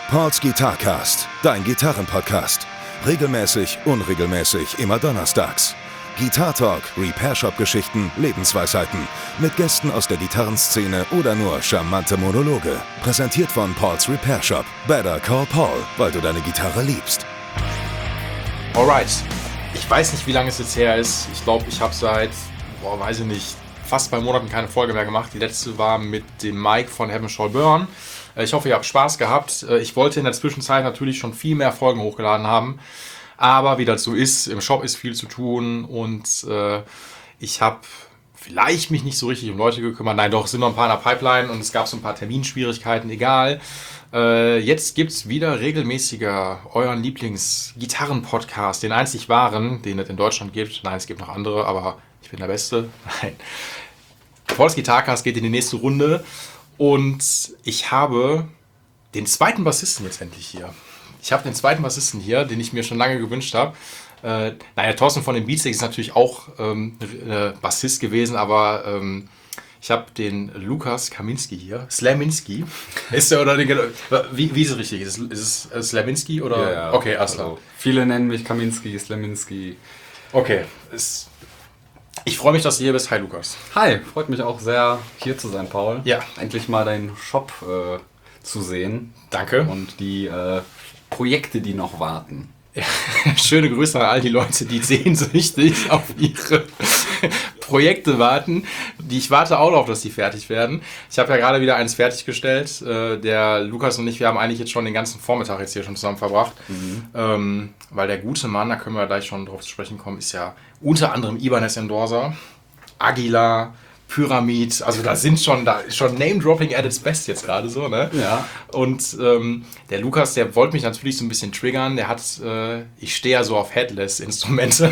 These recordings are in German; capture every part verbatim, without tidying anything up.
Pauls Guitarcast, dein Gitarrenpodcast. Regelmäßig, unregelmäßig, immer donnerstags. Guitar Talk, Repair Shop Geschichten, Lebensweisheiten. Mit Gästen aus der Gitarrenszene oder nur charmante Monologe. Präsentiert von Pauls Repair Shop. Better call Paul, weil du deine Gitarre liebst. Alright. Ich weiß nicht, wie lange es jetzt her ist. Ich glaube, ich habe seit, boah, weiß ich nicht, fast zwei Monaten keine Folge mehr gemacht. Die letzte war mit dem Mike von Heaven Shall Burn. Ich hoffe, ihr habt Spaß gehabt. Ich wollte in der Zwischenzeit natürlich schon viel mehr Folgen hochgeladen haben. Aber wie das so ist, im Shop ist viel zu tun und äh, ich habe vielleicht mich nicht so richtig um Leute gekümmert. Nein, doch, es sind noch ein paar in der Pipeline und es gab so ein paar Terminschwierigkeiten, egal. Äh, jetzt gibt es wieder regelmäßiger euren Lieblings-Gitarren-Podcast, den einzig wahren, den es in Deutschland gibt. Nein, es gibt noch andere, aber ich bin der Beste. Nein. Pauls Guitarcast geht in die nächste Runde und ich habe den zweiten Bassisten jetzt endlich hier. Ich habe den zweiten Bassisten hier, den ich mir schon lange gewünscht habe. Äh, naja, Thorsten von den Beatsteaks ist natürlich auch ähm, äh, Bassist gewesen, aber ähm, ich habe den Lukas Kaminski hier. Slaminski. Ist der oder den, wie, wie ist es richtig? Ist es, ist es Slaminski oder? Ja, ja. Okay, alles klar. Also, viele nennen mich Kaminski, Slaminski. Okay. Es, ich freue mich, dass du hier bist. Hi, Lukas. Hi, freut mich auch sehr, hier zu sein, Paul. Ja. Endlich mal deinen Shop äh, zu sehen. Danke. Und die äh, Projekte, die noch warten. Ja, schöne Grüße an all die Leute, die sehnsüchtig auf ihre Projekte warten. Die ich warte auch noch, dass die fertig werden. Ich habe ja gerade wieder eins fertiggestellt. Der Lukas und ich, wir haben eigentlich jetzt schon den ganzen Vormittag jetzt hier schon zusammen verbracht. Mhm. Ähm, weil der gute Mann, da können wir gleich schon drauf zu sprechen kommen, ist ja unter anderem Ibanez Endorser, Aguilar, Pyramid, also da sind schon, da ist schon Name-Dropping at its best jetzt gerade so, ne? Ja. Und ähm, der Lukas, der wollte mich natürlich so ein bisschen triggern, der hat, äh, ich stehe ja so auf Headless-Instrumente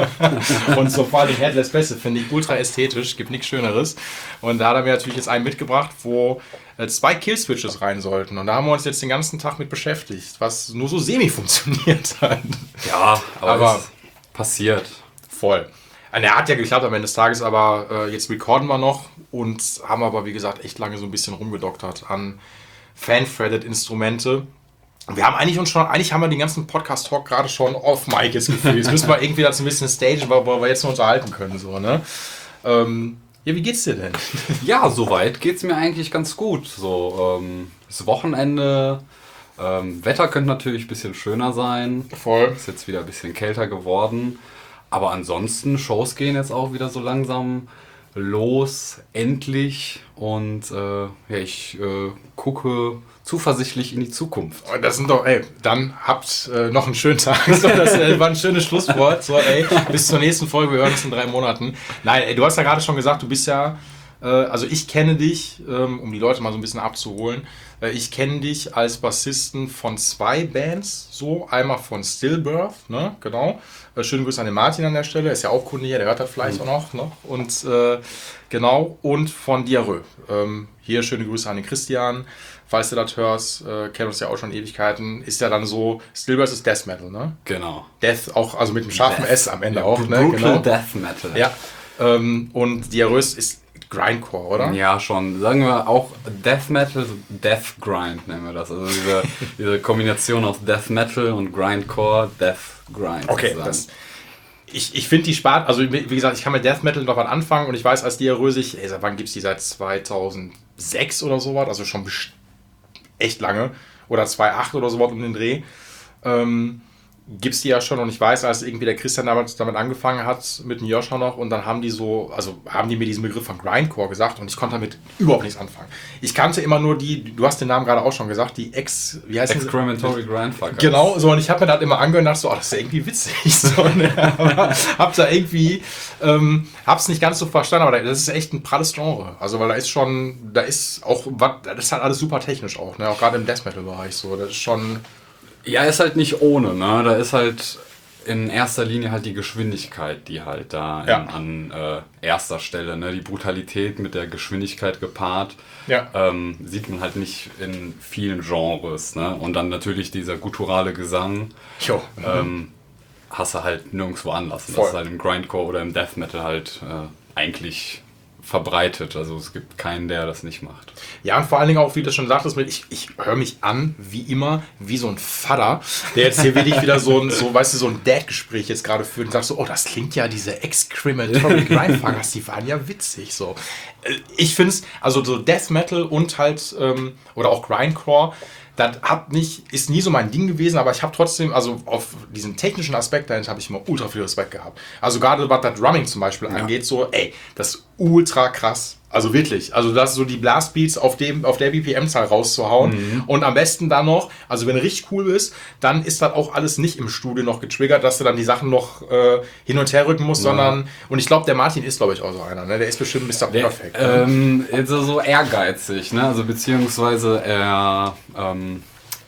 und so vor allem Headless-Bässe finde ich ultra ästhetisch, gibt nichts Schöneres. Und da hat er mir natürlich jetzt einen mitgebracht, wo äh, zwei Kill-Switches rein sollten und da haben wir uns jetzt den ganzen Tag mit beschäftigt, was nur so semi-funktioniert hat. Ja, aber, aber es passiert. Voll. Er hat ja geklappt am Ende des Tages, aber äh, jetzt recorden wir noch und haben aber, wie gesagt, echt lange so ein bisschen rumgedoktert an Fan-Threaded-Instrumente. Wir haben eigentlich uns schon, eigentlich haben wir den ganzen Podcast-Talk gerade schon off-Mic jetzt gefühlt. Jetzt müssen wir irgendwie dazu ein bisschen stagen, wo wir jetzt nur unterhalten können. So, ne? ähm, ja, wie geht's dir denn? Ja, soweit geht's mir eigentlich ganz gut. So, ähm, das Wochenende, ähm, Wetter könnte natürlich ein bisschen schöner sein. Voll. Ist jetzt wieder ein bisschen kälter geworden. Aber ansonsten, Shows gehen jetzt auch wieder so langsam los, endlich. Und äh, ja, ich äh, gucke zuversichtlich in die Zukunft. Das sind doch, ey, dann habt äh, noch einen schönen Tag. So, das äh, war ein schönes Schlusswort. So, ey, bis zur nächsten Folge, wir hören uns in drei Monaten. Nein, ey, du hast ja gerade schon gesagt, du bist ja, äh, also ich kenne dich, ähm, um die Leute mal so ein bisschen abzuholen, äh, ich kenne dich als Bassisten von zwei Bands, so, einmal von Stillbirth, ne, genau. Schönen Grüße an den Martin an der Stelle, ist ja auch Kunde hier, der hört das vielleicht mhm. auch noch. Ne? Und äh, genau, und von Diarrhoe. Ähm, hier schöne Grüße an den Christian, falls du das hörst, äh, kennen uns ja auch schon Ewigkeiten. Ist ja dann so, Stillbirth ist Death Metal, ne? Genau. Death auch, also mit einem scharfen Death. S am Ende ja, auch, Brutal ne? Genau. Death Metal. Ja. Ähm, und Diarrhoe ist Grindcore, oder? Ja, schon. Sagen wir auch Death Metal, Death Grind nennen wir das. Also diese, diese Kombination aus Death Metal und Grindcore, Death Grind. Okay, das, ich, ich finde die Spart, also wie gesagt, ich kann mit Death Metal noch was anfangen und ich weiß, als Diarrhoe sich, ey, wann gibt es die, seit zweitausendsechs oder sowas, also schon echt lange, oder zweitausendacht oder sowas um den Dreh, ähm, gibt es die ja schon und ich weiß, als irgendwie der Christian damals damit angefangen hat, mit dem Joscha noch und dann haben die so, also haben die mir diesen Begriff von Grindcore gesagt und ich konnte damit überhaupt nichts anfangen. Ich kannte immer nur die, du hast den Namen gerade auch schon gesagt, die Ex, wie heißt Excrementory Grindfuckers. Genau, so und ich habe mir das immer angehört und dachte so, oh, das ist ja irgendwie witzig. So, ne? Aber hab da irgendwie, ähm, hab's nicht ganz so verstanden, aber das ist echt ein pralles Genre. Also weil da ist schon, da ist auch, das ist halt alles super technisch auch, ne? Auch gerade im Death Metal Bereich so, das ist schon... Ja, ist halt nicht ohne, ne? Da ist halt in erster Linie halt die Geschwindigkeit, die halt da ja. in, an äh, erster Stelle, ne? Die Brutalität mit der Geschwindigkeit gepaart, ja. ähm, sieht man halt nicht in vielen Genres, ne? Und dann natürlich dieser gutturale Gesang, jo. ähm, hast du halt nirgendwo anlassen. Voll. Das ist halt im Grindcore oder im Death Metal halt äh, eigentlich verbreitet. Also es gibt keinen, der das nicht macht. Ja, und vor allen Dingen auch, wie du schon sagtest, mit ich, ich höre mich an, wie immer, wie so ein Vater, der jetzt hier wirklich wieder so ein, so, weißt du, so ein Dad-Gespräch jetzt gerade führt und sagt so, oh, das klingt ja, diese Excrementory Grindfuckers, die waren ja witzig, so. Ich finde es, also so Death Metal und halt, ähm, oder auch Grindcore, das hat nicht, ist nie so mein Ding gewesen, aber ich habe trotzdem, also auf diesen technischen Aspekt dahinter habe ich immer ultra viel Respekt gehabt. Also gerade was das Drumming zum Beispiel ja. angeht, so, ey, das ist ultra krass. Also wirklich, also das so die Blastbeats auf dem auf der B P M-Zahl rauszuhauen mhm. und am besten dann noch, also wenn du richtig cool bist, dann ist das auch alles nicht im Studio noch getriggert, dass du dann die Sachen noch äh, hin und her rücken musst, ja. sondern, und ich glaube, der Martin ist, glaube ich, auch so einer, ne? Der ist bestimmt Mister Perfect. Der, ähm, also so ehrgeizig, ne? Also beziehungsweise er ähm,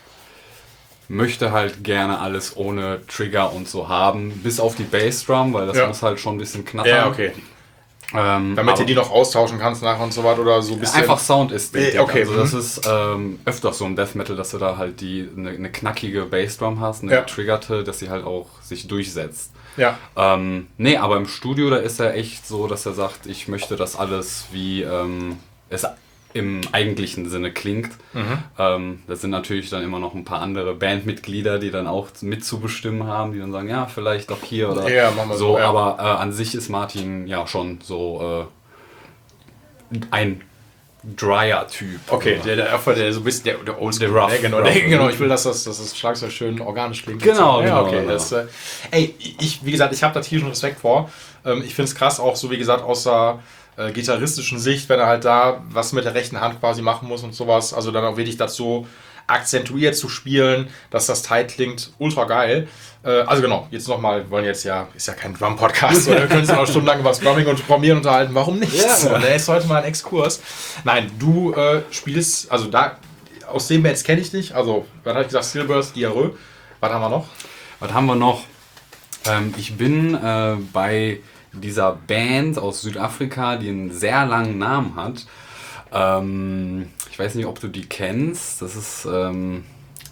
möchte halt gerne alles ohne Trigger und so haben, bis auf die Bassdrum, weil das ja. muss halt schon ein bisschen knattern. Ja, okay. Ähm, Damit du die noch austauschen kannst nachher und so was oder so ein bisschen. Einfach Sound ist äh, okay. Also das ist ähm, öfters so im Death Metal, dass du da halt die eine, eine knackige Bassdrum hast, eine ja. getriggerte, dass sie halt auch sich durchsetzt. Ja. Ähm, nee, aber im Studio, da ist er echt so, dass er sagt, ich möchte das alles wie ähm, es im eigentlichen Sinne klingt. Mhm. Ähm, das sind natürlich dann immer noch ein paar andere Bandmitglieder, die dann auch mitzubestimmen haben, die dann sagen, ja, vielleicht doch hier oder ja, machen wir so. so ja. Aber äh, an sich ist Martin ja schon so äh, ein Dryer-Typ. Okay, der, der, der so ein bisschen der, der Oldschool. Der Rough. Genau, der, genau, ich will, dass das, dass das Schlagzeug schön organisch klingt. Genau, so. ja, genau. Okay, genau. Das, äh, ey, ich, wie gesagt, ich habe da tierischen Respekt vor. Ähm, ich finde es krass, auch so wie gesagt, außer Äh, gitarristischen Sicht, wenn er halt da was mit der rechten Hand quasi machen muss und sowas, also dann auch wirklich das so akzentuiert zu spielen, dass das tight klingt, ultra geil. Äh, also genau, jetzt nochmal, wir wollen jetzt ja, ist ja kein Drum-Podcast, wir können uns ja noch stundenlang über das Drumming und Programmieren unterhalten, warum nicht? Ja, so, ne, ist heute mal ein Exkurs. Nein, du äh, spielst, also da, aus den Bands kenne ich dich, also, was habe ich gesagt, Stillburst, Diarrhoe, was haben wir noch? Was haben wir noch? Ähm, ich bin äh, bei dieser Band aus Südafrika, die einen sehr langen Namen hat. Ähm, ich weiß nicht, ob du die kennst. Das ist, ähm,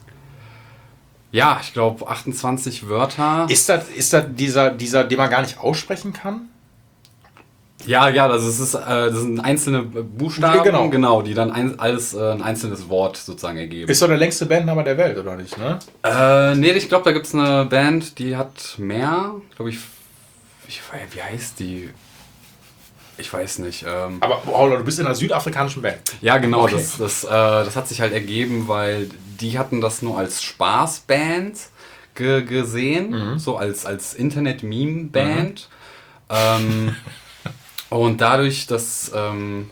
ja, ich glaube, achtundzwanzig Wörter. Ist das, ist das dieser, dieser, den man gar nicht aussprechen kann? Ja, ja, das, ist, äh, das sind einzelne Buchstaben, genau. genau, die dann ein, alles äh, ein einzelnes Wort sozusagen ergeben. Ist doch der längste Bandname der Welt, oder nicht, ne? Äh, nee, ich glaube, da gibt es eine Band, die hat mehr, glaube ich, Ich, wie heißt die? Ich weiß nicht. Ähm Aber Paula, du bist in einer südafrikanischen Band. Ja, genau. Okay. Das, das, äh, das hat sich halt ergeben, weil die hatten das nur als Spaßband ge gesehen, mhm. so als, als Internet-Meme-Band. Mhm. Ähm, und dadurch, dass ähm,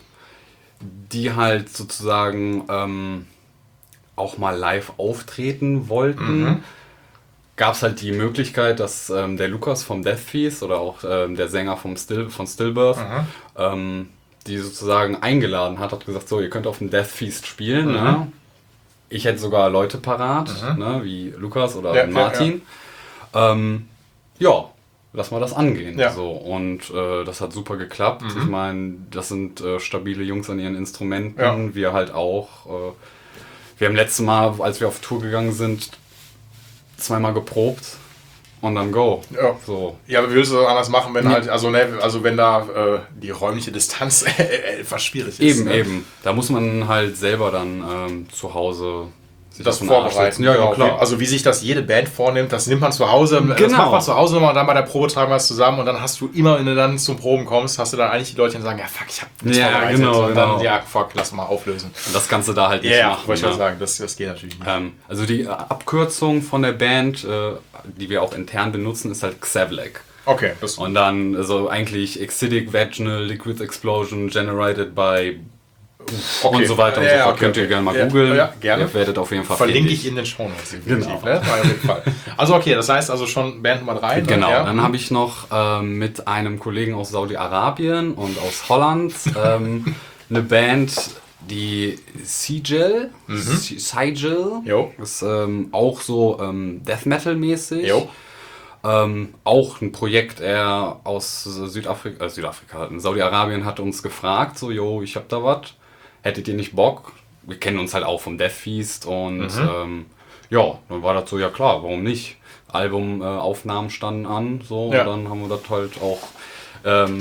die halt sozusagen ähm, auch mal live auftreten wollten, mhm. gab es halt die Möglichkeit, dass ähm, der Lukas vom Death Feast oder auch ähm, der Sänger vom Still, von Stillbirth ähm, die sozusagen eingeladen hat, hat gesagt, so, ihr könnt auf dem Death Feast spielen. Mhm. Ne? Ich hätte sogar Leute parat, mhm. ne, wie Lukas oder ja, Martin. Ja, ähm, ja, lass mal das angehen. Ja. So. Und äh, das hat super geklappt. Mhm. Ich meine, das sind äh, stabile Jungs an ihren Instrumenten. Ja. Wir halt auch. Äh, wir haben letztes Mal, als wir auf Tour gegangen sind, zweimal geprobt und dann go. Ja, so. Ja, aber wie willst du das anders machen, wenn ja. halt, also, ne, also wenn da äh, die räumliche Distanz etwas schwierig ist. Eben, ne? eben. Da muss man halt selber dann ähm, zu Hause sich das vorbereiten. Ja, ja, klar. Also wie sich das jede Band vornimmt, das nimmt man zu Hause, genau. das macht man zu Hause nochmal und dann bei der Probe tragen wir es zusammen und dann hast du immer, wenn du dann zum Proben kommst, hast du dann eigentlich die Leute, die sagen, ja fuck, ich hab nichts ja, vorbereitet. Genau, und dann, genau. ja fuck, lass mal auflösen. Und das Ganze da halt nicht ja, machen. Ja, wollte ich ja sagen, das, das geht natürlich nicht. Ähm, also die Abkürzung von der Band, äh, die wir auch intern benutzen, ist halt Xavlek. Okay. Das und dann also eigentlich Excidic Vaginal Liquid Explosion generated by okay. und so weiter und ja, so fort. okay, Könnt ihr okay. gerne mal ja, googeln. Ja, gerne. Ihr werdet auf jeden Fall Verlinke fähig. ich in den Shownotes. Genau. Ne? Auf jeden Fall. Also okay, das heißt also schon Band Nummer drei. Genau, ja. dann habe ich noch ähm, mit einem Kollegen aus Saudi-Arabien und aus Holland ähm, eine Band, die Sigil, mhm. Sigil, jo. ist ähm, auch so ähm, Death Metal mäßig. Jo. Ähm, auch ein Projekt, er aus Südafrika, äh, Südafrika, in Saudi-Arabien hat uns gefragt, so, yo, ich hab da was, hättet ihr nicht Bock? Wir kennen uns halt auch vom Death Feast und mhm. ähm, ja, dann war das so, ja klar, warum nicht? Albumaufnahmen äh, standen an, so, ja. und dann haben wir das halt auch ähm,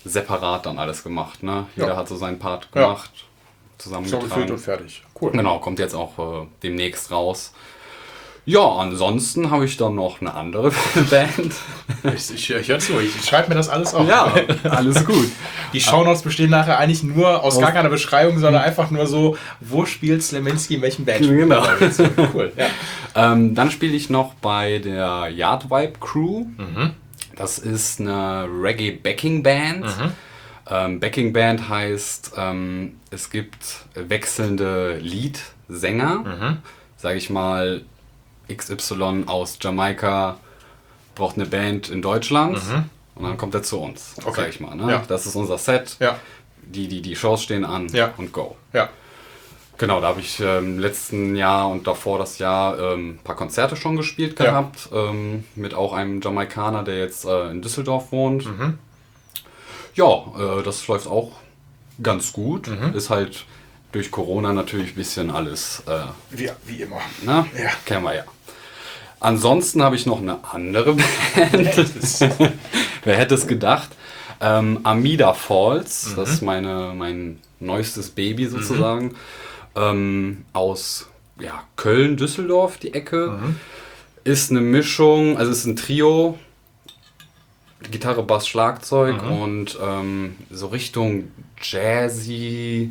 separat dann alles gemacht. Ne? Jeder Ja. hat so seinen Part gemacht, So zusammengetragen. gefüllt und fertig. Cool. Genau, kommt jetzt auch äh, demnächst raus. Ja, ansonsten habe ich dann noch eine andere Band. Ich, ich, ich höre zu, ich schreibe mir das alles auf. Ja, alles gut. Die Shownotes bestehen nachher eigentlich nur aus gar keiner Beschreibung, sondern einfach nur so, wo spielt Sleminski in welchem Band? Genau. Cool, ja. Ähm, dann spiele ich noch bei der Yard Vibe Crew. Mhm. Das ist eine Reggae-Backing-Band. Mhm. Ähm, Backing-Band heißt, ähm, es gibt wechselnde Leadsänger. Mhm. Sage ich mal, X Y aus Jamaika braucht eine Band in Deutschland. Mhm. Und dann kommt er zu uns, okay. Sag ich mal. Ne? Ja. Das ist unser Set. Ja. Die, die, die Shows stehen an ja. und go. Ja. Genau, da habe ich ähm, im letzten Jahr und davor das Jahr ein ähm, paar Konzerte schon gespielt gehabt. Ja. Ähm, mit auch einem Jamaikaner, der jetzt äh, in Düsseldorf wohnt. Mhm. Ja, äh, das läuft auch ganz gut. Mhm. Ist halt durch Corona natürlich ein bisschen alles... Äh, wie, wie immer. Na? Ja. Kennen wir ja. Ansonsten habe ich noch eine andere Band. Wer hätte es gedacht? Ähm, Amida Falls, mhm. das ist meine, mein neuestes Baby sozusagen. Mhm. Ähm, aus ja, Köln, Düsseldorf, die Ecke. Mhm. Ist eine Mischung, also ist ein Trio. Gitarre, Bass, Schlagzeug mhm. und ähm, so Richtung Jazzy,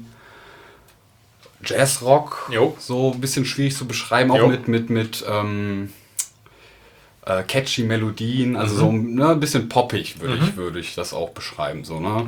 Jazzrock. Jo. So ein bisschen schwierig zu beschreiben, auch jo. mit, mit, mit ähm, Äh, catchy Melodien, also mhm. so ne, ein bisschen poppig würde mhm. ich, würd ich das auch beschreiben. So, ne?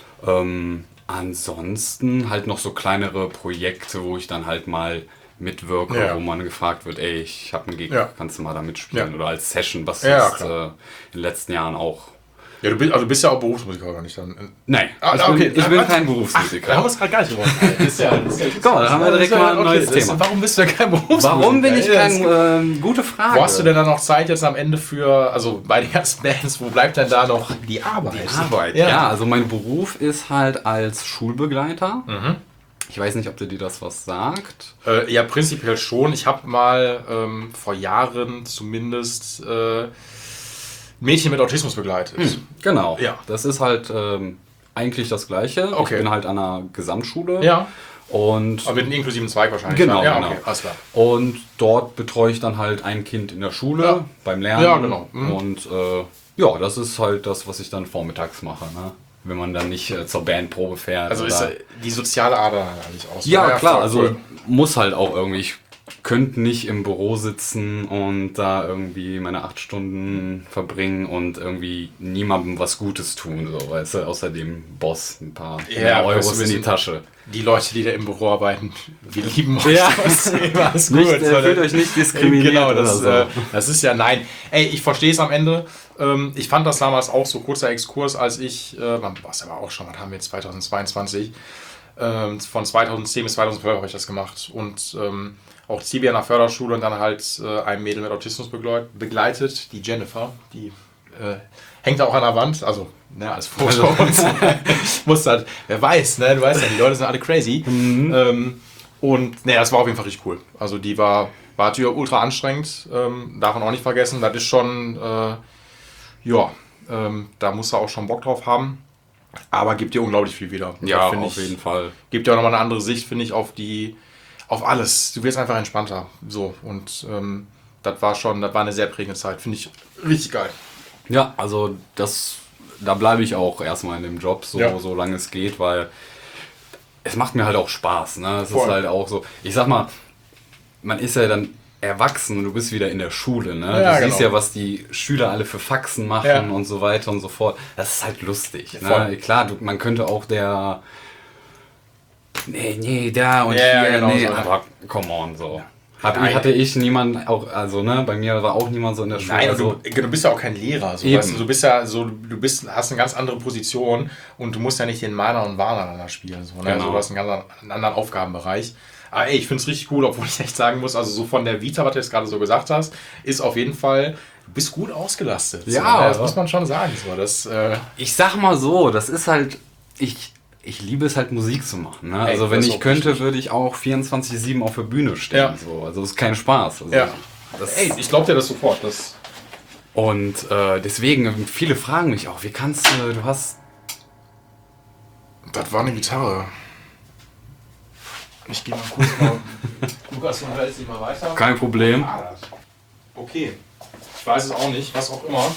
ähm, ansonsten halt noch so kleinere Projekte, wo ich dann halt mal mitwirke, ja. wo man gefragt wird, ey, ich habe einen Gig, ja. kannst du mal da mitspielen? Ja. Oder als Session, was ja, jetzt äh, in den letzten Jahren auch... Ja, du bist, also bist ja auch Berufsmusiker, oder nicht? Dann? Nein, ah, ich, okay. bin, ich bin ach, kein Berufsmusiker. Ach, da haben wir es gerade gar nicht geworden. Das ja, das ja, Guck mal, da haben wir direkt mal ein okay, neues Thema. Ist, warum bist du denn kein Berufsmusiker? Warum bin ich kein... Äh, gute Frage. Wo hast du denn dann noch Zeit jetzt am Ende für, also bei den ganzen Bands, wo bleibt denn da noch die Arbeit? Die Arbeit, ja. ja. Also mein Beruf ist halt als Schulbegleiter. Mhm. Ich weiß nicht, ob dir das was sagt. Äh, ja, prinzipiell schon. Ich habe mal ähm, vor Jahren zumindest... Äh, Mädchen mit Autismus begleitet. Hm, genau. Ja. Das ist halt ähm, eigentlich das Gleiche. Okay. Ich bin halt an einer Gesamtschule. Ja. Und aber mit einem inklusiven Zweig wahrscheinlich. Genau, ja, genau. Okay, alles klar. Und dort betreue ich dann halt ein Kind in der Schule ja. beim Lernen. Ja, genau. Mhm. Und äh, ja, das ist halt das, was ich dann vormittags mache, ne? Wenn man dann nicht äh, zur Bandprobe fährt. Also ist die soziale Ader eigentlich aus. Ja, ja, klar. Also cool. Muss halt auch irgendwie... Ich könnte nicht im Büro sitzen und da irgendwie meine acht Stunden verbringen und irgendwie niemandem was Gutes tun, so, weißt du, außer dem Boss ein paar ja, Euros in die Tasche. Die Leute, die da im Büro arbeiten, wir lieben euch. Ja, alles gut. Nicht, äh, fühlt euch nicht diskriminiert. Genau, das, oder so. äh, das ist ja, nein. Ey, ich verstehe es am Ende. Ähm, ich fand das damals auch so, kurzer Exkurs, als ich, äh, was aber auch schon, was haben wir jetzt zweitausendzweiundzwanzig, ähm, von zweitausendzehn bis zweitausendzwölf habe ich das gemacht und ähm, auch Zivi an der Förderschule und dann halt äh, ein Mädel mit Autismus begleitet, die Jennifer, die äh, hängt da auch an der Wand, also ne, als Foto und muss halt, wer weiß, ne, du weißt ja, die Leute sind alle crazy. Mhm. Ähm, und ne, das war auf jeden Fall richtig cool. Also die war, war natürlich ultra anstrengend, ähm, darf man auch nicht vergessen, das ist schon, äh, ja, ähm, da musst du auch schon Bock drauf haben. Aber gibt dir unglaublich viel wieder. Ja, auf ich, jeden Fall. Gibt dir auch nochmal eine andere Sicht, finde ich, auf die auf alles. Du wirst einfach entspannter. So. Und ähm, das war schon, das war eine sehr prägende Zeit. Finde ich richtig geil. Ja, also das, da bleibe ich auch erstmal in dem Job, so, ja. so lange es geht, weil es macht mir halt auch Spaß. Ne? Es ist halt auch so, ich sag mal, man ist ja dann erwachsen und du bist wieder in der Schule. Ne? Ja, du siehst genau. ja, was die Schüler alle für Faxen machen ja. und so weiter und so fort. Das ist halt lustig. Ja, ne? Klar, du, man könnte auch der nee, nee, da und ja, hier, genau nee, so, aber come on, so. Hab, hatte ich niemanden auch, also ne, bei mir war auch niemand so in der Schule. Nein, also, du, du bist ja auch kein Lehrer, so, weißt du, du bist ja so, du bist, hast eine ganz andere Position und du musst ja nicht den Mahner und Warner da spielen, so, ne? Genau. Also, du hast einen ganz einen anderen Aufgabenbereich. Aber ey, ich finde es richtig cool, obwohl ich echt sagen muss, also so von der Vita, was du jetzt gerade so gesagt hast, ist auf jeden Fall, du bist gut ausgelastet. Ja, so, ne? Das muss man schon sagen. So, das, äh ich sag mal so, das ist halt, ich... Ich liebe es halt, Musik zu machen. Ne? Ey, also wenn ich könnte, richtig. würde ich auch vierundzwanzig sieben auf der Bühne stehen. Ja. So. Also das ist kein Spaß. Also ja. das Ey, ich glaube dir das sofort. Das und äh, deswegen, viele fragen mich auch, wie kannst du, du hast Das war eine Gitarre. Ich gehe mal kurz mal. Lukas, unterhältst dich mal weiter. Kein Problem. Okay. Ich weiß es auch nicht, was auch immer.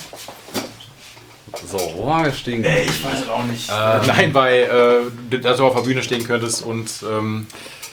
So, wo waren wir stehen? Nee, ich weiß es auch nicht. Ähm, Nein, bei, äh, dass du auf der Bühne stehen könntest und. Ähm,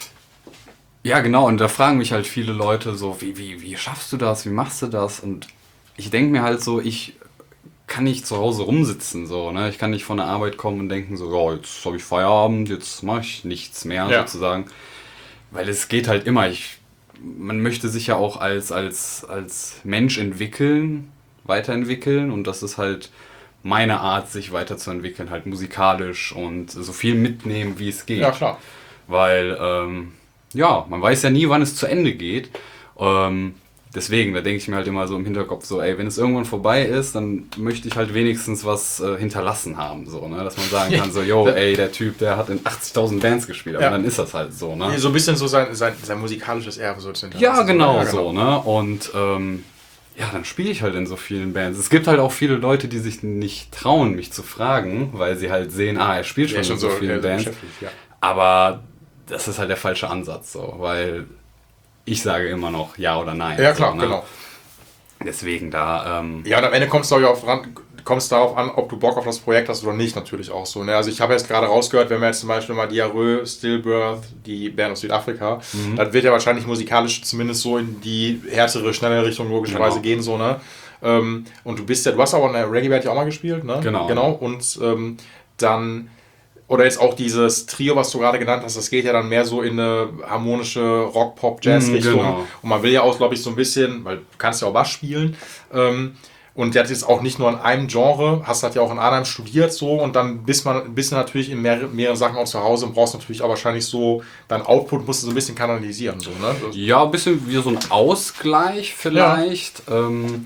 ja, genau, und da fragen mich halt viele Leute so, wie, wie, wie schaffst du das, wie machst du das? Und ich denke mir halt so, ich kann nicht zu Hause rumsitzen, so, ne? Ich kann nicht von der Arbeit kommen und denken so, ja, jetzt habe ich Feierabend, jetzt mache ich nichts mehr, ja. sozusagen. Weil es geht halt immer, ich, man möchte sich ja auch als, als, als Mensch entwickeln, weiterentwickeln und das ist halt meine Art, sich weiterzuentwickeln, halt musikalisch und so viel mitnehmen, wie es geht. Ja, klar. Weil, ähm, ja, man weiß ja nie, wann es zu Ende geht. Ähm, deswegen, da denke ich mir halt immer so im Hinterkopf so, ey, wenn es irgendwann vorbei ist, dann möchte ich halt wenigstens was äh, hinterlassen haben, so, ne? Dass man sagen kann, so, yo, ey, der Typ, der hat in achtzigtausend Bands gespielt, aber ja. dann ist das halt so, ne? So ein bisschen so sein, sein, sein musikalisches Erbe so zu hinterlassen. Ja, genau, ja, genau. so, ne? Und, ähm, ja, dann spiele ich halt in so vielen Bands. Es gibt halt auch viele Leute, die sich nicht trauen, mich zu fragen, weil sie halt sehen, ah, er spielt schon, ja, schon in so, so vielen Bands. Ja. Aber das ist halt der falsche Ansatz, so, weil ich sage immer noch ja oder nein. Ja, klar, so, ne? genau. Deswegen da. Ähm ja, und am Ende kommst du auch ran, kommst darauf an, ob du Bock auf das Projekt hast oder nicht, natürlich auch so. Ne? Also ich habe jetzt gerade rausgehört, wenn wir jetzt zum Beispiel mal Diarrhoe, Stillbirth, die Band aus Südafrika, mhm. das wird ja wahrscheinlich musikalisch zumindest so in die härtere, schnellere Richtung logischerweise genau. gehen, so, ne? Ähm, und du bist ja, du hast aber in der Reggae-Band ja auch mal gespielt, ne? Genau. Genau. Und ähm, dann, oder jetzt auch dieses Trio, was du gerade genannt hast, das geht ja dann mehr so in eine harmonische Rock-Pop-Jazz-Richtung. Genau. Und man will ja auch, glaube ich, so ein bisschen, weil du kannst ja auch Bass spielen, ähm, und der hat jetzt auch nicht nur in einem Genre, hast halt ja auch in Arnhem studiert so und dann bist man bist du natürlich in mehr, mehreren Sachen auch zu Hause und brauchst natürlich auch wahrscheinlich so, dein Output musst du so ein bisschen kanalisieren. So, ne? Ja, ein bisschen wie so ein Ausgleich vielleicht. Ja. Ähm,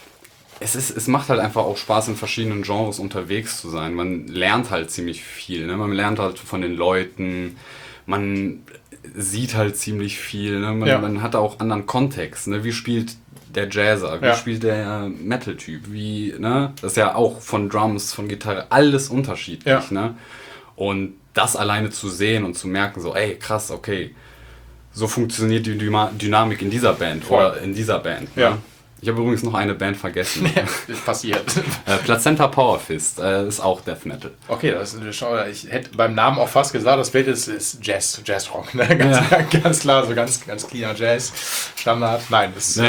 es, ist, es macht halt einfach auch Spaß, in verschiedenen Genres unterwegs zu sein. Man lernt halt ziemlich viel. Ne? Man lernt halt von den Leuten, man sieht halt ziemlich viel. Ne? Man, ja. man hat auch anderen Kontext. Ne? Wie spielt der Jazzer, wie ja. spielt der Metal-Typ, wie, ne, das ist ja auch von Drums, von Gitarre, alles unterschiedlich, ja. ne, und das alleine zu sehen und zu merken, so, ey, krass, okay, so funktioniert die Dyma- Dynamik in dieser Band Voll. oder in dieser Band, ne? ja. Ich habe übrigens noch eine Band vergessen. Das passiert. äh, Placenta Power Fist äh, ist auch Death Metal. Okay, das ist, ich hätte beim Namen auch fast gesagt, das Bild ist, ist Jazz, Jazzrock. Ne? Ganz, ja. ganz klar, so ganz, ganz cleaner Jazz. Standard. Nein, das ist. Nee.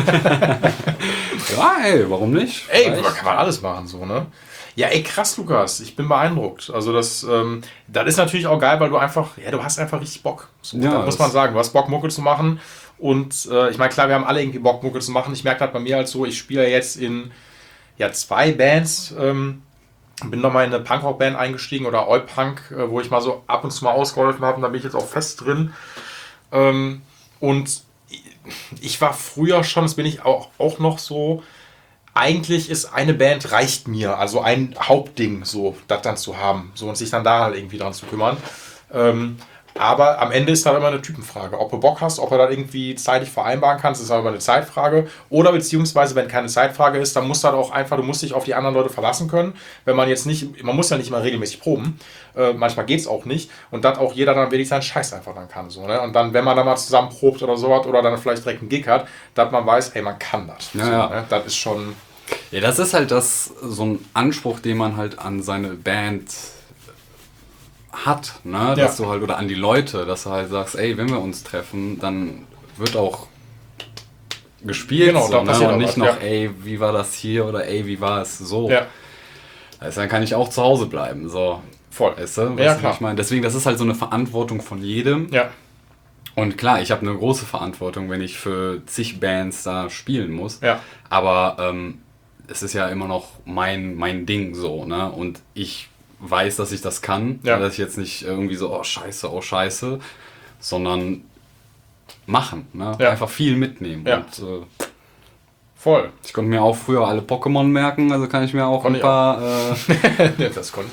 Ja, ey, warum nicht? Ey, Vielleicht. kann man alles machen, so, ne? Ja, ey, krass, Lukas. Ich bin beeindruckt. Also, das, ähm, das ist natürlich auch geil, weil du einfach, ja, du hast einfach richtig Bock. So, ja, muss man sagen. Du hast Bock, Mucke zu machen. Und äh, ich meine, klar, wir haben alle irgendwie Bock, Mucke zu machen. Ich merke halt bei mir halt so, ich spiele jetzt in ja, zwei Bands. Ähm, bin nochmal in eine Punkrock-Band eingestiegen oder Oi-Punk, äh, wo ich mal so ab und zu mal ausgeholfen habe. Und da bin ich jetzt auch fest drin. Ähm, und ich war früher schon, das bin ich auch, auch noch so, eigentlich ist eine Band reicht mir, also ein Hauptding, so, das dann zu haben, so, und sich dann da halt irgendwie dran zu kümmern. Ähm, aber am Ende ist dann immer eine Typenfrage. Ob du Bock hast, ob du das irgendwie zeitlich vereinbaren kannst, ist aber eine Zeitfrage. Oder beziehungsweise, wenn keine Zeitfrage ist, dann musst du halt auch einfach, du musst dich auf die anderen Leute verlassen können. Wenn man jetzt nicht, man muss ja nicht immer regelmäßig proben. Äh, manchmal geht es auch nicht. Und dass auch jeder dann wirklich seinen Scheiß einfach dann kann. So, ne? Und dann, wenn man dann mal zusammen probt oder sowas, oder dann vielleicht direkt einen Gig hat, dass man weiß, ey, man kann das. Ja, so, ja. Ne? Das ist schon... Ja, das ist halt das, so ein Anspruch, den man halt an seine Band hat, ne? Dass ja. du halt, oder an die Leute, dass du halt sagst, ey, wenn wir uns treffen, dann wird auch gespielt, genau, so, da ne? Und nicht was, noch, ja. ey, wie war das hier oder ey, wie war es so. Ja. Also dann kann ich auch zu Hause bleiben, so. Voll. Weißt du, ja, was klar. ich meine? Deswegen, das ist halt so eine Verantwortung von jedem. Ja. Und klar, ich habe eine große Verantwortung, wenn ich für zig Bands da spielen muss. Ja. Aber ähm, es ist ja immer noch mein, mein Ding so, ne? Und ich weiß, dass ich das kann, ja. dass ich jetzt nicht irgendwie so, oh scheiße, oh scheiße, sondern machen, ne? Ja. Einfach viel mitnehmen. Ja. Und, äh, voll. Ich konnte mir auch früher alle Pokémon merken, also kann ich mir auch Konnt ein paar... Auch. Äh, das konnte ich auch.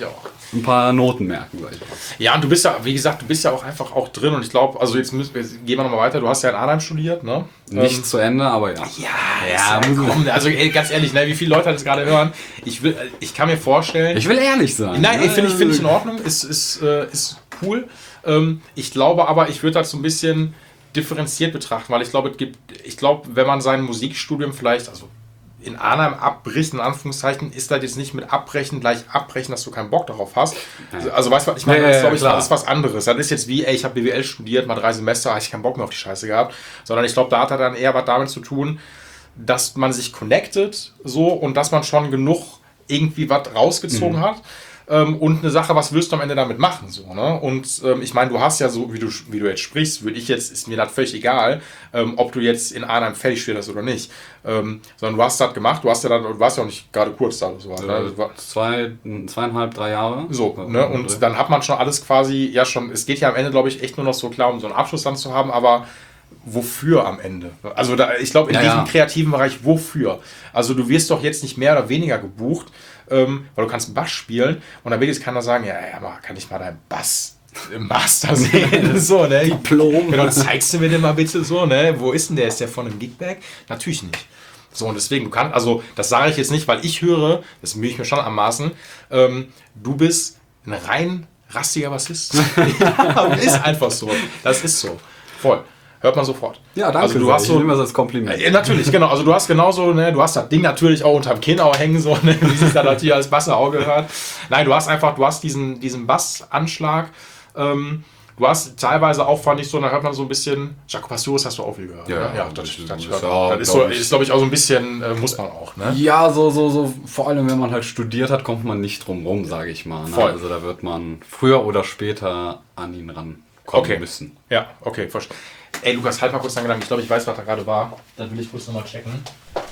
ein paar Noten merken, sag ich mal. Ja, und du bist ja, wie gesagt, du bist ja auch einfach auch drin und ich glaube, also jetzt, müssen, jetzt gehen wir nochmal weiter, du hast ja in Arnhem studiert, ne? Nicht ähm, zu Ende, aber ja. Ja, ja, komm, also ey, ganz ehrlich, ne, wie viele Leute das gerade hören, ich will, ich kann mir vorstellen... Ich will ehrlich sein. Nein, ne? finde ich, find ich in Ordnung, ist, ist, äh, ist cool. Ähm, ich glaube aber, ich würde das so ein bisschen differenziert betrachten, weil ich glaube, es gibt, ich glaube, wenn man sein Musikstudium vielleicht, also in Arnhem abbricht, in Anführungszeichen, ist das jetzt nicht mit abbrechen, gleich abbrechen, dass du keinen Bock darauf hast. Also, also weißt du, was ich meine? Ja, Das ja, glaube ich, klar. das ist was anderes. Das ist jetzt wie, ey, ich habe B W L studiert, mal drei Semester, habe ich keinen Bock mehr auf die Scheiße gehabt. Sondern ich glaube, da hat er dann eher was damit zu tun, dass man sich connectet, so, und dass man schon genug irgendwie was rausgezogen Mhm. hat. Ähm, und eine Sache, was wirst du am Ende damit machen? So, ne? Und ähm, ich meine, du hast ja so, wie du, wie du jetzt sprichst, würde ich jetzt, ist mir das völlig egal, ähm, ob du jetzt in Arnhem fertig studierst oder nicht. Ähm, sondern du hast das gemacht, du hast ja dann, du warst ja auch nicht gerade kurz da oder so. Ne? Äh, zwei, zweieinhalb, drei Jahre. So, ne? Und dann hat man schon alles quasi, ja schon, es geht ja am Ende, glaube ich, echt nur noch so klar, um so einen Abschluss dann zu haben, aber wofür am Ende? Also da, ich glaube, in Ja, diesem ja. kreativen Bereich, wofür? Also du wirst doch jetzt nicht mehr oder weniger gebucht, ähm, weil du kannst einen Bass spielen und dann will jetzt keiner sagen, ja, ja, mal, kann ich mal deinen Bass im Master sehen? so, ne? Diplom. Genau, zeigst du mir den mal bitte so, ne? Wo ist denn der? Ist der von einem Gigback? Natürlich nicht. So, und deswegen, du kannst, also das sage ich jetzt nicht, weil ich höre, das mühe ich mir schon am Maßen, ähm, du bist ein rein rastiger Bassist. Ja, ist einfach so. Das ist so. Voll. Hört man sofort. Ja, danke. Also du sehr. hast ich so, nehme das als Kompliment. ja, natürlich, genau. Also du hast genauso, ne, du hast das Ding natürlich auch unterm Kinn auch hängen, so, ne, wie sich da natürlich als Basser gehört. Nein, du hast einfach, du hast diesen, diesen Bassanschlag. Ähm, du hast teilweise auch, fand ich so, da hört man so ein bisschen, Jaco Pastorius hast du auch viel gehört. Ja, ne? ja, das, das- das, das hört ist man. auch, Das ist, so, glaub ich- ist glaube ich, auch so ein bisschen, äh, muss man auch, ne? Ja, so, so, so, vor allem wenn man halt studiert hat, kommt man nicht drum rum, sage ich mal. Ne? Voll. Also da wird man früher oder später an ihn rankommen Okay. müssen. Ja, okay, verstehe. Ey, Lukas, halt mal kurz deinen Gedanken. Ich glaube, ich weiß, was da gerade war. Dann will ich kurz nochmal checken.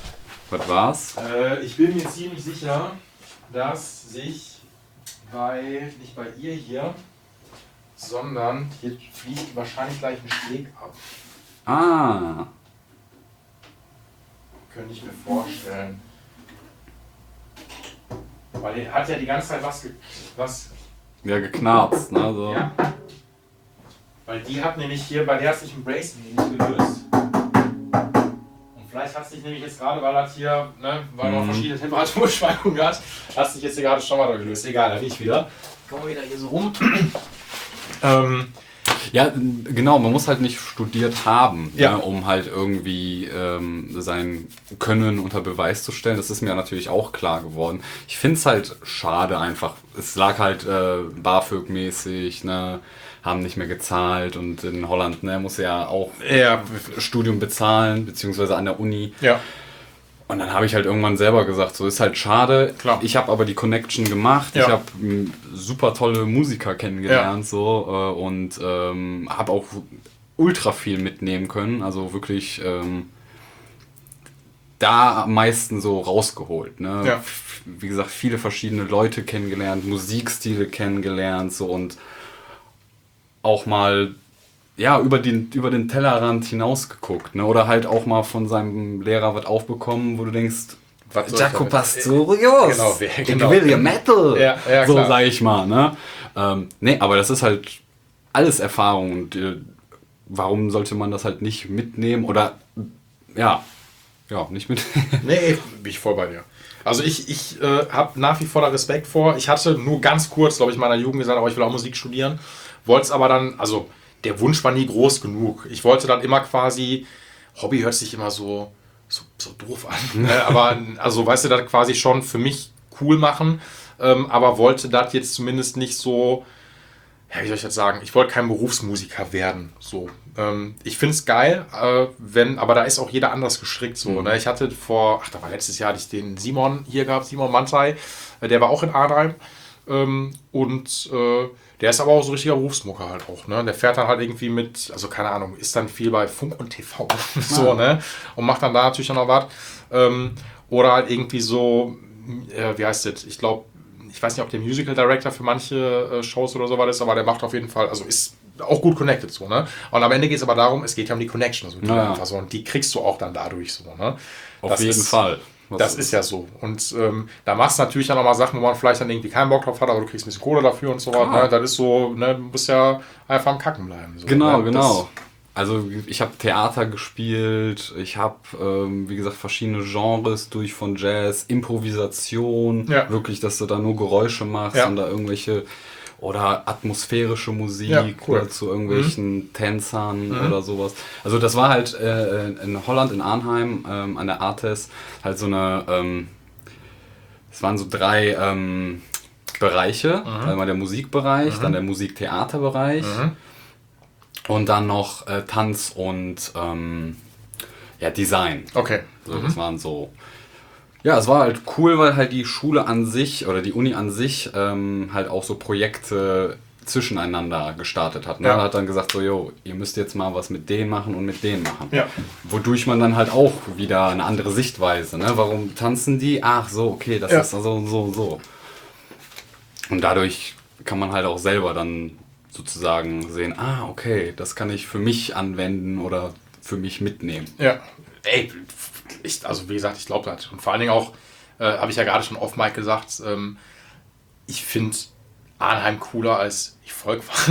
Was war's? Äh, ich bin mir ziemlich sicher, dass sich bei, nicht bei ihr hier, sondern hier fliegt wahrscheinlich gleich ein Steg ab. Ah, Könnte ich mir vorstellen. Weil er hat ja die ganze Zeit was... Ge was ja, geknarzt, ne? So. ja. Weil die hat nämlich hier, bei der hat sich ein Brace nicht gelöst. Und vielleicht hat es sich nämlich jetzt gerade, weil das hier, ne, weil man Mhm. verschiedene Temperaturschwankungen hat, hat sich jetzt hier gerade schon mal gelöst. Egal, dann nicht wieder. Kommen wir wieder hier so rum. ähm, Ja, genau, man muss halt nicht studiert haben, Ja. ne, um halt irgendwie ähm, sein Können unter Beweis zu stellen. Das ist mir natürlich auch klar geworden. Ich finde es halt schade einfach. Es lag halt äh, BAföG-mäßig, ne, haben nicht mehr gezahlt und in Holland ne, muss ja auch ja, Studium bezahlen, beziehungsweise an der Uni. ja. Und dann habe ich halt irgendwann selber gesagt, so ist halt schade. Klar. Ich habe aber die Connection gemacht. Ja. Ich habe m, super tolle Musiker kennengelernt so äh, und ähm, habe auch ultra viel mitnehmen können. Also wirklich ähm, da am meisten so rausgeholt. Ne? Ja. F- Wie gesagt, viele verschiedene Leute kennengelernt, Musikstile kennengelernt so und auch mal ja, über den, über den Tellerrand hinausgeguckt, ne? Oder halt auch mal von seinem Lehrer was aufbekommen, wo du denkst, Was soll Jaco ich damit? Pastorius, Genau, wer- ich genau. will ja Metal, Ja, ja, so klar. sag ich mal, ne? Ähm, nee, aber das ist halt alles Erfahrung und äh, warum sollte man das halt nicht mitnehmen oder, ja, ja, nicht mit. Nee, bin ich voll bei dir. Also ich, ich äh, habe nach wie vor da Respekt vor. Ich hatte nur ganz kurz, glaube ich, in meiner Jugend gesagt, aber ich will auch Musik studieren. Wollte es aber dann, also der Wunsch war nie groß genug. Ich wollte dann immer quasi, Hobby hört sich immer so, so, so doof an, ne? Aber also weißt du, das quasi schon für mich cool machen, ähm, aber wollte das jetzt zumindest nicht so, ja, wie soll ich das sagen, ich wollte kein Berufsmusiker werden, so. Ähm, ich finde es geil, äh, wenn, aber da ist auch jeder anders gestrickt, so, Mhm. ne? Ich hatte vor, ach, da war letztes Jahr, hatte ich den Simon hier gehabt, Simon Mantai, äh, der war auch in Arnhem, ähm, und äh, der ist aber auch so ein richtiger Berufsmucker halt auch, ne? Der fährt dann halt irgendwie mit, also keine Ahnung, ist dann viel bei Funk und T V, so, ne? Und macht dann da natürlich dann noch was. Ähm, oder halt irgendwie so, äh, wie heißt das? Ich glaube, ich weiß nicht, ob der Musical Director für manche äh, Shows oder so was ist, aber der macht auf jeden Fall, also ist auch gut connected, so, ne? Und am Ende geht es aber darum, es geht ja um die Connection, so, die Ja, ja. einfach so, und die kriegst du auch dann dadurch so, ne? Auf Das jeden ist, Fall. Was das ist ja so. Und ähm, da machst du natürlich dann nochmal Sachen, wo man vielleicht dann irgendwie keinen Bock drauf hat, aber du kriegst ein bisschen Kohle dafür und so weiter. Ne? Das ist so, ne, du musst ja einfach am Kacken bleiben. So, Genau, ne? genau. Also ich habe Theater gespielt, ich habe, ähm, wie gesagt, verschiedene Genres durch, von Jazz, Improvisation, Ja. wirklich, dass du da nur Geräusche machst Ja. und da irgendwelche, oder atmosphärische Musik, Ja, cool. oder zu irgendwelchen Tänzern oder sowas. Also das war halt äh, in Holland, in Arnheim, ähm, an der Artes, halt so eine, ähm, es waren so drei ähm, Bereiche, einmal der Musikbereich, dann der Musiktheaterbereich, und dann noch äh, Tanz und ähm, ja, Design. Okay. So, das waren so. Ja, es war halt cool, weil halt die Schule an sich oder die Uni an sich ähm, halt auch so Projekte zwischeneinander gestartet hat. Ne? Ja. Hat dann gesagt so, jo, ihr müsst jetzt mal was mit denen machen und mit denen machen. Ja. Wodurch man dann halt auch wieder eine andere Sichtweise, ne? Warum tanzen die? Ach so, okay, das Ja. ist also so, so. Und dadurch kann man halt auch selber dann sozusagen sehen, ah, okay, das kann ich für mich anwenden oder für mich mitnehmen. Ja, ey, ich, also wie gesagt, ich glaube das. Und vor allen Dingen auch, äh, habe ich ja gerade schon off Mic gesagt, ähm, ich finde Arnheim cooler als die Volkwang.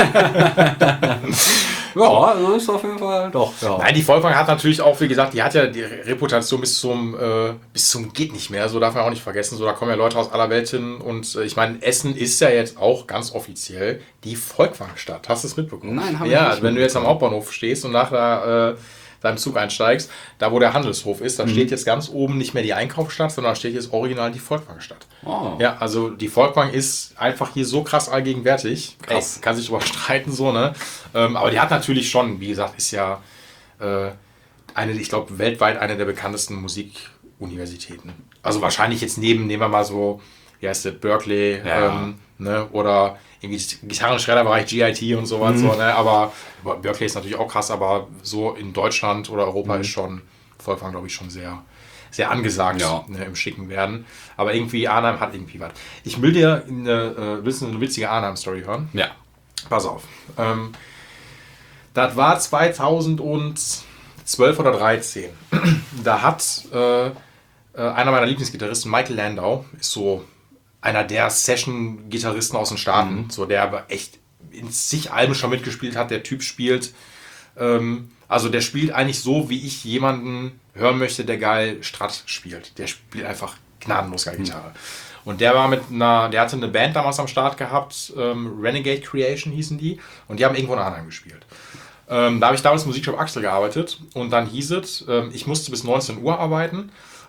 Ja, also ist auf jeden Fall doch. Ja. Nein, die Volkwang hat natürlich auch, wie gesagt, die hat ja die Reputation bis zum, äh, bis zum geht nicht mehr, so darf man auch nicht vergessen. So, da kommen ja Leute aus aller Welt hin und äh, ich meine, Essen ist ja jetzt auch ganz offiziell die Volkwangstadt. Hast du es mitbekommen? Nein, habe ich Ja, nicht wenn du jetzt am Hauptbahnhof stehst und nach der, äh, deinem Zug einsteigst, da wo der Handelshof ist, da steht jetzt ganz oben nicht mehr die Einkaufsstadt, sondern da steht jetzt original die Volkwangstadt. Oh. Ja, also die Volkwang ist einfach hier so krass allgegenwärtig. Krass. Ey, kann sich drüber streiten, so, ne? Ähm, aber die hat natürlich schon, wie gesagt, ist ja äh, eine, ich glaube, weltweit eine der bekanntesten Musikuniversitäten. Also wahrscheinlich jetzt neben, nehmen wir mal so, wie heißt das, Berkeley, Ja. ähm, ne? Oder irgendwie Gitarrenschredderbereich G I T und sowas, so, ne? Aber aber Berkeley ist natürlich auch krass, aber so in Deutschland oder Europa ist schon Volkwang, glaube ich, schon sehr, sehr angesagt, Ja. ne, im Schicken werden. Aber irgendwie Arnheim hat irgendwie was. Ich will dir eine, äh, willst du eine witzige Arnheim-Story hören? Ja. Pass auf. Ähm, das war zweitausendzwölf oder dreizehn. Da hat äh, äh, einer meiner Lieblingsgitarristen, Michael Landau, ist so einer der Session-Gitarristen aus den Staaten, so der aber echt in zig Alben schon mitgespielt hat. Der Typ spielt, ähm, also der spielt eigentlich so, wie ich jemanden hören möchte, der geil Strat spielt. Der spielt einfach gnadenlos geil Gitarre. Und der war mit einer, der hatte eine Band damals am Start gehabt, ähm, Renegade Creation hießen die, und die haben irgendwo in Arnheim gespielt. Ähm, da habe ich damals im Musikshop Axel gearbeitet und dann hieß es, ähm, ich musste bis neunzehn Uhr arbeiten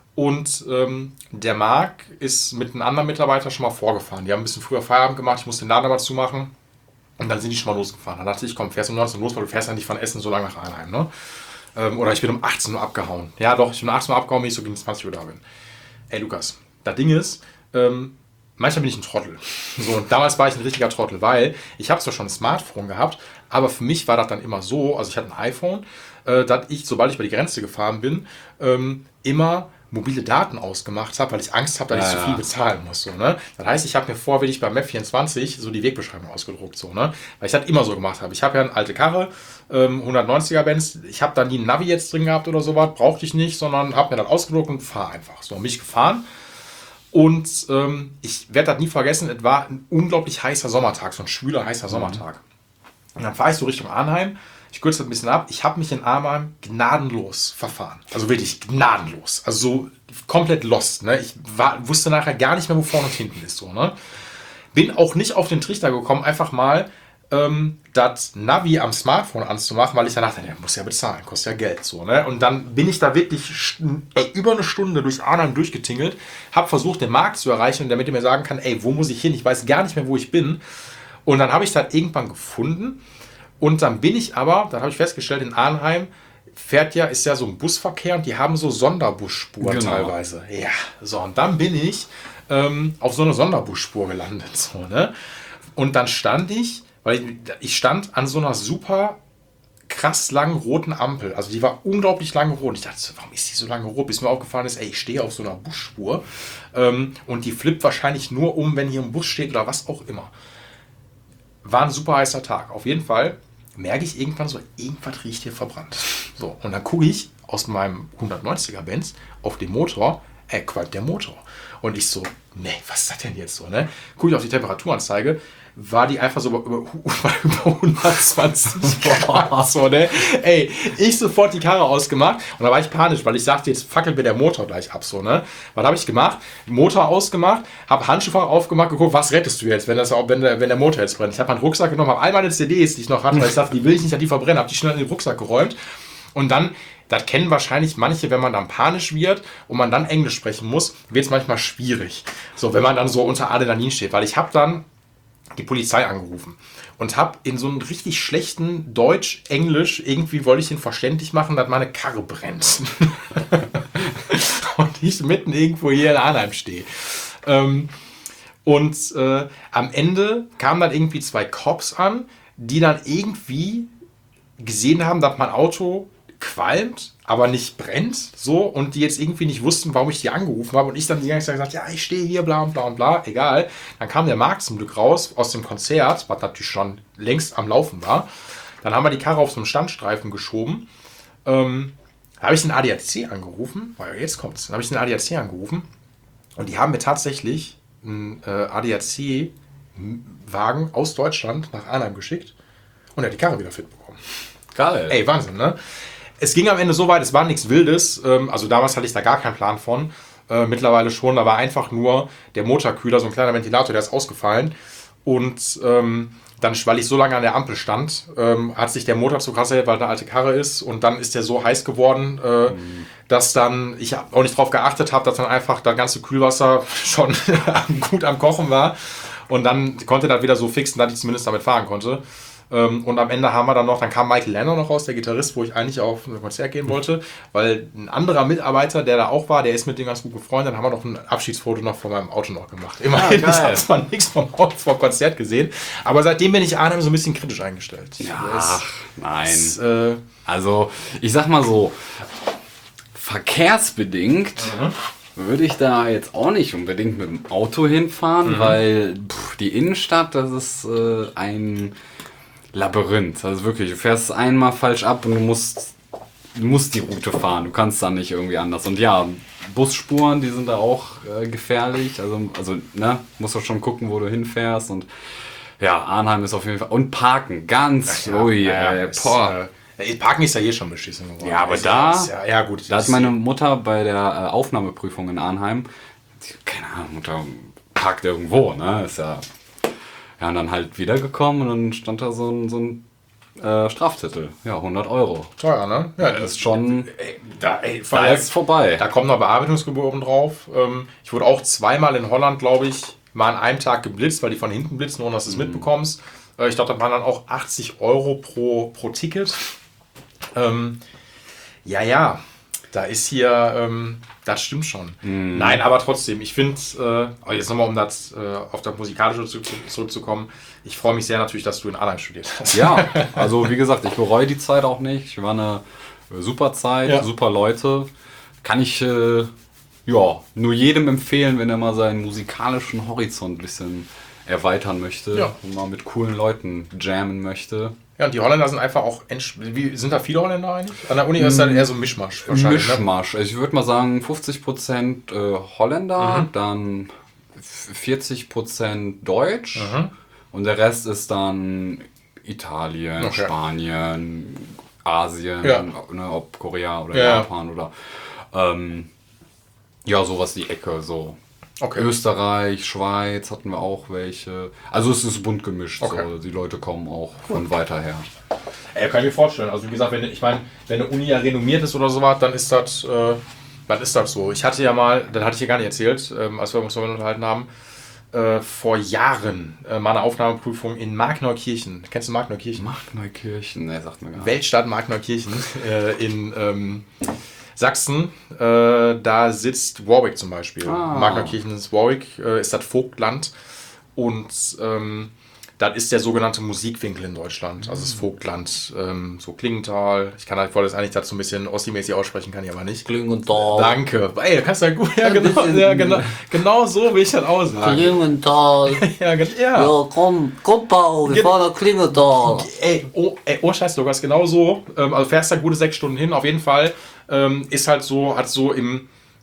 und ähm, der Marc ist mit einem anderen Mitarbeiter schon mal vorgefahren. Die haben ein bisschen früher Feierabend gemacht, ich musste den Laden aber zumachen und dann sind die schon mal losgefahren. Dann dachte ich, komm, fährst um neunzehn Uhr los, weil du fährst ja nicht von Essen so lange nach Arnheim, ne? Ähm, oder ich bin um achtzehn Uhr abgehauen. Ja doch, ich bin um achtzehn Uhr abgehauen, wenn ich so gegen zwanzig Uhr da bin. Ey Lukas, das Ding ist, ähm, manchmal bin ich ein Trottel. So, und damals war ich ein richtiger Trottel, weil ich habe zwar schon ein Smartphone gehabt, aber für mich war das dann immer so, also ich hatte ein iPhone, äh, dass ich, sobald ich über die Grenze gefahren bin, ähm, immer mobile Daten ausgemacht habe, weil ich Angst habe, dass ich Ja, zu viel ja. bezahlen muss. So, ne? Das heißt, ich habe mir vorher wirklich beim Map vierundzwanzig so die Wegbeschreibung ausgedruckt, so, ne? Weil ich das immer so gemacht habe. Ich habe ja eine alte Karre, ähm, hundertneunziger Benz, ich habe da nie ein Navi jetzt drin gehabt oder sowas, brauchte ich nicht, sondern habe mir das ausgedruckt und fahre einfach. So, mich gefahren. Und ähm, ich werde das nie vergessen, es war ein unglaublich heißer Sommertag, so ein schwüler, heißer Sommertag. Und dann fahre ich so Richtung Arnheim. Ich kürze das ein bisschen ab. Ich habe mich in Arnheim gnadenlos verfahren. Also wirklich gnadenlos. Also so komplett lost. Ne? Ich war, wusste nachher gar nicht mehr, wo vorne und hinten ist. So, ne? Bin auch nicht auf den Trichter gekommen, einfach mal ähm, das Navi am Smartphone anzumachen, weil ich dann dachte, der muss ja bezahlen, kostet ja Geld. So, ne? Und dann bin ich da wirklich st- ey, über eine Stunde durch Arnheim durchgetingelt, habe versucht, den Markt zu erreichen, damit er mir sagen kann, ey, wo muss ich hin? Ich weiß gar nicht mehr, wo ich bin. Und dann habe ich das irgendwann gefunden. Und dann bin ich aber, dann habe ich festgestellt, in Arnheim fährt ja, ist ja so ein Busverkehr und die haben so Sonderbusspur Genau. teilweise. Ja, so, und dann bin ich ähm, auf so eine Sonderbusspur gelandet. So, ne? Und dann stand ich, weil ich, ich stand an so einer super krass langen roten Ampel. Also die war unglaublich lange rot. Ich dachte, so, warum ist die so lange rot? Bis mir aufgefallen ist, ey, ich stehe auf so einer Busspur ähm, und die flippt wahrscheinlich nur um, wenn hier ein Bus steht oder was auch immer. War ein super heißer Tag. Auf jeden Fall merke ich irgendwann so, irgendwas riecht hier verbrannt. So, und dann gucke ich aus meinem hundertneunziger Benz auf den Motor. ey, qualmt der Motor. Und ich so, nee, was ist das denn jetzt so, ne? Guck ich auf die Temperaturanzeige, war die einfach so über, über, über hundertzwanzig Grad, so, ne? Ey, ich sofort die Karre ausgemacht und da war ich panisch, weil ich sagte, jetzt fackelt mir der Motor gleich ab, so, ne? Was habe ich gemacht? Motor ausgemacht, habe Handschuhfach aufgemacht, geguckt, was rettest du jetzt, wenn, das, wenn, der, wenn der Motor jetzt brennt? Ich habe meinen Rucksack genommen, habe all meine C Ds, die ich noch hatte, weil ich dachte, die will ich nicht, die verbrennen, habe die schnell in den Rucksack geräumt und dann, das kennen wahrscheinlich manche, wenn man dann panisch wird und man dann Englisch sprechen muss, wird es manchmal schwierig, so, wenn man dann so unter Adrenalin steht, weil ich habe dann die Polizei angerufen und habe in so einem richtig schlechten Deutsch, Englisch, irgendwie wollte ich ihn verständlich machen, dass meine Karre brennt. Und ich mitten irgendwo hier in Arnheim stehe. Ähm, und äh, am Ende kamen dann irgendwie zwei Cops an, die dann irgendwie gesehen haben, dass mein Auto qualmt, aber nicht brennt, so, und die jetzt irgendwie nicht wussten, warum ich die angerufen habe und ich dann die ganze Zeit gesagt, ja, ich stehe hier, bla und bla und bla, egal. Dann kam der Marc zum Glück raus aus dem Konzert, was natürlich schon längst am Laufen war. Dann haben wir die Karre auf so einen Standstreifen geschoben. Ähm, da habe ich den A D A C angerufen, weil jetzt kommt's, dann habe ich den A D A C angerufen und die haben mir tatsächlich einen äh, A D A C-Wagen aus Deutschland nach Arnheim geschickt und er hat die Karre wieder fit bekommen. Geil. Ey, Wahnsinn, ne? Es ging am Ende so weit, es war nichts Wildes. Also damals hatte ich da gar keinen Plan von. Äh, mittlerweile schon, da war einfach nur der Motorkühler, so ein kleiner Ventilator, der ist ausgefallen. Und ähm, dann, weil ich so lange an der Ampel stand, ähm, hat sich der Motor zu krass erhält, weil eine alte Karre ist. Und dann ist der so heiß geworden, äh, mhm. dass dann, ich auch nicht drauf geachtet habe, dass dann einfach das ganze Kühlwasser schon gut am Kochen war. Und dann konnte das wieder so fixen, dass ich zumindest damit fahren konnte. Und am Ende haben wir dann noch, dann kam Michael Lennon noch raus, der Gitarrist, wo ich eigentlich auf ein Konzert gehen wollte, weil ein anderer Mitarbeiter, der da auch war, der ist mit dem ganz gut befreundet, dann haben wir noch ein Abschiedsfoto noch von meinem Auto noch gemacht. Immerhin, ah, ich habe zwar nichts vom, vom Konzert gesehen, aber seitdem bin ich Arnheim so ein bisschen kritisch eingestellt. Ach, nein. Ist, äh, also, ich sag mal so, verkehrsbedingt mhm. würde ich da jetzt auch nicht unbedingt mit dem Auto hinfahren, mhm. weil pff, die Innenstadt, das ist äh, ein Labyrinth. Also wirklich, du fährst einmal falsch ab und du musst, du musst die Route fahren. Du kannst dann nicht irgendwie anders. Und ja, Busspuren, die sind da auch äh, gefährlich. Also, also ne, musst du schon gucken, wo du hinfährst. Und ja, Arnheim ist auf jeden Fall. Und Parken, ganz ja, ui, ja, äh, ist, äh, Parken ist ja hier schon beschissen geworden. Ja, aber ist, da, ist ja, ja, gut, da hat meine Mutter bei der äh, Aufnahmeprüfung in Arnheim, die, keine Ahnung, Mutter parkt irgendwo, ne, ist ja. Ja, und dann halt wiedergekommen und dann stand da so ein, so ein äh, Strafzettel. Ja, hundert Euro. Teuer, ne? Ja, das ist schon. Ey, da, ey, da ist vorbei. Da kommt noch Bearbeitungsgebühr oben drauf. Ähm, ich wurde auch zweimal in Holland, glaube ich, mal an einem Tag geblitzt, weil die von hinten blitzen, ohne dass du es mhm. mitbekommst. Äh, ich glaube, da waren dann auch achtzig Euro pro, pro Ticket. Ähm, ja, ja. Da ist hier, ähm, das stimmt schon. Mm. Nein, aber trotzdem, ich finde, äh, jetzt nochmal, um das äh, auf das Musikalische zurück, zurückzukommen, ich freue mich sehr natürlich, dass du in Arnheim studiert hast. Ja, also wie gesagt, ich bereue die Zeit auch nicht. Ich war eine super Zeit, ja. super Leute. Kann ich äh, ja, nur jedem empfehlen, wenn er mal seinen musikalischen Horizont ein bisschen erweitern möchte ja. und mal mit coolen Leuten jammen möchte. Ja, und die Holländer sind einfach auch, wie, sind da viele Holländer eigentlich? An der Uni ist dann eher so ein Mischmasch wahrscheinlich. Mischmasch. Ne? Ich würde mal sagen fünfzig Prozent äh, Holländer, mhm. dann vierzig Prozent Deutsch mhm. und der Rest ist dann Italien, okay. Spanien, Asien, ja. ne, ob Korea oder ja. Japan oder ähm, ja, sowas die Ecke, so. Okay. Österreich, Schweiz hatten wir auch welche. Also es ist bunt gemischt. Okay. So. Die Leute kommen auch von weiter her. Ey, kann ich mir vorstellen. Also wie gesagt, wenn ich meine, wenn eine Uni ja renommiert ist oder sowas, dann ist das, äh, dann ist das so. Ich hatte ja mal, das hatte ich dir gar nicht erzählt, ähm, als wir uns darüber unterhalten haben, äh, vor Jahren äh, mal eine Aufnahmeprüfung in Markneukirchen. Kennst du Markneukirchen? Markneukirchen, ne, sagt mir gar nicht. Weltstadt Markneukirchen äh, in ähm, Sachsen, äh, da sitzt Warwick zum Beispiel. Ah. Markneukirchen ist Warwick, äh, ist das Vogtland. Und ähm, das ist der sogenannte Musikwinkel in Deutschland. Also das Vogtland, ähm, so Klingenthal. Ich kann halt voll das eigentlich dazu ein bisschen Ossi-mäßig aussprechen, kann ich aber nicht. Klingenthal. Danke. Ey, du kannst ja gut. Ja, genau, ja, genau, genau so will ich das aussagen. Klingenthal. ja, ja. ja, komm, komm, Paul, wir fahren nach Klingenthal. Ey, oh, ey, oh Scheiß, Lukas, genau so. Ähm, also fährst da gute sechs Stunden hin, auf jeden Fall. Ähm, ist halt so, hat so im,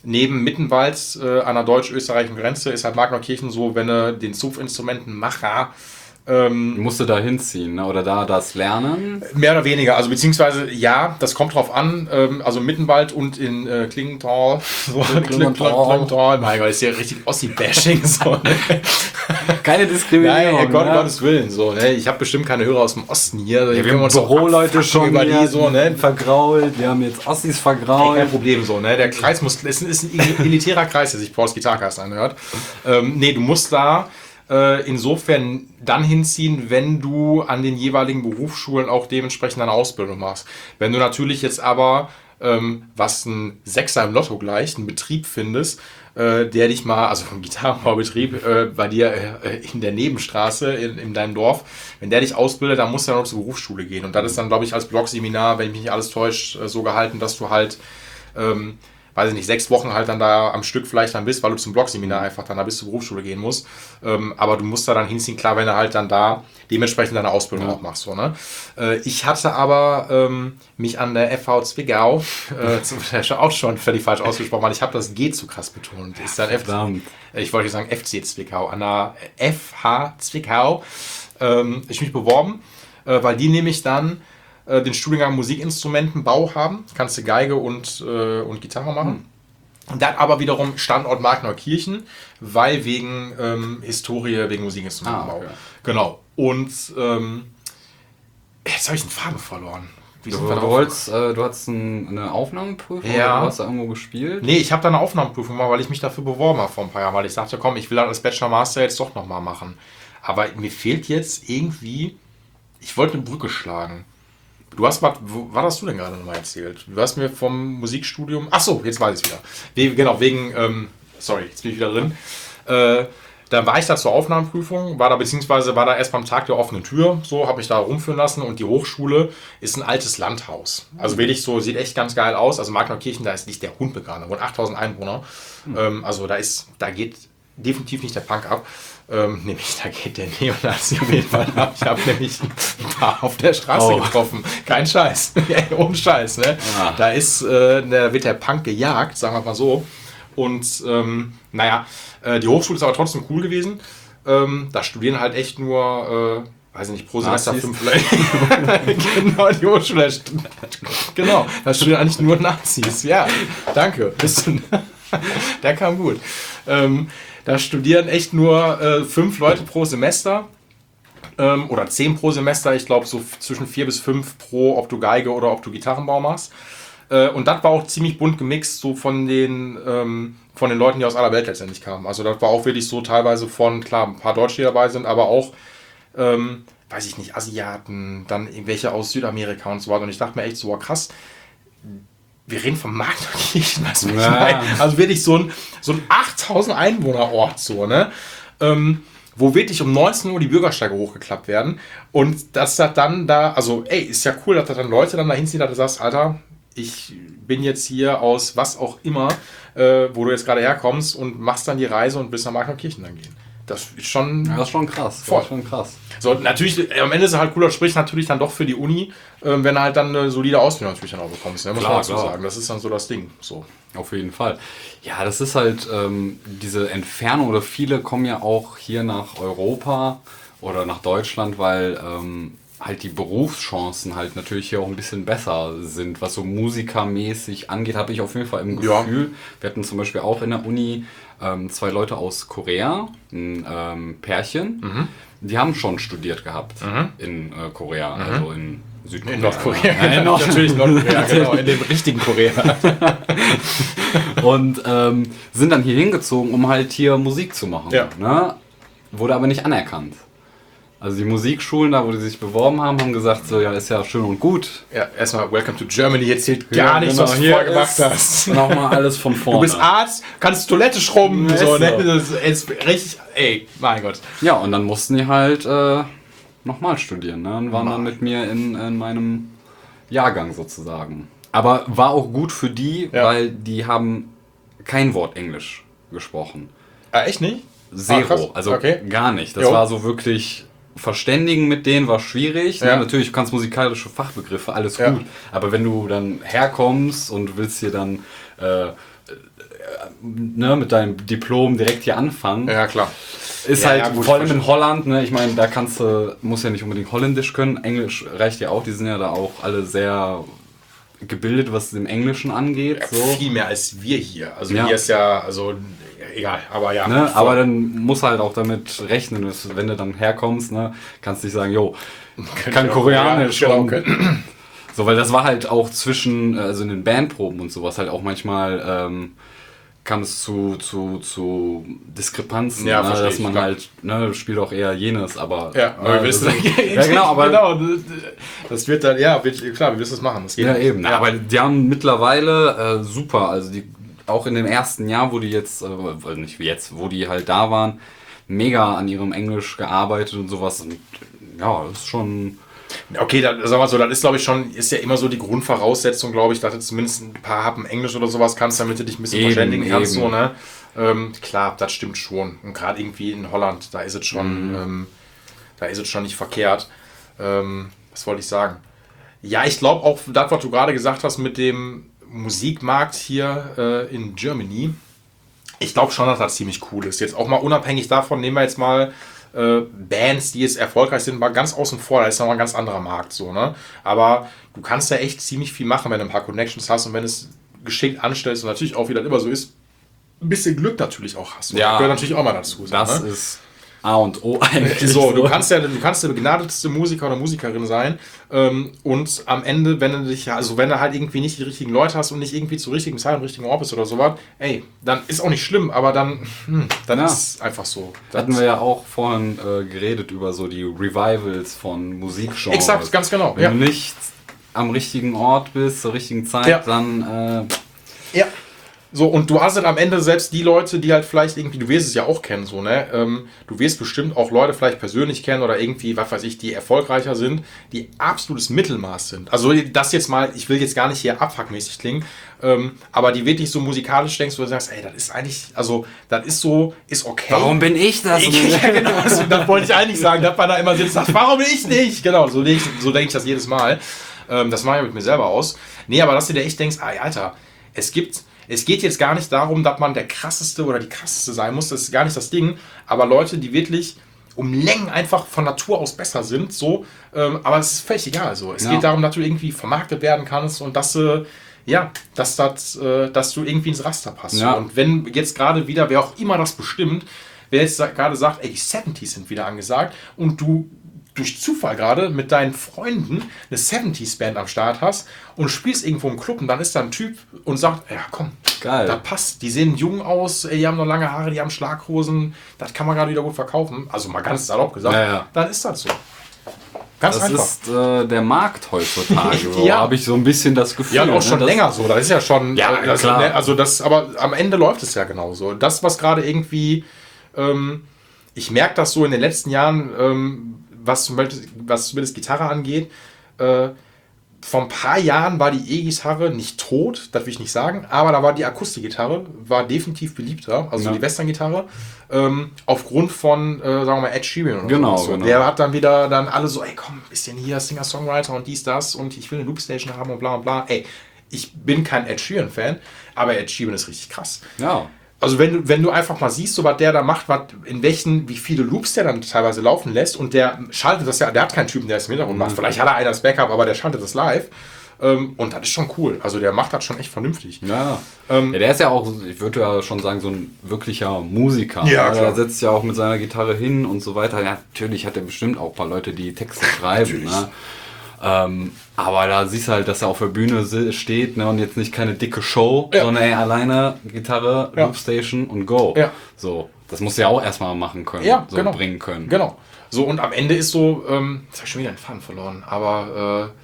neben Mittenwald äh, an der deutsch-österreichischen Grenze ist halt Markneukirchen so, wenn du den Zupfinstrumentenmacher ähm, musst du da hinziehen, ne? Oder da das lernen? mehr oder weniger, also beziehungsweise ja, das kommt drauf an, ähm, also Mittenwald und in äh, Klingenthal, so, Klingenthal, mein Gott, ist ja richtig Ossi-Bashing, so, ne? Keine Diskriminierung. Nein, Gott, ne? Gottes Willen, so, ne? Ich habe bestimmt keine Hörer aus dem Osten hier, Ja, wir wir haben uns auch Büroleute schon über die, so, ne? vergrault, wir haben jetzt Ossis Hey, vergrault. kein Problem so, ne? Der Kreis muss, es ist ein elitärer Kreis, der sich Pauls Gitarcast anhört. Ähm, nee, du musst da äh, insofern dann hinziehen, wenn du an den jeweiligen Berufsschulen auch dementsprechend eine Ausbildung machst. Wenn du natürlich jetzt aber, ähm, was ein Sechser im Lotto gleicht, einen Betrieb findest, äh, der dich mal, also ein Gitarrenbaubetrieb äh, bei dir äh, in der Nebenstraße in, in deinem Dorf, wenn der dich ausbildet, dann musst du dann noch zur Berufsschule gehen. Und das ist dann, glaube ich, als Blogseminar, wenn ich mich nicht alles täuscht, äh, so gehalten, dass du halt ähm, weiß ich nicht, sechs Wochen halt dann da am Stück vielleicht dann bist, weil du zum Blogseminar einfach dann da bis zur Berufsschule gehen musst. Ähm, aber du musst da dann hinziehen, klar, wenn du halt dann da dementsprechend deine Ausbildung ja. auch machst. So, ne? Äh, ich hatte aber ähm, mich an der F V Zwickau, äh, zum, auch schon völlig falsch ausgesprochen, weil ich habe das G zu krass betont. Ist dann F- ich wollte sagen F C Zwickau, an der F H Zwickau ähm, ich mich beworben, äh, weil die nämlich dann den Studiengang Musikinstrumentenbau haben. Kannst du Geige und, äh, und Gitarre machen. Mhm. Und dann aber wiederum Standort Markneukirchen, weil wegen ähm, Historie, wegen Musikinstrumentenbau. Ah, okay. Genau. Und ähm, jetzt habe ich eine Farbe verloren. Wie du, du, wolltest, äh, du hattest ein, eine Aufnahmeprüfung ja. oder du hast da irgendwo gespielt? Nee, ich habe da eine Aufnahmeprüfung gemacht, weil ich mich dafür beworben habe vor ein paar Jahren, weil ich sagte, komm, ich will dann das Bachelor-Master jetzt doch nochmal machen. Aber mir fehlt jetzt irgendwie, ich wollte eine Brücke schlagen. Du hast mal, was hast du denn gerade nochmal erzählt? Du hast mir vom Musikstudium, ach so, jetzt weiß ich es wieder. We, genau, wegen, ähm, sorry, jetzt bin ich wieder drin. Äh, dann war ich da zur Aufnahmeprüfung, war da beziehungsweise war da erst beim Tag der offenen Tür, so habe ich da rumführen lassen und die Hochschule ist ein altes Landhaus. Also wirklich so, sieht echt ganz geil aus. Also Markneukirchen, da ist nicht der Hund begraben, da wohnen achttausend Einwohner. Mhm. Ähm, also da ist, da geht definitiv nicht der Punk ab. Ähm, nämlich, da geht der Neonazi auf jeden Fall ab. Ich habe nämlich ein paar auf der Straße oh. getroffen. Kein Scheiß. Ohne Scheiß, ne? Ah. Da ist, äh, da wird der Punk gejagt, sagen wir mal so. Und, ähm, naja, äh, die Hochschule ist aber trotzdem cool gewesen. Ähm, da studieren halt echt nur, äh, weiß ich nicht, pro Semester fünf vielleicht. Genau, die Hochschule. Genau, da studieren eigentlich nur Nazis. Ja, danke. Der kam gut. Ähm, Da studieren echt nur äh, fünf Leute pro Semester ähm, oder zehn pro Semester. Ich glaube so f- zwischen vier bis fünf pro, ob du Geige oder ob du Gitarrenbau machst. Äh, und das war auch ziemlich bunt gemixt, so von den, ähm, von den Leuten, die aus aller Welt letztendlich kamen. Also das war auch wirklich so teilweise von, klar, ein paar Deutsche, die dabei sind, aber auch, ähm, weiß ich nicht, Asiaten, dann irgendwelche aus Südamerika und so weiter. Und ich dachte mir echt so, krass, wir reden vom Markneukirchen, was ja. ich meine. Also wirklich so ein, so ein achttausend Einwohner-Ort, so, ne? Ähm, wo wirklich um neunzehn Uhr die Bürgersteige hochgeklappt werden. Und dass das dann da, also ey, ist ja cool, dass da dann Leute dann da hinziehen, dass du sagst, Alter, ich bin jetzt hier aus was auch immer, äh, wo du jetzt gerade herkommst und machst dann die Reise und bist nach Markneukirchen dann gehen. Das ist schon... Ja, das ist schon krass. Voll. Das ist schon krass. So, natürlich, am Ende ist es halt cooler, sprich natürlich dann doch für die Uni, äh, wenn du halt dann eine solide Ausbildung natürlich dann auch bekommst. Ne? Muss klar, man dazu klar. sagen. Das ist dann so das Ding. So. Auf jeden Fall. Ja, das ist halt ähm, diese Entfernung, oder viele kommen ja auch hier nach Europa oder nach Deutschland, weil ähm, halt die Berufschancen halt natürlich hier auch ein bisschen besser sind. Was so musikermäßig angeht, habe ich auf jeden Fall im Gefühl. Ja. Wir hatten zum Beispiel auch in der Uni ähm, zwei Leute aus Korea, ein ähm, Pärchen, mhm. die haben schon studiert gehabt mhm. in äh, Korea, mhm. also in Südkorea. In Nordkorea. Nein, Nord- natürlich Nordkorea, genau, in dem richtigen Korea. Und ähm, sind dann hier hingezogen, um halt hier Musik zu machen. Ja. Ne? Wurde aber nicht anerkannt. Also die Musikschulen, da wo die sich beworben haben, haben gesagt, so ja, ist ja schön und gut. Ja, erstmal Welcome to Germany, jetzt zählt gar ja, nichts, genau, was du vorher gemacht hast. Nochmal alles von vorne. Du bist Arzt, kannst Toilette schrubben, ja, so, ne? so. Das ist jetzt richtig, ey, mein Gott. Ja, und dann mussten die halt äh, nochmal studieren, ne? Und waren Mann. dann mit mir in, in meinem Jahrgang sozusagen. Aber war auch gut für die, ja. weil die haben kein Wort Englisch gesprochen. Ah, echt nicht? Zero, ah, also okay. gar nicht. Das jo. war so wirklich... Verständigen mit denen war schwierig. Ja. Ne? Natürlich, du kannst musikalische Fachbegriffe, alles ja. gut. Aber wenn du dann herkommst und willst hier dann äh, ne, mit deinem Diplom direkt hier anfangen. Ja, klar. Ist Ja, halt ja, gut, vor allem ich in Holland, ne? Ich meine, da kannst du, muss ja nicht unbedingt Holländisch können, Englisch reicht ja auch, die sind ja da auch alle sehr gebildet, was den Englischen angeht. Ja, So. viel mehr als wir hier. Also Ja. hier ist ja, also egal, aber ja. Ne? voll. Aber dann muss halt auch damit rechnen, dass, wenn du dann herkommst, ne, kannst du nicht sagen, jo, kann ich auch Koreanisch. Koreanisch, genau, und- So, weil das war halt auch zwischen, also in den Bandproben und sowas halt auch manchmal ähm, kam es zu, zu, zu Diskrepanzen, Ja, ne, versteh dass ich, man klar. halt, ne, spielt auch eher jenes, aber Ja, aber wir ne, wissen, das- ja genau, aber genau, das wird dann, ja, wird, klar, wir wissen es machen. Das geht ja nicht. eben, aber die haben mittlerweile äh, super, also die auch in dem ersten Jahr, wo die jetzt, äh, also nicht wie jetzt, wo die halt da waren, mega an ihrem Englisch gearbeitet und sowas und ja, das ist schon. Okay, dann, sagen wir mal so, das ist, glaube ich, schon, ist ja immer so die Grundvoraussetzung, glaube ich, dass du zumindest ein paar Happen Englisch oder sowas kannst, damit du dich ein bisschen Eben, verständigen kannst. eben. So, ne? ähm, klar, das stimmt schon. Und gerade irgendwie in Holland, da ist es schon, Mhm. ähm, da ist es schon nicht verkehrt. Ähm, was wollte ich sagen? Ja, ich glaube auch, das, was du gerade gesagt hast mit dem Musikmarkt hier äh, in Germany, ich glaube schon, dass das ziemlich cool ist. Jetzt auch mal unabhängig davon, nehmen wir jetzt mal äh, Bands, die jetzt erfolgreich sind, mal ganz außen vor, da ist nochmal ein ganz anderer Markt so, ne? Aber du kannst ja echt ziemlich viel machen, wenn du ein paar Connections hast und wenn du es geschickt anstellst und natürlich auch, wie das immer so ist, ein bisschen Glück natürlich auch hast. Und Ja, das gehört natürlich auch mal dazu. So, Das ne? ist A und O eigentlich. So, du kannst ja, du kannst der begnadetste Musiker oder Musikerin sein ähm, und am Ende, wenn du dich, also wenn du halt irgendwie nicht die richtigen Leute hast und nicht irgendwie zur richtigen Zeit und richtigen Ort bist oder sowas, ey, dann ist auch nicht schlimm, aber dann, hm, dann Ja. ist einfach so. Das Hatten wir ja auch vorhin äh, geredet über so die Revivals von Musikgenres. Exakt, ganz genau, Wenn ja. du nicht am richtigen Ort bist, zur richtigen Zeit, Ja. dann äh, Ja. So, und du hast halt am Ende selbst die Leute, die halt vielleicht irgendwie, du wirst es ja auch kennen, so, ne? Ähm, du wirst bestimmt auch Leute vielleicht persönlich kennen oder irgendwie, was weiß ich, die erfolgreicher sind, die absolutes Mittelmaß sind. Also das jetzt mal, ich will jetzt gar nicht hier abfuckmäßig klingen, ähm, aber die wirklich so musikalisch denkst, wo du sagst, ey, das ist eigentlich, also, das ist so, ist okay. warum bin ich das? Ja, genau, also, das wollte ich eigentlich sagen, dass man da immer sitzt und sagt, warum ich nicht? Genau, so denke ich, so denk ich das jedes Mal. Ähm, das mache ich mit mir selber aus. Nee, aber dass du dir echt denkst, ey, Alter, es gibt, es geht jetzt gar nicht darum, dass man der krasseste oder die krasseste sein muss, das ist gar nicht das Ding, aber Leute, die wirklich um Längen einfach von Natur aus besser sind, so, ähm, aber es ist völlig egal, so. Es Ja. geht darum, dass du irgendwie vermarktet werden kannst und dass du, ja, dass, das, äh, dass du irgendwie ins Raster passt. Ja. So. Und wenn jetzt gerade wieder, wer auch immer das bestimmt, wer jetzt sa- gerade sagt, ey, die siebziger sind wieder angesagt und du durch Zufall gerade mit deinen Freunden eine siebziger-Band am Start hast und spielst irgendwo im Club und dann ist da ein Typ und sagt, ja komm, Geil. das passt, die sehen jung aus, ey, die haben noch lange Haare, die haben Schlaghosen, das kann man gerade wieder gut verkaufen, also mal ganz salopp gesagt, Ja, ja. dann ist das so. Ganz Das einfach. ist äh, der Markt heutzutage. So Ja. habe ich so ein bisschen das Gefühl. Ja, und auch schon ne, dass- länger so. Das ist ja schon. Ja, äh, das, klar. ne, also das, aber am Ende läuft es ja genauso. Das, was gerade irgendwie, ähm, ich merke das so in den letzten Jahren, ähm, was, zum Beispiel, was zumindest Gitarre angeht, äh, vor ein paar Jahren war die E-Gitarre nicht tot, das will ich nicht sagen, aber da war die Akustikgitarre, war definitiv beliebter, also Ja. die Western-Gitarre, ähm, aufgrund von, äh, sagen wir mal, Ed Sheeran oder Genau, so. genau. Der hat dann wieder dann alle so, ey komm, bisschen hier Singer-Songwriter und dies, das und ich will eine Loopstation haben und bla und bla. Ey, ich bin kein Ed Sheeran-Fan, aber Ed Sheeran ist richtig krass. Ja. Also wenn du, wenn du einfach mal siehst, so was der da macht, was, in welchen, wie viele Loops der dann teilweise laufen lässt und der schaltet das ja, der hat keinen Typen, der es im Hintergrund macht. Vielleicht hat er einen als Backup, aber der schaltet das live. Ähm, und das ist schon cool. Also der macht das schon echt vernünftig. Ja. Ähm, ja, der ist ja auch, ich würde ja schon sagen, so ein wirklicher Musiker. Ja, ne? klar. Der setzt ja auch mit seiner Gitarre hin und so weiter. Ja, natürlich hat er bestimmt auch ein paar Leute, die Texte schreiben. Ne? Ähm, aber da siehst du halt, dass er auf der Bühne si- steht, ne? Und jetzt nicht keine dicke Show, Ja. sondern ey, alleine Gitarre, Ja. Loopstation und go. Ja. So, das musst du ja auch erstmal machen können, Ja, so genau. bringen können. Genau. So, und am Ende ist so, ähm, jetzt habe ich schon wieder einen Faden verloren, aber äh,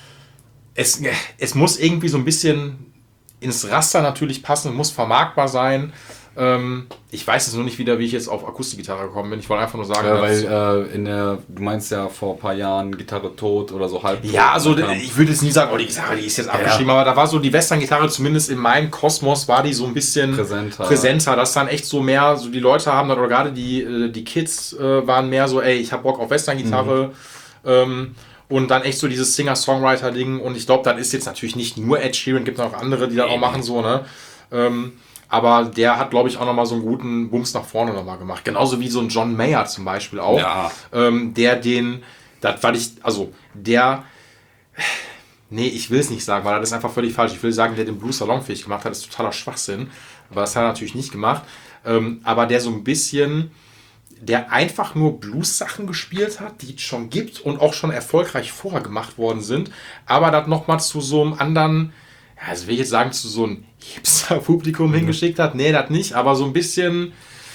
es, es muss irgendwie so ein bisschen ins Raster natürlich passen, muss vermarktbar sein. Ähm, ich weiß jetzt nur nicht wieder, wie ich jetzt auf Akustikgitarre gekommen bin. Ich wollte einfach nur sagen, Ja, dass- weil äh, in der, du meinst ja vor ein paar Jahren Gitarre tot oder so halb tot. ja, also Dann kam- ich würde jetzt nie sagen, oh, die Gitarre, die ist jetzt abgeschrieben, aber da war so die Western-Gitarre, zumindest in meinem Kosmos, war die so ein bisschen Präsenter. präsenter. Das dann echt so mehr, so die Leute haben dann, oder gerade die, äh, die Kids äh, waren mehr so, ey, ich hab Bock auf Western-Gitarre. Ähm, und dann echt so dieses Singer-Songwriter-Ding. Und ich glaube, das ist jetzt natürlich nicht nur Ed Sheeran, gibt noch andere, die das auch machen, so, ne? Ähm, aber der hat, glaube ich, auch nochmal so einen guten Bums nach vorne nochmal gemacht. Genauso wie so ein John Mayer zum Beispiel auch. Ja. Ähm, der den, das war ich, also der, nee, ich will es nicht sagen, weil das ist einfach völlig falsch. Ich will sagen, der den Blues salonfähig gemacht hat, ist totaler Schwachsinn. Aber das hat er natürlich nicht gemacht. Ähm, aber der so ein bisschen, der einfach nur Blues-Sachen gespielt hat, die es schon gibt und auch schon erfolgreich vorher gemacht worden sind, aber das nochmal zu so einem anderen, ja, das will ich jetzt sagen, zu so einem Hipster-Publikum mhm. hingeschickt hat. Nee, das nicht, aber so ein bisschen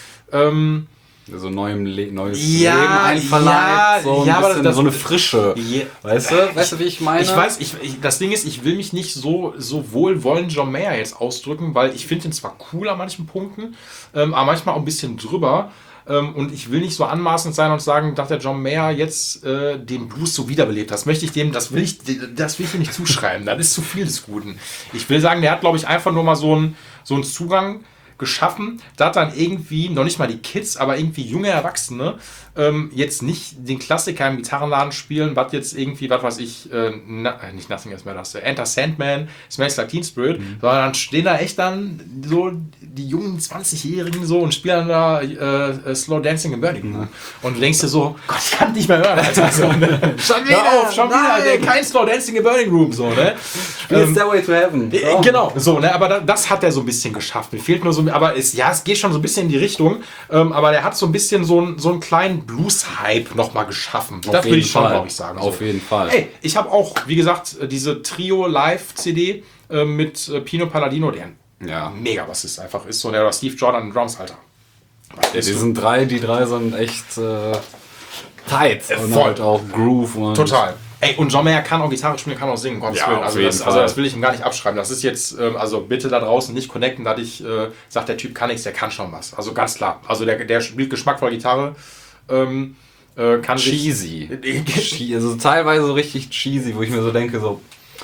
ähm, so neuem Le- neues ja, Leben einverleibt, ja, so, ein ja, aber bisschen, das, so eine Frische. Yeah. Weißt du? Weißt du, wie ich meine? Ich weiß, ich, ich, das Ding ist, ich will mich nicht so, so wohlwollend John Mayer jetzt ausdrücken, weil ich finde ihn zwar cool an manchen Punkten, ähm, aber manchmal auch ein bisschen drüber. Ähm, und ich will nicht so anmaßend sein und sagen, dass der John Mayer jetzt äh, den Blues so wiederbelebt. Das möchte ich dem, das will ich, das will ich ihm nicht zuschreiben. Das ist zu viel des Guten. Ich will sagen, der hat, glaube ich, einfach nur mal so einen, so einen Zugang geschaffen, da dann irgendwie, noch nicht mal die Kids, aber irgendwie junge Erwachsene ähm, jetzt nicht den Klassiker im Gitarrenladen spielen, was jetzt irgendwie, was weiß ich, äh, na, nicht Nothing Else Matters, Enter Sandman, Smells Like Teen Spirit, mhm. sondern dann stehen da echt dann so die jungen zwanzigjährigen so und spielen da äh, Slow Dancing in Burning Room. Mhm. Und du denkst dir so, Gott, ich kann nicht mehr hören, Alter. So, ne? Schon wieder, Hör auf, schon wieder, der, kein Slow Dancing in Burning Room, so, ne? Spiel Stairway to Heaven. Oh. Genau, so, ne, aber das hat er so ein bisschen geschafft. Mir fehlt nur so, aber es, ja, es geht schon so ein bisschen in die Richtung, ähm, aber der hat so ein bisschen so, ein, so einen kleinen Blues-Hype nochmal geschaffen. Auf das würde ich schon, Fall. glaube ich, sagen. Auf so. jeden Fall. Ey, ich habe auch, wie gesagt, diese Trio-Live-C D äh, mit äh, Pino Palladino, der ein ja. mega Bassist einfach ist, so der Steve Jordan Drums, Alter. Ja, die sind drei, die drei sind echt äh, tight äh, und voll. halt auch Groove. Und total. Ey, und John Mayer kann auch Gitarre spielen, kann auch singen, Gottes ja, Willen. Also jeden das, Fall. also das will ich ihm gar nicht abschreiben. Das ist jetzt, ähm, also bitte da draußen nicht connecten, dass ich äh, sage, der Typ kann nichts, der kann schon was. Also ganz klar. Also der, der spielt geschmackvoll Gitarre. Ähm, äh, kann cheesy. Sich, also teilweise so richtig cheesy, wo ich mir so denke, so.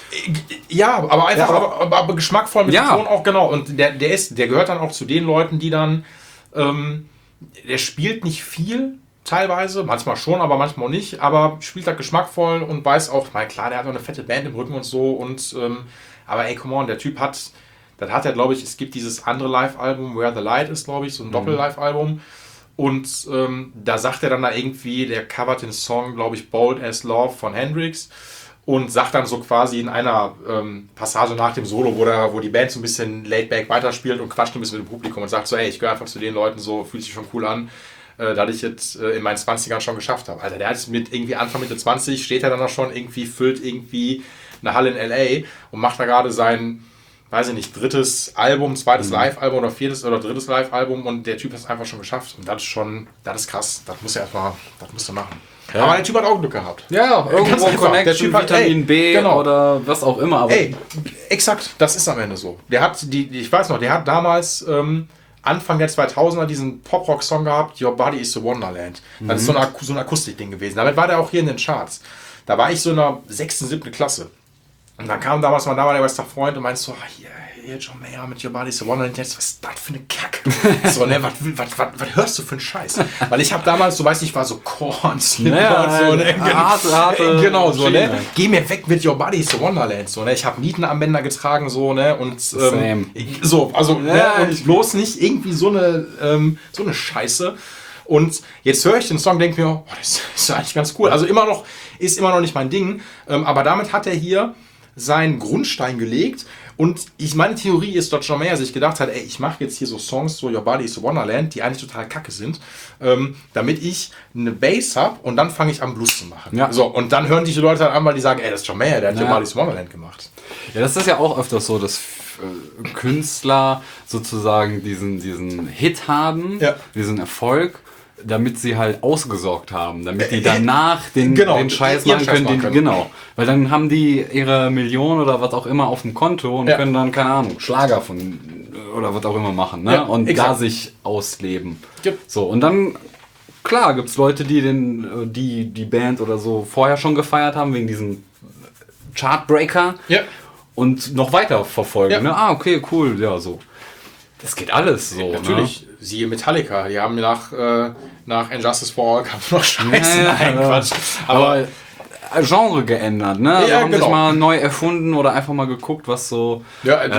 Ja, aber einfach, ja, aber, aber, aber geschmackvoll mit ja. dem Ton auch, genau. Und der, der ist, der gehört dann auch zu den Leuten, die dann, ähm, der spielt nicht viel, teilweise, manchmal schon, aber manchmal auch nicht, aber spielt halt geschmackvoll und weiß auch, mal klar, der hat auch eine fette Band im Rücken und so und, ähm, aber ey, come on, der Typ hat, das hat er, glaube ich, es gibt dieses andere Live-Album, Where the Light ist, glaube ich, so ein mhm. Doppel-Live-Album und ähm, da sagt er dann da irgendwie, der covert den Song, glaube ich, Bold as Love von Hendrix und sagt dann so quasi in einer ähm, Passage nach dem Solo, wo, der, wo die Band so ein bisschen laid-back weiterspielt und quatscht ein bisschen mit dem Publikum und sagt so, ey, ich gehöre einfach zu den Leuten, so fühlt sich schon cool an, äh, da ich jetzt äh, in meinen zwanzigern schon geschafft habe. Alter, der hat mit irgendwie Anfang Mitte zwanzig, steht er dann auch schon irgendwie, füllt irgendwie eine Halle in L A und macht da gerade sein, weiß ich nicht, drittes Album, zweites mhm. Live-Album oder viertes oder drittes Live-Album und der Typ hat es einfach schon geschafft und das ist schon, das ist krass, das muss er erstmal, das musst du machen. Ja. Aber der Typ hat auch Glück gehabt. Ja, irgendwo Connection, der Typ hat, Vitamin ey, B genau. oder was auch immer. Aber ey, exakt, das ist am Ende so. Der hat, die, ich weiß noch, der hat damals ähm, Anfang der zweitausender diesen Pop-Rock-Song gehabt, Your Body is a Wonderland. Das mhm. ist so, eine, so ein Akustik-Ding gewesen. Damit war der auch hier in den Charts. Da war ich so in der sechsten, siebten Klasse. Und dann kam damals mein damaliger bester Freund und meinte so, hier, hier, John Mayer mit Your Body is a Wonderland. Was ist das für eine Kacke? So, ne, was, was, was, was hörst du für einen Scheiß? Weil ich habe damals, so weiß ich, war so Korn, naja, und so, ne? harte, harte genau, so, ne? Geh mir weg mit Your Body is a Wonderland. So, ne? Ich habe Nietenarmbänder getragen, so, ne? Und ähm, so, also, ja, ne? Und bloß nicht irgendwie so eine, ähm, so eine Scheiße. Und jetzt höre ich den Song und denke mir, oh, das ist eigentlich ganz cool. Also immer noch, ist immer noch nicht mein Ding. Ähm, aber damit hat er hier seinen Grundstein gelegt. Und ich, meine Theorie ist, dass John Mayer sich gedacht hat, ey, ich mache jetzt hier so Songs, so Your Body is a Wonderland, die eigentlich total kacke sind, ähm, damit ich eine Bass habe und dann fange ich an, Blues zu machen. Ja. So, und dann hören sich die Leute halt an, weil die sagen, ey, das ist John Mayer, der hat ja. Your Body is a Wonderland gemacht. Ja, das ist ja auch öfters so, dass äh, Künstler sozusagen diesen, diesen Hit haben, ja. diesen Erfolg, damit sie halt ausgesorgt haben, damit die danach den, genau, den Scheiß machen können, den, können. Genau. Weil dann haben die ihre Million oder was auch immer auf dem Konto und ja. können dann, keine Ahnung, Schlager von oder was auch immer machen, ne? Ja, und exakt. Da sich ausleben. Ja. So, und dann, klar, gibt es Leute, die den, die, die Band oder so vorher schon gefeiert haben, wegen diesem Chartbreaker ja. und noch weiter verfolgen. Ja. Ne? Ah, okay, cool, ja, so. Das geht alles so. Ja, natürlich, ne? Siehe Metallica, die haben nach, äh, nach Injustice for All kam noch Scheiße. Ja, ja, Nein, ja. Quatsch. Aber, Aber Genre geändert, ne? Ja, haben genau. sich mal neu erfunden oder einfach mal geguckt, was so. Ja, äh,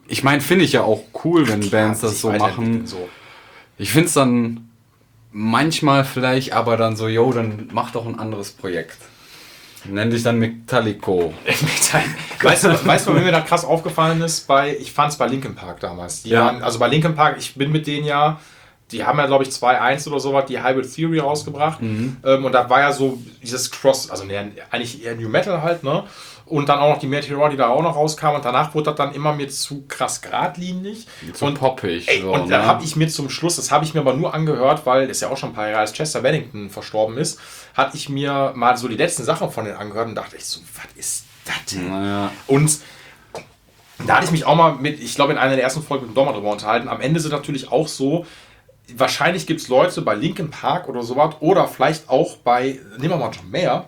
ich meine, finde ich ja auch cool, wenn Klar, Bands das sich so weiterentwickeln, machen. so. Ich finde es dann manchmal vielleicht aber dann so, yo, dann mach doch ein anderes Projekt. Nenn dich dann Metallico. weißt du, weißt du, wie mir da krass aufgefallen ist? Bei, ich fand es bei Linkin Park damals. Die Ja. waren, also bei Linkin Park, ich bin mit denen ja, die haben ja, glaube ich, zwei eins oder sowas, die Hybrid Theory rausgebracht. Mhm. Ähm, und da war ja so dieses Cross, also ne, eigentlich eher New Metal halt, ne? Und dann auch noch die Meteor, die da auch noch rauskam. Und danach wurde das dann immer mir zu krass geradlinig. Zu und poppig. Ey, so, und ne? dann habe ich mir zum Schluss, das habe ich mir aber nur angehört, weil das ist ja auch schon ein paar Jahre, als Chester Bennington verstorben ist, hatte ich mir mal so die letzten Sachen von denen angehört und dachte ich so, was ist das denn? Naja. Und da hatte ich mich auch mal mit, ich glaube in einer der ersten Folgen mit dem Dommer drüber unterhalten. Am Ende sind natürlich auch so, wahrscheinlich gibt es Leute bei Linkin Park oder sowas oder vielleicht auch bei, nehmen wir mal John Mayer,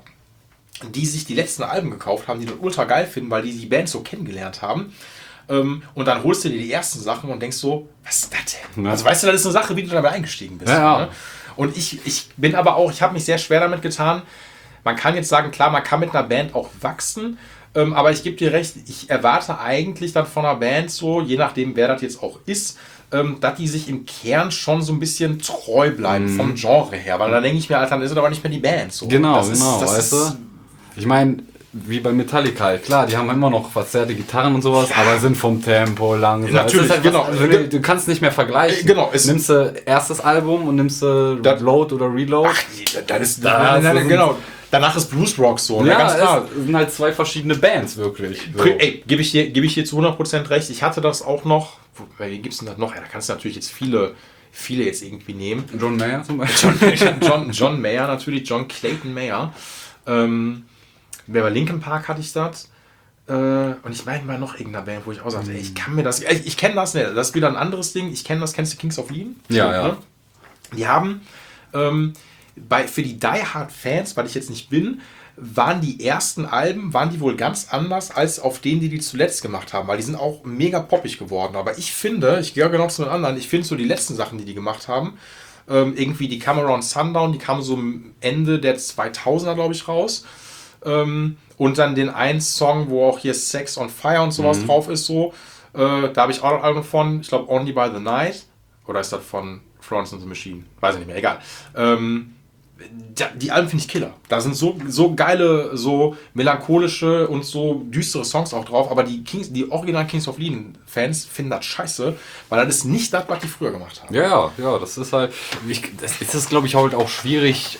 die sich die letzten Alben gekauft haben, die das ultra geil finden, weil die die Band so kennengelernt haben. Ähm, und dann holst du dir die ersten Sachen und denkst so, was ist das denn? Ja. Also weißt du, das ist eine Sache, wie du dabei eingestiegen bist. Ja, ja. Ne? Und ich, ich bin aber auch, ich habe mich sehr schwer damit getan. Man kann jetzt sagen, klar, man kann mit einer Band auch wachsen, ähm, aber ich gebe dir recht, ich erwarte eigentlich dann von einer Band so, je nachdem, wer das jetzt auch ist, ähm, dass die sich im Kern schon so ein bisschen treu bleiben, Mhm. vom Genre her. Weil dann denke ich mir, Alter, dann ist es aber nicht mehr die Band. So. Genau, das genau, ist, das weißt ist, du? Ich meine, wie bei Metallica halt. Klar, die haben immer noch verzerrte Gitarren und sowas, Ja. aber sind vom Tempo langsam. Natürlich, Es ist halt genau. Was, du, du kannst nicht mehr vergleichen. Genau, es- nimmst du erstes Album und nimmst du Das- Load oder Reload. Ach, das ist, Da nein, nein, sind- genau. Danach ist Blues Rock so, ne? ja, Ganz klar. es sind halt zwei verschiedene Bands, wirklich. So. Ey, gebe ich, dir- gebe ich dir zu hundert Prozent recht. Ich hatte das auch noch. Wo- Wie gibt es denn das noch? Ja, da kannst du natürlich jetzt viele, viele jetzt irgendwie nehmen. John Mayer zum Beispiel. John, John, John Mayer natürlich, John Clayton Mayer. Ähm, bei Linkin Park hatte ich das. Äh, und ich meine mal noch irgendeiner Band, wo ich auch sagte, ey, ich kann mir das. Ich, ich kenne das nicht. Das ist wieder ein anderes Ding. Ich kenne das. Kennst du Kings of Leon? Ja, So, ja. ne? Die haben ähm, bei, für die Die Hard Fans, weil ich jetzt nicht bin, waren die ersten Alben, waren die wohl ganz anders als auf denen, die die zuletzt gemacht haben, weil die sind auch mega poppig geworden. Aber ich finde, ich gehe genau zu den anderen, ich finde so die letzten Sachen, die die gemacht haben, ähm, irgendwie die Cameron Sundown, die kam so Ende der zweitausender, glaube ich, raus. Ähm, und dann den einen Song, wo auch hier Sex on Fire und sowas Mhm. drauf ist, so. Äh, da habe ich auch ein Album von, ich glaube Only by the Night. Oder ist das von Florence and the Machine? Weiß ich nicht mehr, egal. Ähm, die, die Alben finde ich Killer. Da sind so, so geile, so melancholische und so düstere Songs auch drauf, aber die Kings, die originalen Kings of Leon Fans finden das scheiße, weil das ist nicht das, was die früher gemacht haben. Ja, ja, ja, das ist halt. Ich, das ist es, glaube ich, halt auch schwierig,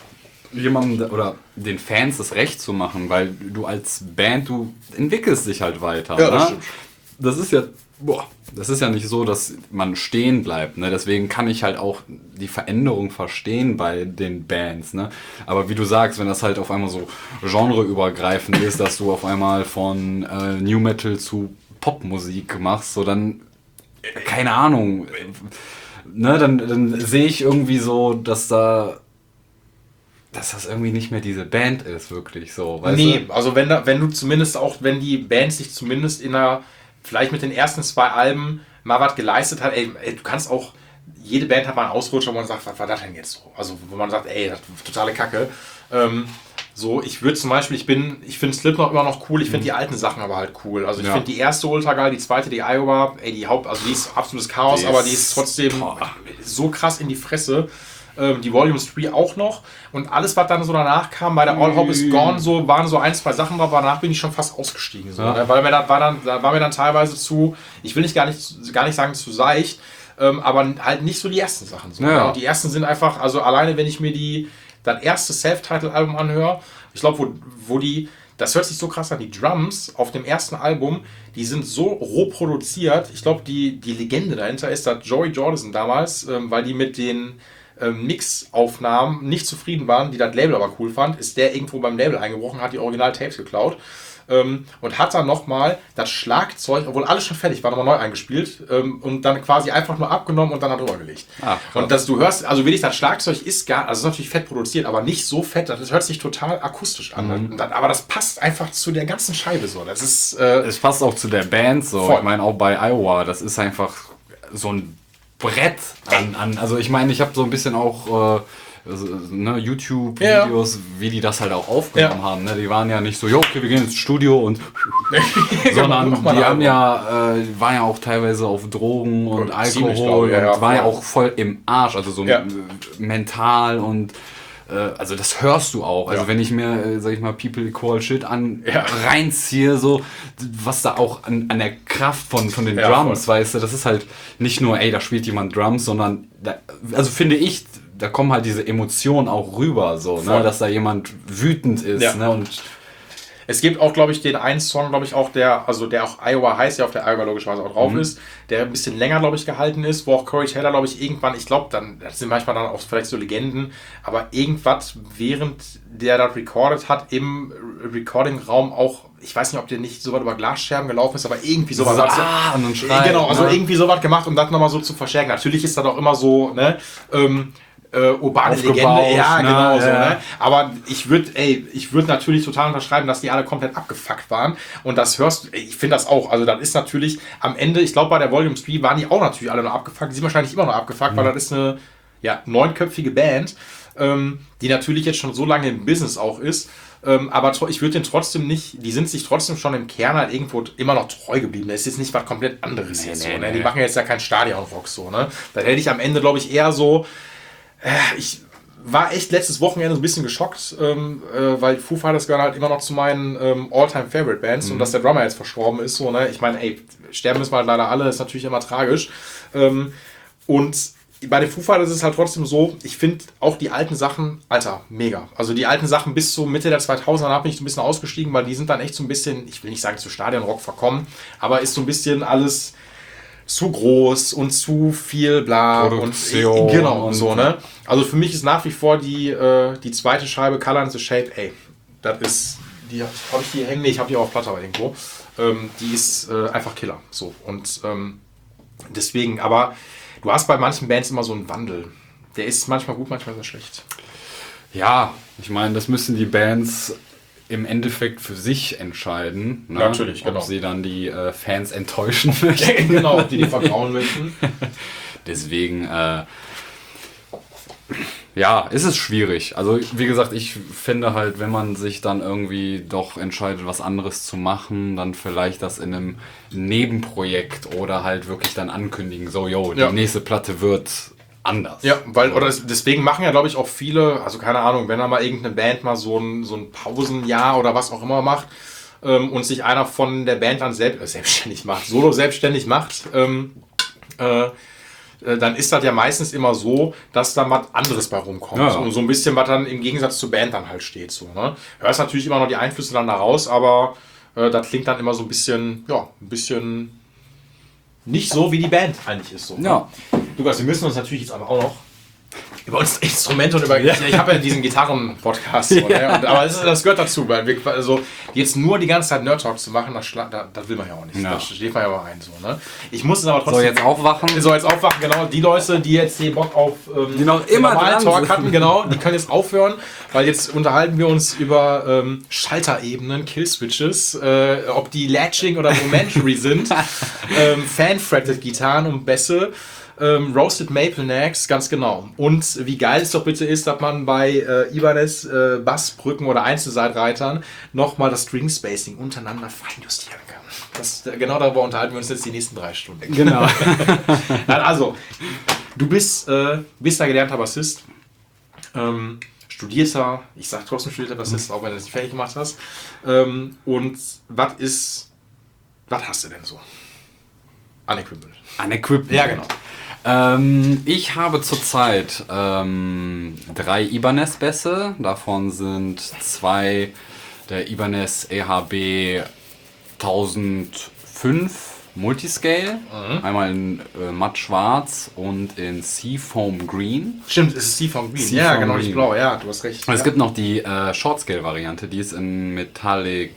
jemandem oder den Fans das Recht zu machen, weil du als Band, du entwickelst dich halt weiter. Ja, das ne? stimmt. Das ist ja, boah, das ist ja nicht so, dass man stehen bleibt. Ne? Deswegen kann ich halt auch die Veränderung verstehen bei den Bands. Ne? Aber wie du sagst, wenn das halt auf einmal so genreübergreifend ist, dass du auf einmal von äh, New Metal zu Popmusik machst, so dann, keine Ahnung, ne, dann, dann sehe ich irgendwie so, dass da dass das irgendwie nicht mehr diese Band ist, wirklich so. Weißt Nee, du? also wenn, da, wenn du zumindest auch, wenn die Band sich zumindest in einer, vielleicht mit den ersten zwei Alben mal was geleistet hat, ey, ey, du kannst auch, jede Band hat mal einen Ausrutscher, wo man sagt, was war das denn jetzt so? Also wo man sagt, ey, das ist totale Kacke. Ähm, so, ich würde zum Beispiel, ich bin, ich finde Slipknot immer noch cool, ich finde die alten Sachen aber halt cool. Also ich Ja. finde die erste ultra geil, die zweite, die Iowa, ey, die Haupt, also die ist absolutes Chaos, Die aber ist- die ist trotzdem boah. so krass in die Fresse. Ähm, die Volume drei auch noch. Und alles, was dann so danach kam, bei der All Hope is Gone, so, waren so ein, zwei Sachen drauf, danach bin ich schon fast ausgestiegen. So, Ja. ne? Weil mir da, war, dann, da war mir dann teilweise zu, ich will nicht gar nicht, gar nicht sagen zu seicht, ähm, aber halt nicht so die ersten Sachen. So, Ja. ne? Und die ersten sind einfach, also alleine wenn ich mir die, das erste Self-Title-Album anhöre, ich glaube, wo, wo die, das hört sich so krass an, die Drums auf dem ersten Album, die sind so roh produziert. Ich glaube, die, die Legende dahinter ist, dass Joey Jordison damals, ähm, weil die mit den ähm, Mix-Aufnahmen nicht zufrieden waren, die das Label aber cool fand, ist der irgendwo beim Label eingebrochen, hat die Original-Tapes geklaut ähm, und hat dann nochmal das Schlagzeug, obwohl alles schon fertig war, nochmal neu eingespielt ähm, und dann quasi einfach nur abgenommen und dann da drüber gelegt. Ah, krass. und dass du hörst, also wirklich, das Schlagzeug ist gar, also ist natürlich fett produziert, aber nicht so fett, das hört sich total akustisch an. Und dann, aber das passt einfach zu der ganzen Scheibe so. Das ist äh, Es passt auch zu der Band so. Voll. Ich meine, auch bei Iowa, das ist einfach so ein Brett an. an also ich meine, ich habe so ein bisschen auch also, ne, YouTube-Videos, ja. wie die das halt auch aufgenommen ja. haben. Ne? Die waren ja nicht so, jo, okay, wir gehen ins Studio und sondern die haben ja, äh, waren ja auch teilweise auf Drogen und, und Alkohol glaub, ja, und ja, waren ja auch voll im Arsch, also so ja. mental und also das hörst du auch. Also ja. wenn ich mir, sag ich mal, People Call Shit an ja. reinziehe, so was da auch an, an der Kraft von, von den ja, Drums, voll. Weißt du, das ist halt nicht nur, ey, da spielt jemand Drums, sondern, da, also finde ich, da kommen halt diese Emotionen auch rüber, so, ne, dass da jemand wütend ist, ja. ne, und es gibt auch, glaube ich, den einen Song, glaube ich, auch der, also der auch Iowa heißt, der auf der Iowa logischerweise auch drauf mhm. ist, der ein bisschen länger, glaube ich, gehalten ist, wo auch Corey Taylor, glaube ich, irgendwann, ich glaube, dann, das sind manchmal dann auch vielleicht so Legenden, aber irgendwas, während der das recorded hat, im Recording-Raum auch, ich weiß nicht, ob der nicht so weit über Glasscherben gelaufen ist, aber irgendwie sowas. So, ah, und dann schreit, genau, also ne? irgendwie sowas gemacht, um das nochmal so zu verstärken. Natürlich ist das auch immer so, ne, ähm, Äh, urbane Legende, ja, ne? genau so, ja. ne? Aber ich würde, ey, ich würde natürlich total unterschreiben, dass die alle komplett abgefuckt waren. Und das hörst du, ich finde das auch. Also, das ist natürlich am Ende, ich glaube, bei der Volume drei waren die auch natürlich alle noch abgefuckt. Die sind wahrscheinlich immer noch abgefuckt, mhm. weil das ist eine, ja, neunköpfige Band, ähm, die natürlich jetzt schon so lange im Business auch ist. Ähm, aber ich würde den trotzdem nicht, die sind sich trotzdem schon im Kern halt irgendwo immer noch treu geblieben. Das ist jetzt nicht was komplett anderes nee, jetzt nee, so, ne? Nee. Die machen jetzt ja keinen Stadion-Rock so, ne? Da hätte ich am Ende, glaube ich, eher so. Ich war echt letztes Wochenende ein bisschen geschockt, ähm, äh, weil Foo Fighters gehören halt immer noch zu meinen ähm, All-Time-Favorite-Bands mhm. und dass der Drummer jetzt verstorben ist, so, ne? Ich meine, ey, sterben müssen wir halt leider alle, ist natürlich immer tragisch. Ähm, und bei den Foo Fighters ist es halt trotzdem so, ich finde auch die alten Sachen, Alter, mega. Also die alten Sachen bis zur Mitte der zweitausender bin ich so ein bisschen ausgestiegen, weil die sind dann echt so ein bisschen, ich will nicht sagen zu Stadionrock verkommen, aber ist so ein bisschen alles zu groß und zu viel bla Produktion und genau und so, ne? Also für mich ist nach wie vor die, äh, die zweite Scheibe Color and the Shape, ey, das ist, die habe ich hier hängen, nee, ich habe die auch auf Platte aber irgendwo, ähm, die ist äh, einfach Killer, so und ähm, deswegen, aber du hast bei manchen Bands immer so einen Wandel, der ist manchmal gut, manchmal sehr schlecht. Ja, ich meine, das müssen die Bands im Endeffekt für sich entscheiden, ne? Natürlich, ob genau. sie dann die äh, Fans enttäuschen möchten. Genau, die die vergrauen möchten. Deswegen, äh, ja, ist es schwierig. Also wie gesagt, ich finde halt, wenn man sich dann irgendwie doch entscheidet, was anderes zu machen, dann vielleicht das in einem Nebenprojekt oder halt wirklich dann ankündigen, so, yo, die ja. nächste Platte wird anders. Ja, weil, oder deswegen machen ja, glaube ich, auch viele, also keine Ahnung, wenn da mal irgendeine Band mal so ein, so ein Pausenjahr oder was auch immer macht ähm, und sich einer von der Band dann selbst, äh, selbstständig macht, solo selbstständig macht, ähm, äh, äh, dann ist das ja meistens immer so, dass da was anderes bei rumkommt. Ja. Und so ein bisschen, was dann im Gegensatz zur Band dann halt steht. So, ne? Hörst natürlich immer noch die Einflüsse dann da raus, aber äh, das klingt dann immer so ein bisschen, ja, ein bisschen nicht so, wie die Band eigentlich ist. So, ja. Ne? Lukas, wir müssen uns natürlich jetzt aber auch noch über unsere Instrumente und über... Ja. Ich habe ja diesen Gitarren-Podcast, so, ja. ne? und, aber das, das gehört dazu, weil wir, also jetzt nur die ganze Zeit Nerd-Talk zu machen, das, das, das will man ja auch nicht. Ja. Das steht man ja mal ein. So, ne? Ich muss es aber trotzdem... So, jetzt aufwachen. So, jetzt aufwachen, genau. Die Leute, die jetzt hier Bock auf ähm, die noch immer normalen Talk hatten, genau, die können jetzt aufhören, weil jetzt unterhalten wir uns über ähm, Schalterebenen, Killswitches, äh, ob die Latching oder Momentary sind, ähm, Fan-Fretted-Gitarren und Bässe, Ähm, Roasted Maple Necks, ganz genau. Und wie geil es doch bitte ist, dass man bei äh, Ibanez äh, Bassbrücken oder Einzelseitreitern nochmal das String Spacing untereinander feinjustieren kann. Das, genau darüber unterhalten wir uns jetzt die nächsten drei Stunden. Genau. Also, du bist, äh, bist ein gelernter Bassist, ähm, studierter, ich sag trotzdem studierter Bassist, mhm. auch wenn du das nicht fertig gemacht hast. Ähm, und was ist, was hast du denn so? An Equipment. An Equipment? Ja, genau. Ähm, ich habe zurzeit ähm, drei Ibanez-Bässe. Davon sind zwei der Ibanez E H B tausendfünf Multiscale. Mhm. Einmal in äh, matt schwarz und in Seafoam Green. Stimmt, es ist Seafoam Green. Seafoam ja, genau, Green. nicht blau. Ja, du hast recht. Und es ja. gibt noch die äh, Shortscale-Variante. Die ist in Metallic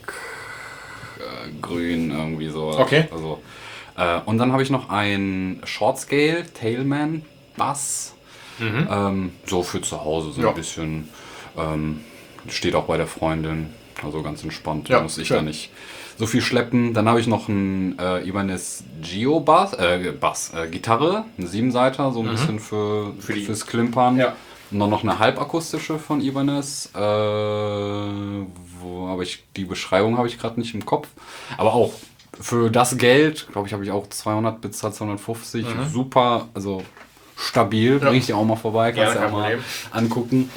äh, Grün irgendwie so. Okay. Also, Äh, und dann habe ich noch ein Shortscale Tailman Bass, mhm. ähm, so für zu Hause, so ja. ein bisschen, ähm, steht auch bei der Freundin, also ganz entspannt, ja, da muss ich schön. da nicht so viel schleppen. Dann habe ich noch ein äh, Ibanez Geo Bass, äh, Bass, äh, Gitarre, ein Siebenseiter, so ein mhm. bisschen für, für die. fürs Klimpern. Ja. Und dann noch eine halbakustische von Ibanez. Äh, wo, aber ich, die Beschreibung habe ich gerade nicht im Kopf. Aber auch für das Geld, glaube ich, habe ich auch zweihundert bezahlt, zweihundertfünfzig. Mhm. Super, also stabil. Ja. Bring ich dir auch mal vorbei, kannst du ja, ja mal angucken.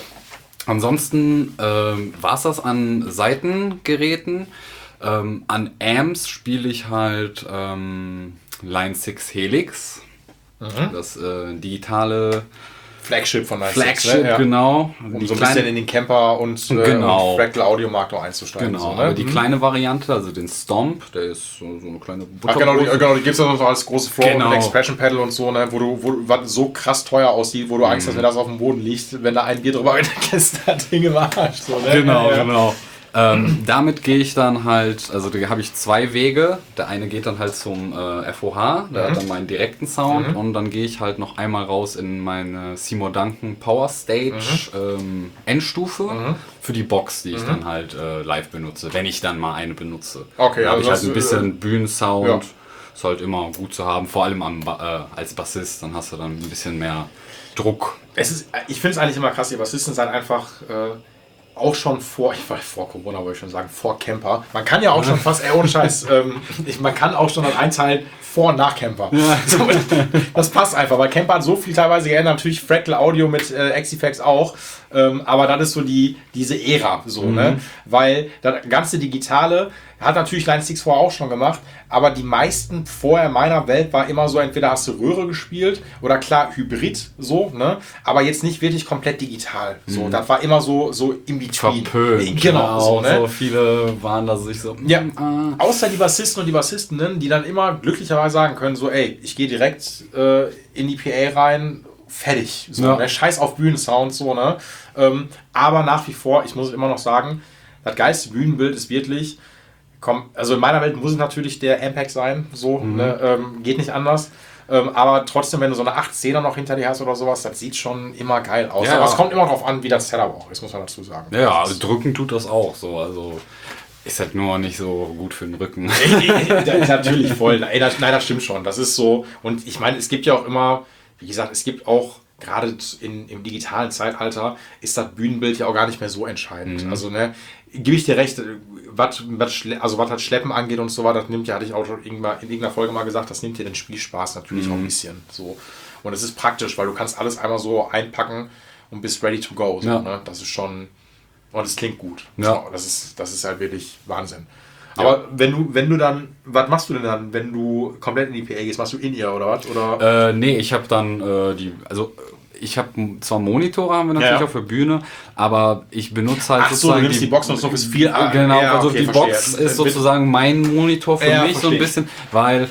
Ansonsten ähm, war es das an Seitengeräten. Ähm, an Amps spiele ich halt ähm, Line six Helix. Mhm. Das äh, digitale Flagship von Line Flagship, six, ne? Ja. Genau. Um die so ein bisschen in den Camper und, äh, genau. und Fractal Audio Markt noch einzusteigen. Genau, so, ne? aber die mhm. kleine Variante, also den Stomp, der ist so, so eine kleine Butter. Ach genau, die, genau, die gibt es ja noch als große Floor genau. mit Expression Pedal und so, ne? wo du wo, was so krass teuer aussieht, wo du Angst hast, wenn das auf dem Boden liegt, wenn da ein Bier drüber kennst, das Ding im Arsch. So, ne? Genau, ja, ja. genau. Ähm, damit gehe ich dann halt, also da habe ich zwei Wege. Der eine geht dann halt zum äh, F O H, der mhm. hat dann meinen direkten Sound mhm. und dann gehe ich halt noch einmal raus in meine Seymour Duncan Power Stage mhm. ähm, Endstufe mhm. für die Box, die ich mhm. dann halt äh, live benutze, wenn ich dann mal eine benutze. Okay, da habe also ich halt ein bisschen äh, Bühnensound, ja. ist halt immer gut zu haben, vor allem am ba- äh, als Bassist, dann hast du dann ein bisschen mehr Druck. Es ist, ich finde es eigentlich immer krass, die Bassisten sind einfach... Äh, auch schon vor, ich war vor Corona, wollte ich schon sagen, vor Camper. Man kann ja auch schon fast, ey, ohne Scheiß, ähm, ich, man kann auch schon das einteilen vor und nach Camper. Ja. So, das passt einfach, weil Camper hat so viel teilweise geändert, natürlich Fractal Audio mit äh, X-Effects auch, ähm, aber das ist so die, diese Ära, so, mhm. ne? Weil das ganze Digitale hat natürlich Line six vorher auch schon gemacht, aber die meisten vorher in meiner Welt war immer so, entweder hast du Röhre gespielt oder klar Hybrid, so, ne? Aber jetzt nicht wirklich komplett digital. So, mhm. das war immer so, so in between. Verpönt. Genau, so, ne? So viele waren da sich so. Ja, ah. Außer die Bassisten und die Bassistinnen, die dann immer glücklicherweise sagen können, so, ey, ich gehe direkt äh, in die P A rein, fertig. So, ja. ne? Scheiß auf Bühnensound, so, ne? Ähm, aber nach wie vor, ich muss immer noch sagen, das geilste Bühnenbild ist wirklich, komm, also in meiner Welt muss es natürlich der Ampex sein, so, mhm. ne? ähm, geht nicht anders. Ähm, aber trotzdem, wenn du so eine acht zehner noch hinter dir hast oder sowas, das sieht schon immer geil aus. Ja, aber es kommt immer darauf an, wie das Setup auch ist, muss man dazu sagen. Ja, also drücken tut das auch so, also ist halt nur nicht so gut für den Rücken. Natürlich voll, nein das, nein, das stimmt schon, das ist so. Und ich meine, es gibt ja auch immer, wie gesagt, es gibt auch gerade in, im digitalen Zeitalter ist das Bühnenbild ja auch gar nicht mehr so entscheidend. Mhm. Also, ne, gebe ich dir recht, was, was, also was das Schleppen angeht und so weiter, das nimmt ja, hatte ich auch schon in irgendeiner Folge mal gesagt, das nimmt dir den Spielspaß natürlich mhm. auch ein bisschen. So. Und es ist praktisch, weil du kannst alles einmal so einpacken und bist ready to go. So, ja. ne? Das ist schon, und es klingt gut. Ja. So, das ist, das ist halt wirklich Wahnsinn. Ja. Aber wenn du, wenn du dann, was machst du denn dann, wenn du komplett in die P A gehst? Machst du In-Ear oder was? Oder? Äh, nee, ich habe dann äh, die, also ich habe zwar Monitore, haben wir natürlich ja, ja. auch für Bühne, aber ich benutze halt Ach so, du nimmst die, die Box und so ist viel an. Genau, ja, also okay, die verstehe. Box ist sozusagen mein Monitor für ja, mich so ein bisschen, weil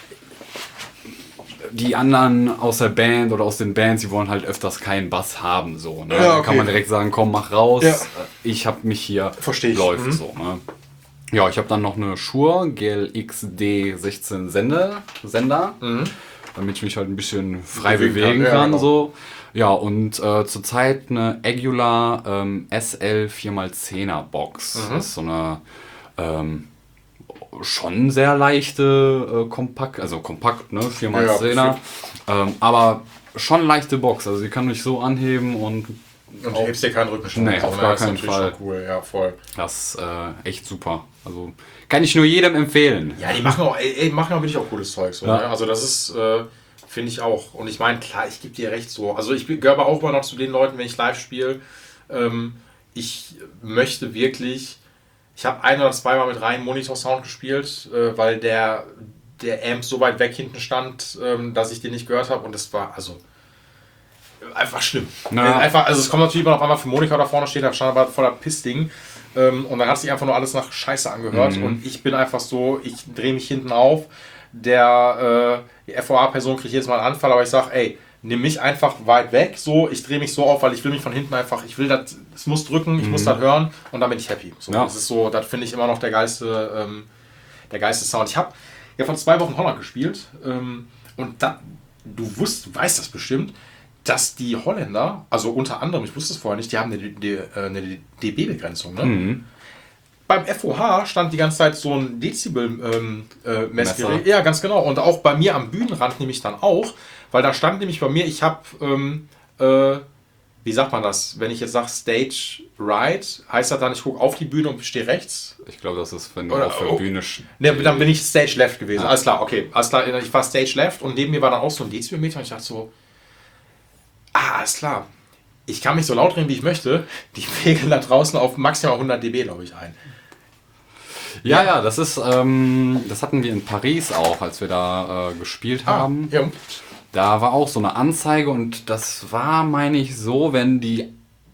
die anderen aus der Band oder aus den Bands, die wollen halt öfters keinen Bass haben, so, ne? Ja, okay. Da kann man direkt sagen, komm, mach raus, ja. ich habe mich hier, verstehe ich. läuft mhm. so, ne? Ja, ich habe dann noch eine Shure G L X D sechzehn Sender, Sender mhm. damit ich mich halt ein bisschen frei bewegen, bewegen kann. kann ja, genau. so. Ja, und äh, zurzeit eine Aguilar ähm, S L vier mal zehner Box. Mhm. Das ist so eine ähm, schon sehr leichte, äh, kompakt, also kompakt, ne, vier mal zehner, ja, ähm, aber schon leichte Box. Also die kann mich so anheben und Und du hebst dir keinen Rücken. Nee, auf gar keinen Fall. Cool. Ja, voll. Das ist äh, echt super. Also kann ich nur jedem empfehlen. Ja, die machen auch, ey, machen auch wirklich auch cooles Zeug. So, ja. ne? Also das ist, äh, finde ich auch. Und ich meine, klar, ich gebe dir recht so. Also ich gehöre aber auch immer noch zu den Leuten, wenn ich live spiele. Ähm, ich möchte wirklich, ich habe ein oder zweimal mit rein Monitor-Sound gespielt, äh, weil der, der Amp so weit weg hinten stand, ähm, dass ich den nicht gehört habe. Und das war, also... einfach schlimm. Ja. Einfach, also es kommt natürlich immer noch einmal für Monika da vorne steht, da stand aber voller Pissding. Ähm, und dann hat sich einfach nur alles nach Scheiße angehört. Mhm. Und ich bin einfach so, ich drehe mich hinten auf. Der äh, die F V A-Person kriegt jetzt mal einen Anfall, aber ich sage, ey, nimm mich einfach weit weg. So, ich drehe mich so auf, weil ich will mich von hinten einfach, ich will das, es muss drücken, ich mhm. muss das hören und dann bin ich happy. So, ja. Das ist so, das finde ich immer noch der geilste, ähm, der geilste Sound. Ich habe ja vor zwei Wochen Holland gespielt ähm, und da, du wusst, weißt das bestimmt, dass die Holländer, also unter anderem, ich wusste es vorher nicht, die haben eine, die, eine D B-Begrenzung. Ne? Mhm. Beim F O H stand die ganze Zeit so ein Dezibel-Messgerät. Ähm, äh, ja, ganz genau. Und auch bei mir am Bühnenrand nämlich dann auch, weil da stand nämlich bei mir, ich habe ähm, äh, wie sagt man das? Wenn ich jetzt sage Stage Right, heißt das dann, ich gucke auf die Bühne und stehe rechts? Ich glaube, das ist, wenn du Oder, auf der oh, Bühne stehst. Ne, dann bin ich Stage Left gewesen. Ja. Alles klar, okay. Alles klar, ich war Stage Left und neben mir war dann auch so ein Dezibelmeter und ich dachte so, ah, alles klar. Ich kann mich so laut reden, wie ich möchte. Die pegeln da draußen auf maximal hundert Dezibel, glaube ich, ein. Ja, ja, das ist, ähm, das hatten wir in Paris auch, als wir da äh, gespielt haben. Ah, ja. Da war auch so eine Anzeige und das war, meine ich, so, wenn die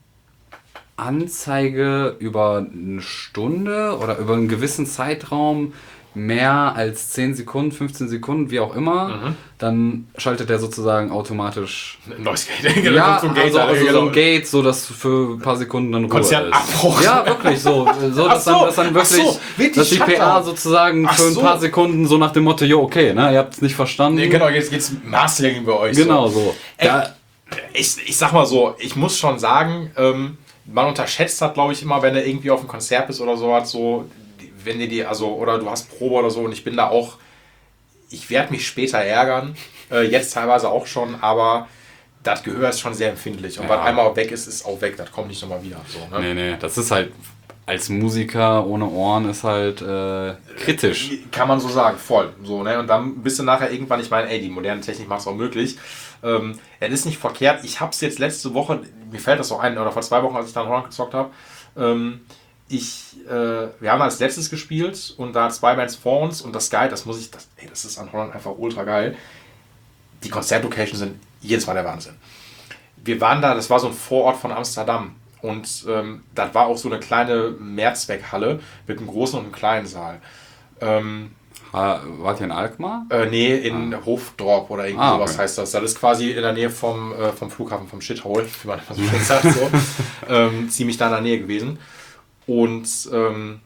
Anzeige über eine Stunde oder über einen gewissen Zeitraum mehr als zehn Sekunden, fünfzehn Sekunden, wie auch immer, mhm. dann schaltet er sozusagen automatisch Neues Gate. Ja, so ein Gate, also, also genau. so ein Gate, so dass für ein paar Sekunden dann Ruhe Konzertabbruch. ist. Ja, wirklich so. so, dass, so. dann, dass dann wirklich, so, wirklich dass die P A Shutdown. sozusagen Ach für ein so. paar Sekunden so nach dem Motto, jo, okay, ne, ihr habt es nicht verstanden. Nee, genau, jetzt geht's Mastering bei euch. Genau so. so. Ey, Da, ich, ich sag mal so, ich muss schon sagen, ähm, man unterschätzt das, glaube ich, immer, wenn er irgendwie auf einem Konzert ist oder sowas, so, wenn dir die, also, oder du hast Probe oder so und ich bin da auch, ich werde mich später ärgern, äh, jetzt teilweise auch schon, aber das Gehör ist schon sehr empfindlich und Ja. was einmal weg ist, ist auch weg, das kommt nicht nochmal wieder. So, ne? nee, nee, das ist halt, als Musiker ohne Ohren ist halt äh, kritisch. Kann man so sagen, voll. So, ne? Und dann bist du nachher irgendwann, ich meine, ey, die moderne Technik macht es auch möglich. Ähm, es ist nicht verkehrt. Ich habe es jetzt letzte Woche, mir fällt das auch ein, oder vor zwei Wochen, als ich da in Holland gezockt habe, ähm, ich, äh, wir haben als letztes gespielt und da zwei Bands vor uns und das geil, das muss ich, das, ey, das ist an Holland einfach ultra geil. Die Konzertlocations sind jedes Mal der Wahnsinn. Wir waren da, das war so ein Vorort von Amsterdam und ähm, das war auch so eine kleine Mehrzweckhalle mit einem großen und einem kleinen Saal. Ähm, Ha, wart ihr in Alkmaar? Äh, nee, in ah. Hofdorp oder irgendwie ah, sowas okay. heißt das. Das ist quasi in der Nähe vom, äh, vom Flughafen, vom Shithole, wie man immer so schön sagt. So. ähm, ziemlich da in der Nähe gewesen. Und ähm,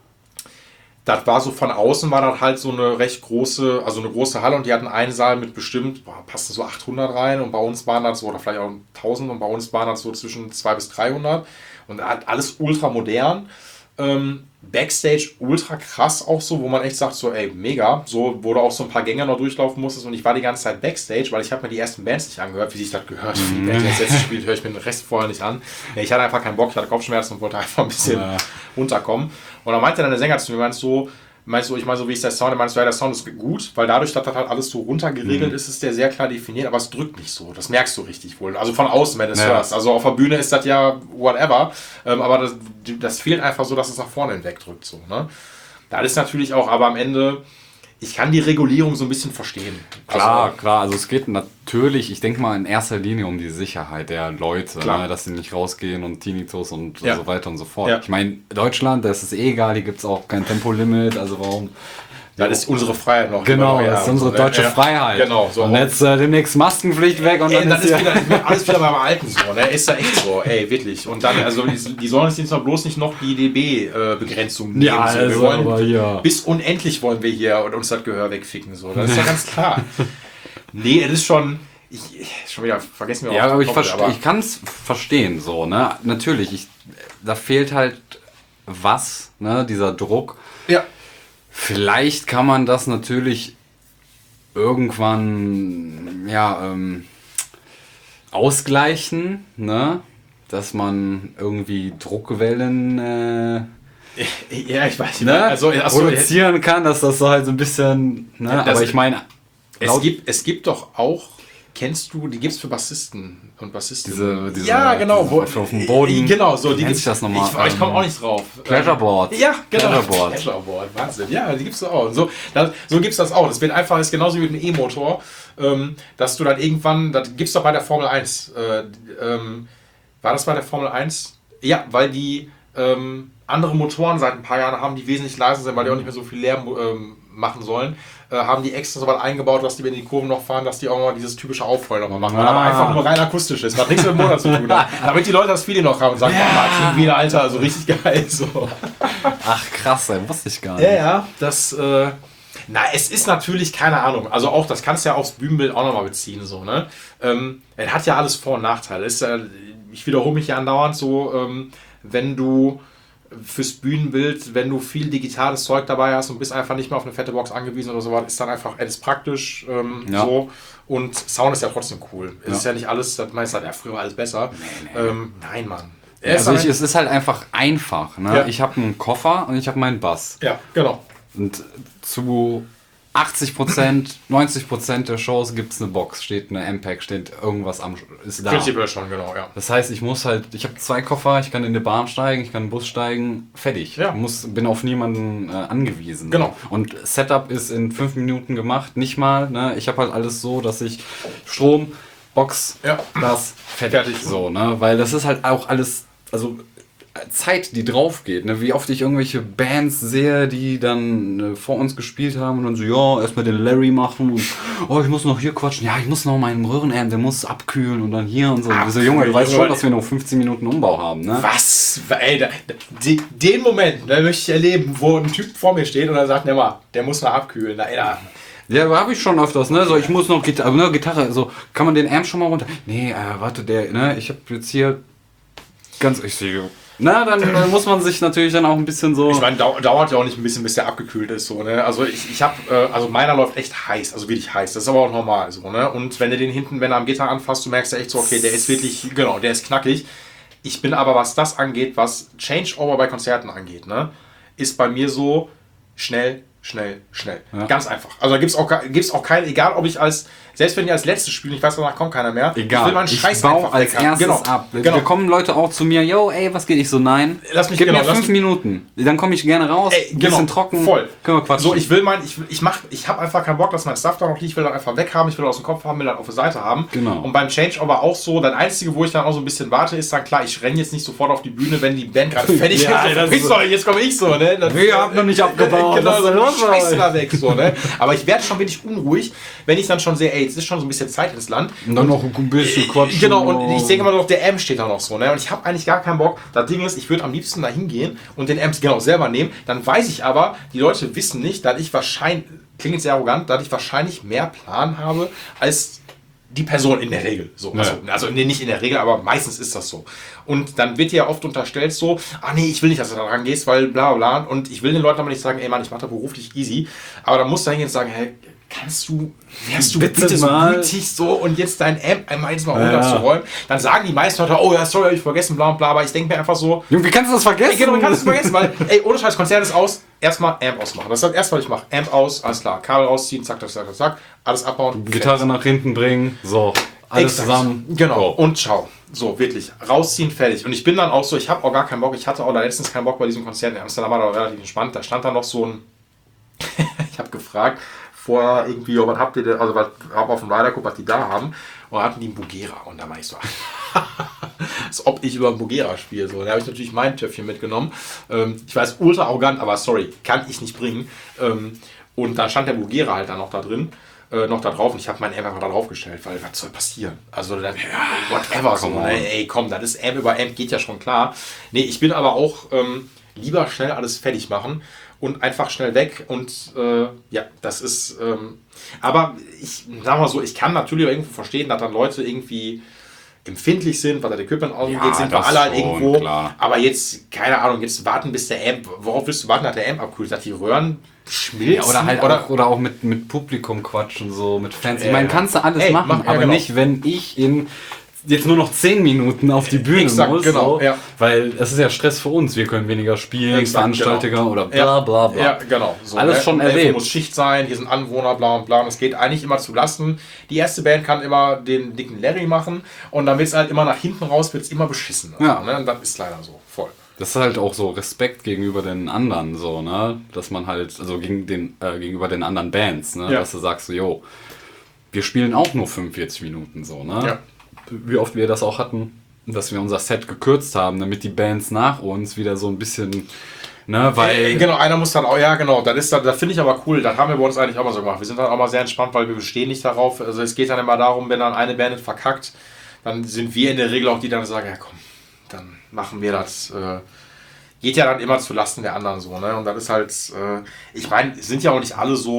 das war so von außen, war das halt so eine recht große, also eine große Halle und die hatten einen Saal mit bestimmt, boah, passten so achthundert rein und bei uns waren das so, oder vielleicht auch tausend und bei uns waren das so zwischen zweihundert bis dreihundert und alles ultra modern. Ähm, Backstage ultra krass auch so, wo man echt sagt so, ey, mega, so, wo du auch so ein paar Gänge noch durchlaufen musstest und ich war die ganze Zeit Backstage, weil ich habe mir die ersten Bands nicht angehört, wie sich das gehört, wie die Band jetzt jetzt spielt, höre ich mir den Rest vorher nicht an. Ja, ich hatte einfach keinen Bock, ich hatte Kopfschmerzen und wollte einfach ein bisschen ja. runterkommen. Und dann meinte dann der Sänger zu mir, meinst du, meinst du, ich meine, so wie ist der Sound, meinst du, ja, der Sound ist gut, weil dadurch, dass das halt alles so runtergeregelt mhm. ist, ist der sehr klar definiert, aber es drückt nicht so, das merkst du richtig wohl, also von außen, wenn du es ja. hörst, also auf der Bühne ist das ja whatever, ähm, aber das, das fehlt einfach so, dass es nach vorne hinweg drückt, so, ne? Das ist natürlich auch, aber am Ende, ich kann die Regulierung so ein bisschen verstehen. Klar, also, klar, also es geht natürlich, ich denke mal in erster Linie um die Sicherheit der Leute, ne, dass sie nicht rausgehen und Tinnitus und ja. so weiter und so fort. Ja. Ich meine, Deutschland, das ist eh egal, hier gibt es auch kein Tempolimit, also warum... Das ist unsere Freiheit noch. Genau, das ist unsere so, deutsche ja, Freiheit. Genau. So. Und jetzt äh, demnächst Maskenpflicht weg und ey, dann, dann ist ist ja wieder, alles wieder beim Alten so, ne? Ist ja echt so, ey, wirklich. Und dann, also die, die sollen uns jetzt noch bloß nicht noch die dB-Begrenzung nehmen. Ja, so. also, Wir wollen, aber ja. Bis unendlich wollen wir hier und uns das Gehör wegficken. So. Das ist ja ganz klar. Nee, es ist schon... Ich, ich, schon wieder vergessen wir Ja, auch aber ich, Topic, verste- ich kann es verstehen, so, ne? Natürlich, ich, da fehlt halt was, ne? Dieser Druck. Ja. Vielleicht kann man das natürlich irgendwann, ja, ähm, ausgleichen, ne? Dass man irgendwie Druckwellen äh, Ja, ich weiß nicht. ne? Also, achso, produzieren kann, dass das so halt so ein bisschen, ne? Ja, das- aber ich meine, es gibt, es gibt doch auch, kennst du, die gibt es für Bassisten und Bassistinnen. diese, diese, ja, genau. diese Wo, auf dem Boden. Genau, so. Wie Die nennt gibt's, sich das nochmal? Ich, ich komme auch nicht drauf. Pleasureboard. Ja, genau. Pleasureboard. Pleasureboard, Wahnsinn. Ja, die gibt es auch. So, das, so gibt es das auch. Das wird einfach, ist genauso wie mit einem E-Motor, ähm, dass du dann irgendwann, das gibt es doch bei der Formel eins. Äh, ähm, war das bei der Formel eins? Ja, weil die ähm, andere Motoren seit ein paar Jahren haben, die wesentlich leiser sind, weil die auch nicht mehr so viel Lärm ähm, machen sollen, äh, haben die extra so was eingebaut, dass die, wenn die Kurven noch fahren, dass die auch mal dieses typische Aufheulen nochmal machen, weil Ah. aber einfach nur rein akustisch ist, hat nichts mit dem Motor zu tun. Damit die Leute das Feeling noch haben und sagen, ja. oh, klingt wieder, Alter, also richtig geil. So. Ach krass, ey, wusste ich gar nicht. Ja, ja, das, äh, na, es ist natürlich, keine Ahnung, also auch, das kannst du ja aufs Bühnenbild auch nochmal beziehen, so, ne? Ähm, es hat ja alles Vor- und Nachteile. Ist, äh, ich wiederhole mich ja andauernd so, ähm, wenn du fürs Bühnenbild, wenn du viel digitales Zeug dabei hast und bist einfach nicht mehr auf eine fette Box angewiesen oder sowas, ist dann einfach alles praktisch ähm, Ja. so. Und Sound ist ja trotzdem cool. Es Ja. ist ja nicht alles, das meinst du halt, ja, früher war alles besser. Nee, nee. Ähm, nein, Mann. Er Also ist ich, halt- es ist halt einfach einfach. Ne? Ja. Ich habe einen Koffer und ich habe meinen Bass. ja, genau. Und zu achtzig Prozent, neunzig Prozent der Shows gibt es eine Box, steht eine M-Pack, steht irgendwas am, ist da. Prinzipiell schon, genau, ja. Das heißt, ich muss halt, ich habe zwei Koffer, ich kann in die Bahn steigen, ich kann in den Bus steigen, fertig. Ja. Muss, bin auf niemanden äh, angewiesen. Genau. Und Setup ist in fünf Minuten gemacht, nicht mal. Ne? Ich habe halt alles so, dass ich Strom, Box, Ja. das, fertig. Fertig. So, ne? Weil das ist halt auch alles, also Zeit, die drauf geht. Ne? Wie oft ich irgendwelche Bands sehe, die dann äh, vor uns gespielt haben und dann so, ja, erstmal den Larry machen und oh, ich muss noch hier quatschen. Ja, ich muss noch meinen Röhrenamp, der muss abkühlen und dann hier und so. Abkühlen, So, Junge, du weißt schon, Junge. dass wir noch fünfzehn Minuten Umbau haben, ne? Was? Ey, da, die, den Moment, da möchte ich erleben, wo ein Typ vor mir steht und er sagt, ne mal, der muss noch abkühlen. Na, ey, da. Ja, habe ich schon öfters, ne? So, ich muss noch Gitarre, ne, Gitarre, so, kann man den Amp schon mal runter? Nee, äh, warte, der, ne, ich habe jetzt hier ganz, ich sehe, na, dann, dann muss man sich natürlich dann auch ein bisschen so. Ich meine, dau dauert ja auch nicht ein bisschen, bis der abgekühlt ist, so, ne? Also ich, ich habe, äh, also meiner läuft echt heiß, also wirklich heiß. Das ist aber auch normal, so, ne? Und wenn du den hinten, wenn er am Gitter anfasst, du merkst ja echt so, okay, der ist wirklich, genau, der ist knackig. Ich bin aber, was das angeht, was Changeover bei Konzerten angeht, ne? Ist bei mir so schnell, schnell, schnell. Ja. Ganz einfach. Also da gibt es auch, gibt's auch keinen, egal ob ich als, selbst wenn ich als letztes spiele, ich weiß, danach kommt keiner mehr. Egal, Ich will meinen ich Scheiß baue einfach als weg haben. erstes Genau. ab. Genau. Da kommen Leute auch zu mir, yo, ey, was geht? Ich so, nein, Lass mich- gib genau, mir lass fünf mich- Minuten. Dann komme ich gerne raus, Ey, ein genau, bisschen trocken, voll. können wir quatschen. So, ich will mein, ich, ich mach, ich habe einfach keinen Bock, dass mein Stuff da noch liegt, ich will das einfach weghaben, ich will das aus dem Kopf haben, will das auf der Seite haben. Genau. Und beim Changeover auch so, das Einzige, wo ich dann auch so ein bisschen warte, ist dann klar, ich renne jetzt nicht sofort auf die Bühne, wenn die Band gerade fertig Ja, ist. das So, ist ich soll, jetzt komme ich so, ne? Das, Wir haben noch nicht abgebaut, Genau, was ist so denn los bei Scheiße euch? da weg, so, ne? Aber ich werde schon wirklich unruhig, wenn ich dann schon sehe, ey, jetzt ist schon so ein bisschen Zeit ins Land. und dann noch ein bisschen quatschen. Genau, und ich denke immer noch, der Amp steht da noch so, ne? Und ich habe eigentlich gar keinen Bock. Das Ding ist, ich würde am liebsten da hingehen und den Amp genau selber nehmen. Dann weiß ich aber, die Leute wissen nicht, dass ich wahrscheinlich, klingt jetzt sehr arrogant, dass ich wahrscheinlich mehr Plan habe als die Person in der Regel. So. Ja. Also, also nee, nicht in der Regel, aber meistens ist das so. Und dann wird dir ja oft unterstellt so, ah nee, ich will nicht, dass du da rangehst, weil bla bla bla. Und ich will den Leuten aber nicht sagen, ey Mann, ich mache das beruflich easy. Aber dann musst du hingehen und sagen, hey, kannst du, wärst du Bitte bitte, so mal. gütig so und jetzt dein Amp einmal jetzt mal Ja. runterzuräumen, dann sagen die meisten Leute, oh ja, sorry, hab ich vergessen, bla bla, aber ich denke mir einfach so, Junge, wie kannst du das vergessen? ey, genau, kannst du vergessen, weil, ey, ohne Scheiß, Konzert ist aus, erstmal Amp ausmachen. Das ist das erste, was ich mache. Amp aus, alles klar, Kabel rausziehen, zack, zack, zack, zack, alles abbauen. Gitarre nach hinten bringen, so, alles Exakt. zusammen. Genau, So. und ciao. So, wirklich. Rausziehen, fertig. Und ich bin dann auch so, ich habe auch gar keinen Bock, ich hatte auch da letztens keinen Bock bei diesem Konzert in Amsterdam, war da relativ entspannt. Da stand da noch so ein, ich habe gefragt, vorher irgendwie, oh, was habt ihr denn, also was, hab auf dem Rider geguckt, was die da haben. Und da hatten die einen Bugera. Und da war ich so, als ob ich über einen Bugera spiele. So, da habe ich natürlich mein Töpfchen mitgenommen. Ähm, ich weiß, ultra arrogant, aber sorry, kann ich nicht bringen. Ähm, und dann stand der Bugera halt dann noch da drin. Äh, noch da drauf und ich habe mein Amp einfach da drauf gestellt, weil was soll passieren? Also dann, whatever, so, ne? Ey, komm, das ist Amp über Amp, geht ja schon klar. Nee, ich bin aber auch ähm, lieber schnell alles fertig machen und einfach schnell weg und äh, ja, das ist, ähm, aber ich sag mal so, ich kann natürlich auch irgendwo verstehen, dass dann Leute irgendwie empfindlich sind, weil das Equipment angeht, Ja, sind wir das alle halt schon, irgendwo. klar. Aber jetzt, keine Ahnung, jetzt warten bis der Amp, worauf willst du warten, dass der Amp abkühlt? Dass die Röhren schmilzen? Ja, oder halt oder auch, oder auch mit, mit Publikum quatschen, so mit Fans. Ich Ja, meine, ja. kannst du alles Ey, machen, mach- ja, aber genau. nicht, wenn ich in jetzt nur noch zehn Minuten auf die Bühne Exakt, muss. genau, so, ja. Weil es ist ja Stress für uns. Wir können weniger spielen, Exakt, Veranstalter genau. oder bla Ja. bla bla. Ja, genau. So, Alles ne? schon Um elf Uhr erlebt. muss Schicht sein, hier sind Anwohner, bla und bla. Und es geht eigentlich immer zu Lasten. Die erste Band kann immer den dicken Larry machen und dann wird es halt immer nach hinten raus, wird es immer beschissen. Also, Ja. ne? Und das ist leider so, voll. Das ist halt auch so Respekt gegenüber den anderen, so, ne? Dass man halt, also gegen den, äh, gegenüber den anderen Bands, ne? Ja. Dass du sagst, so, yo, wir spielen auch nur fünfundvierzig Minuten, so, ne? Ja. Wie oft wir das auch hatten, dass wir unser Set gekürzt haben, damit die Bands nach uns wieder so ein bisschen, ne? Weil. Äh, genau, einer muss dann auch, ja genau, das ist dann, das finde ich aber cool, das haben wir bei uns eigentlich auch mal so gemacht. Wir sind dann auch mal sehr entspannt, weil wir bestehen nicht darauf. Also es geht dann immer darum, wenn dann eine Band verkackt, dann sind wir in der Regel auch die, die dann sagen, ja komm, dann machen wir das. Äh, geht ja dann immer zu Lasten der anderen so, ne? Und das ist halt, äh, ich meine, es sind ja auch nicht alle so,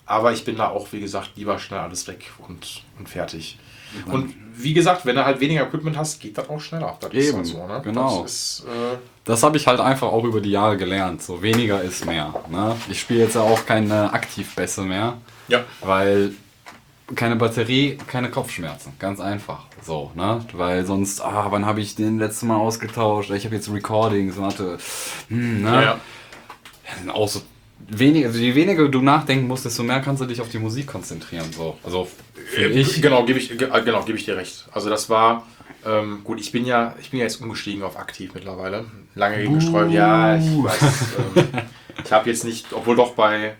Aber ich bin da auch, wie gesagt, lieber schnell alles weg und, und fertig. Und wie gesagt, wenn du halt weniger Equipment hast, geht das auch schneller. Das Eben, ist halt so, ne? genau. Das, ist, äh das habe ich halt einfach auch über die Jahre gelernt. So weniger ist mehr. Ne? Ich spiele jetzt ja auch keine Aktivbässe mehr. Ja. Weil keine Batterie, keine Kopfschmerzen. Ganz einfach. So, ne? Weil sonst, ah, wann habe ich den letzten Mal ausgetauscht? Ich habe jetzt Recordings, warte. Hm, ne? Ja, ja. Ja, auch so weniger, also je weniger du nachdenken musst, desto mehr kannst du dich auf die Musik konzentrieren. So. Also für ich. Genau, gebe ich, ge- genau, gebe ich dir recht. Also das war, ähm, gut, ich bin ja, ich bin ja jetzt umgestiegen auf aktiv mittlerweile. Lange gegen gesträubt, ja, ich weiß. ähm, ich habe jetzt nicht, obwohl doch bei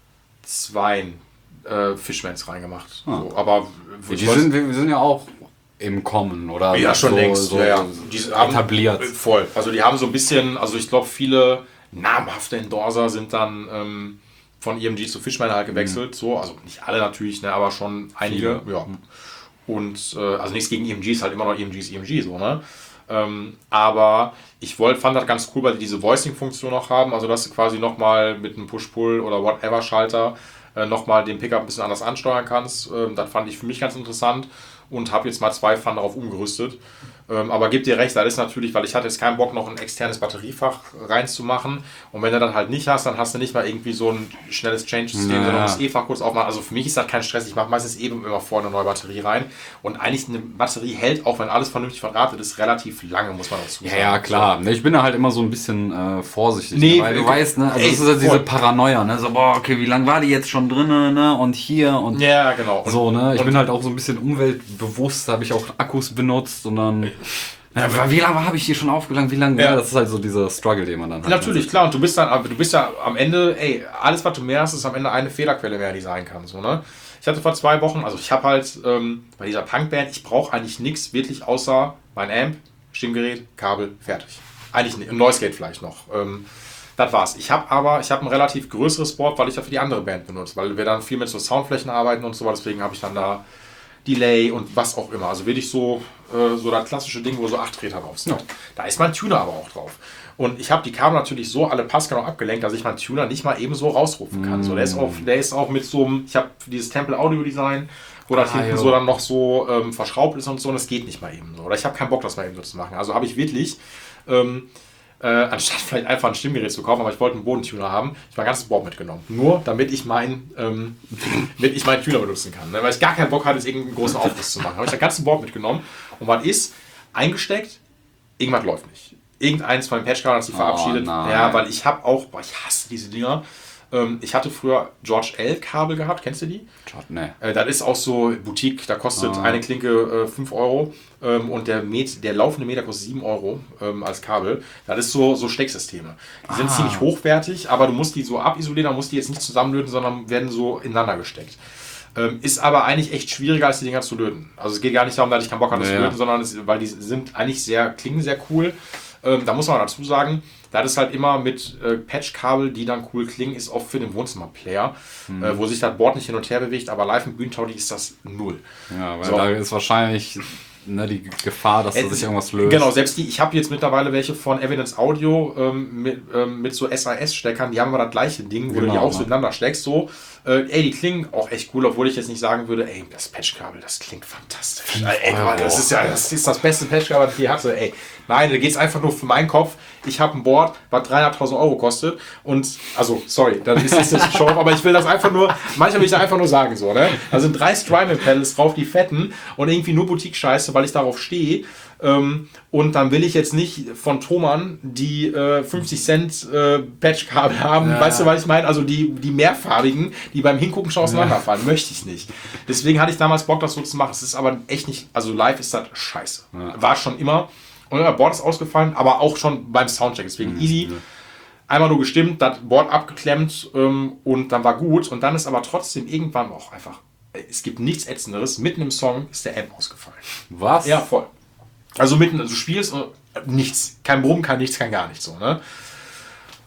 zwei äh, Fishmans reingemacht. Ah. So, aber Ja, die sind, wir sind ja auch im Kommen, oder? ja, schon so, längst. so ja, ja. Die haben, etabliert. Voll. Also die haben so ein bisschen, also ich glaube viele namhafte Endorser sind dann ähm, von E M G zu Fishman halt gewechselt. Mhm. So, also nicht alle natürlich, ne, aber schon einige. Viele. Ja. Und äh, also nichts gegen E M G, ist halt immer noch E M G ist E M G so, ne? Ähm, aber ich wollt, fand das ganz cool, weil die diese Voicing-Funktion noch haben, also dass du quasi nochmal mit einem Push-Pull oder Whatever-Schalter äh, nochmal den Pickup ein bisschen anders ansteuern kannst. Ähm, das fand ich für mich ganz interessant und habe jetzt mal zwei Fun darauf umgerüstet. Ähm, aber gib dir recht, das ist natürlich, weil ich hatte jetzt keinen Bock, noch ein externes Batteriefach reinzumachen. Und wenn du dann halt nicht hast, dann hast du nicht mal irgendwie so ein schnelles Change-System, Ja. sondern musst eh Fach kurz aufmachen. Also für mich ist das kein Stress. Ich mache meistens eben immer vorne eine neue Batterie rein. Und eigentlich eine Batterie hält, auch wenn alles vernünftig verdrahtet ist, relativ lange, muss man dazu Ja, sagen. ja, klar. Ne, ich bin da halt immer so ein bisschen äh, vorsichtig. Nee, weil du äh, weißt, ne, also ey, das ist ja diese voll. Paranoia, ne, so, boah, okay, wie lange war die jetzt schon drin, ne, und hier und Ja, genau. Und, so, ne. Ich und, bin halt auch so ein bisschen umweltbewusst, habe ich auch Akkus benutzt und dann, ja, wie lange habe ich die schon aufgelangt, wie lange, Ja. ja, das ist halt so dieser Struggle, den man dann hat. Natürlich, klar. Und du bist dann, aber du bist ja am Ende, ey, alles, was du mehr hast, ist am Ende eine Fehlerquelle mehr, die sein kann. So, ne? Ich hatte vor zwei Wochen, also ich habe halt ähm, bei dieser Punkband, ich brauche eigentlich nichts wirklich außer mein Amp, Stimmgerät, Kabel, fertig. Eigentlich nicht. Ein Noise Gate vielleicht noch. Ähm, das war's. Ich habe aber, ich habe ein relativ größeres Board, weil ich das für die andere Band benutze, weil wir dann viel mit so Soundflächen arbeiten und so, deswegen habe ich dann da Delay und was auch immer. Also wirklich so, äh, so das klassische Ding, wo so acht Räder drauf sind. Ja. Da ist mein Tuner aber auch drauf. Und ich habe die Kabel natürlich so alle passgenau abgelenkt, dass ich meinen Tuner nicht mal eben so rausrufen kann. Mm. So, der ist auch, der ist auch mit so einem, ich habe dieses Temple Audio Design, wo das ah, hinten jo. so dann noch so ähm, verschraubt ist und so, und das geht nicht mal eben so. Oder ich habe keinen Bock, das mal eben so zu machen. Also habe ich wirklich, ähm, äh, anstatt vielleicht einfach ein Stimmgerät zu kaufen, aber ich wollte einen Bodentuner haben, ich mein ganzes Board mitgenommen. Nur damit ich mein, ähm, damit ich meinen Tuner benutzen kann. Ne? Weil ich gar keinen Bock hatte, jetzt irgendeinen großen Aufriss zu machen. Habe ich das ganze Board mitgenommen und was ist? Eingesteckt, irgendwas läuft nicht. Irgendeins von den Patchkabeln hat sich verabschiedet. Oh, ja, weil ich habe auch, boah, ich hasse diese Dinger. Ähm, ich hatte früher George L. Kabel gehabt, kennst du die? Nee. Äh, das ist auch so Boutique, da kostet oh. eine Klinke äh, fünf Euro ähm, und der, Met, der laufende Meter kostet sieben Euro ähm, als Kabel. Das ist so, so Stecksysteme. Die sind ah. ziemlich hochwertig, aber du musst die so abisolieren, dann musst die jetzt nicht zusammenlöten, sondern werden so ineinander gesteckt. Ähm, ist aber eigentlich echt schwieriger, als die Dinger zu löten. Also es geht gar nicht darum, dass ich keinen Bock habe, das zu löten, sondern es, weil die sind eigentlich sehr, klingen sehr cool. Ähm, da muss man dazu sagen, da ist halt immer mit äh, Patchkabel, die dann cool klingen, ist oft für den Wohnzimmerplayer, mhm. äh, wo sich das Board nicht hin und her bewegt, aber live mit bühnentauglich ist das null. Ja, weil so. Da ist wahrscheinlich ne, die Gefahr, dass da sich irgendwas löst. Genau, selbst die, ich habe jetzt mittlerweile welche von Evidence Audio ähm, mit, ähm, mit so S A S-Steckern, die haben aber das gleiche Ding, wo genau, du die auch so ineinander steckst, so. Äh, ey, die klingen auch echt cool, obwohl ich jetzt nicht sagen würde, ey, das Patchkabel, das klingt fantastisch. Ey, Mann, das ist ja das, ist das beste Patchkabel, das ich je hatte, ey. Nein, da geht es einfach nur für meinen Kopf. Ich habe ein Board, was dreihunderttausend Euro kostet und, also, sorry, dann ist das nicht Show, aber ich will das einfach nur, manchmal will ich da einfach nur sagen, so, ne? Da sind drei Strymon-Pedals drauf, die fetten und irgendwie nur Boutique-Scheiße, weil ich darauf stehe. Ähm, und dann will ich jetzt nicht von Thomann die äh, fünfzig Cent äh, Patchkabel haben, ja. Weißt du, was ich meine? Also die, die mehrfarbigen, die beim Hingucken schon auseinanderfallen, ja. Möchte ich nicht. Deswegen hatte ich damals Bock, das so zu machen. Es ist aber echt nicht, also live ist das scheiße. Ja. War schon immer. Und das Board ist ausgefallen, aber auch schon beim Soundcheck. Deswegen mhm. easy. Einmal nur gestimmt, das Board abgeklemmt ähm, und dann war gut. Und dann ist aber trotzdem irgendwann auch einfach, es gibt nichts Ätzenderes. Mitten im Song ist der Amp ausgefallen. Was? Ja, voll. Also mitten, also du spielst und nichts. Kein Brummen, kein nichts, kein gar nichts. So, ne?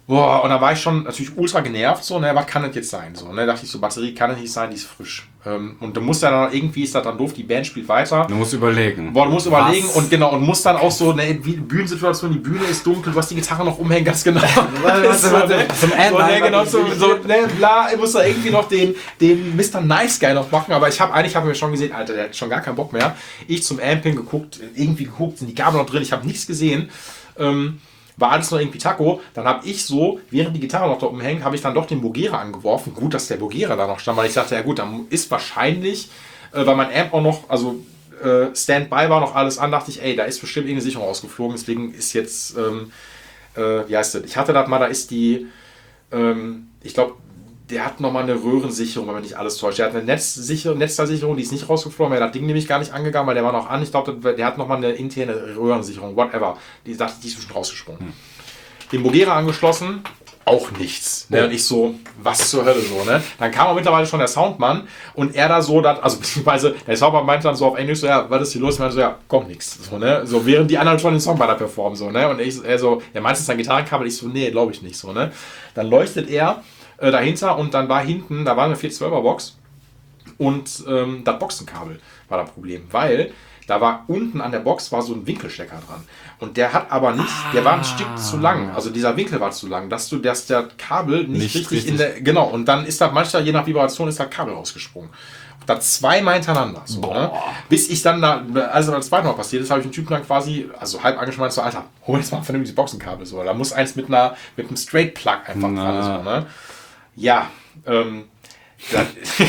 Boah, und da war ich schon natürlich ultra genervt, so, ne, was kann das jetzt sein? So, ne, dachte ich so, Batterie kann das nicht sein, die ist frisch. Ähm, und du musst dann irgendwie, ist das dann doof, die Band spielt weiter. Du musst überlegen. Boah, du musst überlegen Was? und genau, und musst dann auch so, ne, wie Bühnensituation, die Bühne ist dunkel, du hast die Gitarre noch umhängen, ganz genau. warte, so, warte, ne, zum Ende. so, ne, genau, so, so, ne, bla, ich muss da irgendwie noch den, den Mister Nice Guy noch machen, aber ich habe eigentlich, habe mir schon gesehen, Alter, der hat schon gar keinen Bock mehr. Ich zum Amping geguckt, irgendwie geguckt, sind die Gabel noch drin, ich habe nichts gesehen. Ähm, war alles noch irgendwie Taco. Dann habe ich so, während die Gitarre noch da oben hängt, habe ich dann doch den Bogera angeworfen. Gut, dass der Bogera da noch stand, weil ich dachte, ja gut, dann ist wahrscheinlich, äh, weil mein Amp auch noch, also äh, Standby war noch alles an, dachte ich, ey, da ist bestimmt irgendeine Sicherung ausgeflogen. Deswegen ist jetzt, ähm, äh, wie heißt das? Ich hatte das mal, da ist die, ähm, ich glaube, der hat nochmal eine Röhrensicherung, wenn man nicht alles täuscht. Der hat eine Netzsicher- Netzteilsicherung, die ist nicht rausgeflogen, er hat das Ding nämlich gar nicht angegangen, weil der war noch an. Ich glaube, der hat nochmal eine interne Röhrensicherung, whatever. Die dachte, die ist bestimmt rausgesprungen. Hm. Den Bogera angeschlossen, auch nichts. Ne? Und ich so, was zur Hölle so, ne? Dann kam auch mittlerweile schon der Soundmann und er da so, dat, also beziehungsweise der Soundmann meinte dann so auf Englisch so, ja, was ist hier los? Ich meinte so, ja, kommt nix. So, ne? So, während die anderen schon den Song weiter performen, so, ne? Und ich, er so, ja, meinst du, es ist ein Gitarrenkabel? Ich so, nee, glaube ich nicht, so, ne? Dann leuchtet er äh, dahinter und dann war hinten, da war eine vier zwölfer Box und ähm, das Boxenkabel war das Problem, weil da war unten an der Box war so ein Winkelstecker dran. Und der hat aber nicht, ah. der war ein Stück zu lang. Also dieser Winkel war zu lang, dass du, dass der Kabel nicht, nicht richtig, richtig in der, genau. Und dann ist da manchmal, je nach Vibration, ist das Kabel rausgesprungen. Und da zweimal hintereinander. So, ne? Bis ich dann da, also das zweite Mal passiert ist, habe ich einen Typen dann quasi, also halb angeschmeißt, so, Alter, hol jetzt mal ein vernünftiges Boxenkabel. So. Da muss eins mit einer, mit einem Straight Plug einfach Na. dran. So, ne? Ja, ähm, ja,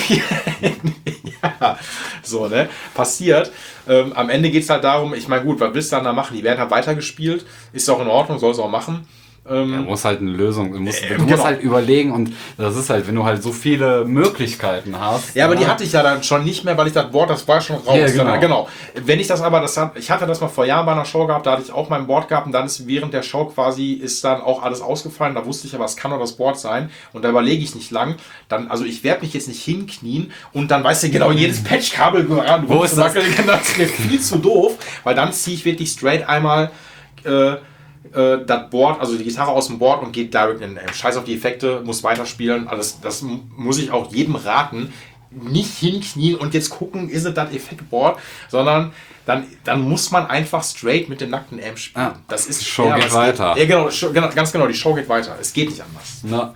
so, ne? Passiert. Ähm, am Ende geht es halt darum, ich meine, gut, was willst du dann da machen? Die werden halt weitergespielt, ist auch in Ordnung, soll es auch machen. Ähm, du musst halt eine Lösung, du musst, äh, du genau. musst halt überlegen und das ist halt, wenn du halt so viele Möglichkeiten hast. Ja, aber ja. die hatte ich ja dann schon nicht mehr, weil ich das Board, das war schon raus. Ja, genau. Dann, genau. Wenn ich das aber, das hat, ich hatte das mal vor Jahren bei einer Show gehabt, da hatte ich auch mein Board gehabt und dann ist während der Show quasi, ist dann auch alles ausgefallen, da wusste ich aber, es kann nur das Board sein und da überlege ich nicht lang, dann, also ich werde mich jetzt nicht hinknien und dann weißt du genau, jedes Patchkabel, wo ist das? Das ist mir viel zu doof, weil dann ziehe ich wirklich straight einmal äh, äh, das Board, also die Gitarre aus dem Board und geht direkt in den Amp. Scheiß auf die Effekte, muss weiterspielen. Also das, das muss ich auch jedem raten. Nicht hinknien und jetzt gucken, ist es das Effektboard, sondern dann, dann muss man einfach straight mit dem nackten Amp spielen. Ah, das ist die Show schwer, geht weiter. Geht, ja, genau, Show, genau, ganz genau, die Show geht weiter. Es geht nicht anders. Na,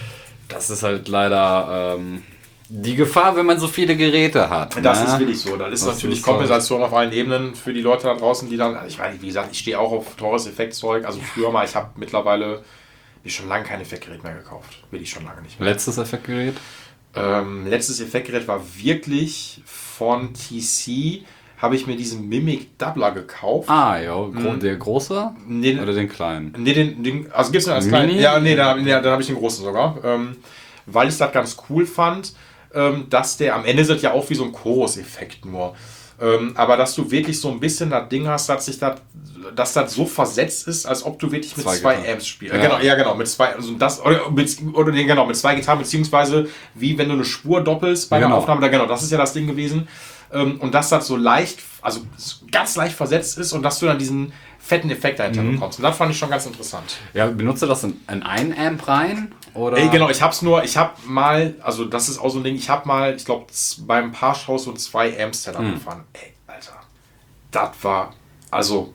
das ist halt leider ähm, die Gefahr, wenn man so viele Geräte hat. Das ne? ist wirklich so. Das ist das natürlich ist Kompensation auf allen Ebenen für die Leute da draußen, die dann, ich meine, wie gesagt, ich stehe auch auf teures Effektzeug. Also früher mal, ich habe mittlerweile mir schon lange kein Effektgerät mehr gekauft. Will ich schon lange nicht mehr. Letztes Effektgerät? Ähm, letztes Effektgerät war wirklich von T C. Habe ich mir diesen Mimic Doubler gekauft. Ah, ja. Gro- der große? Nee, oder den kleinen? Nee, den, den also gibt es nur als kleinen? Ja, nee, dann, nee, dann habe ich den großen sogar. Ähm, weil ich das ganz cool fand, ähm, dass der, am Ende ist das ja auch wie so ein Chorus-Effekt nur. Ähm, aber dass du wirklich so ein bisschen das Ding hast, dass sich das, dass das so versetzt ist, als ob du wirklich mit zwei, zwei Amps spielst. Ja. Äh, genau, ja genau, mit zwei, also das, oder, mit, oder nee, genau, mit zwei Gitarren, beziehungsweise wie wenn du eine Spur doppelst bei einer genau. Aufnahme, da, genau, das ist ja das Ding gewesen. Ähm, und dass das so leicht, also ganz leicht versetzt ist und dass du dann diesen fetten Effekt dahinter Mhm. bekommst. Und das fand ich schon ganz interessant. Ja, benutzt du das in, in einen Amp rein? Oder? Ey, genau, ich hab's nur, ich hab mal, also das ist auch so ein Ding, ich hab mal, ich glaube, beim paar Shows so zwei Amp-Setup Mhm. gefahren. Ey, Alter, das war, also,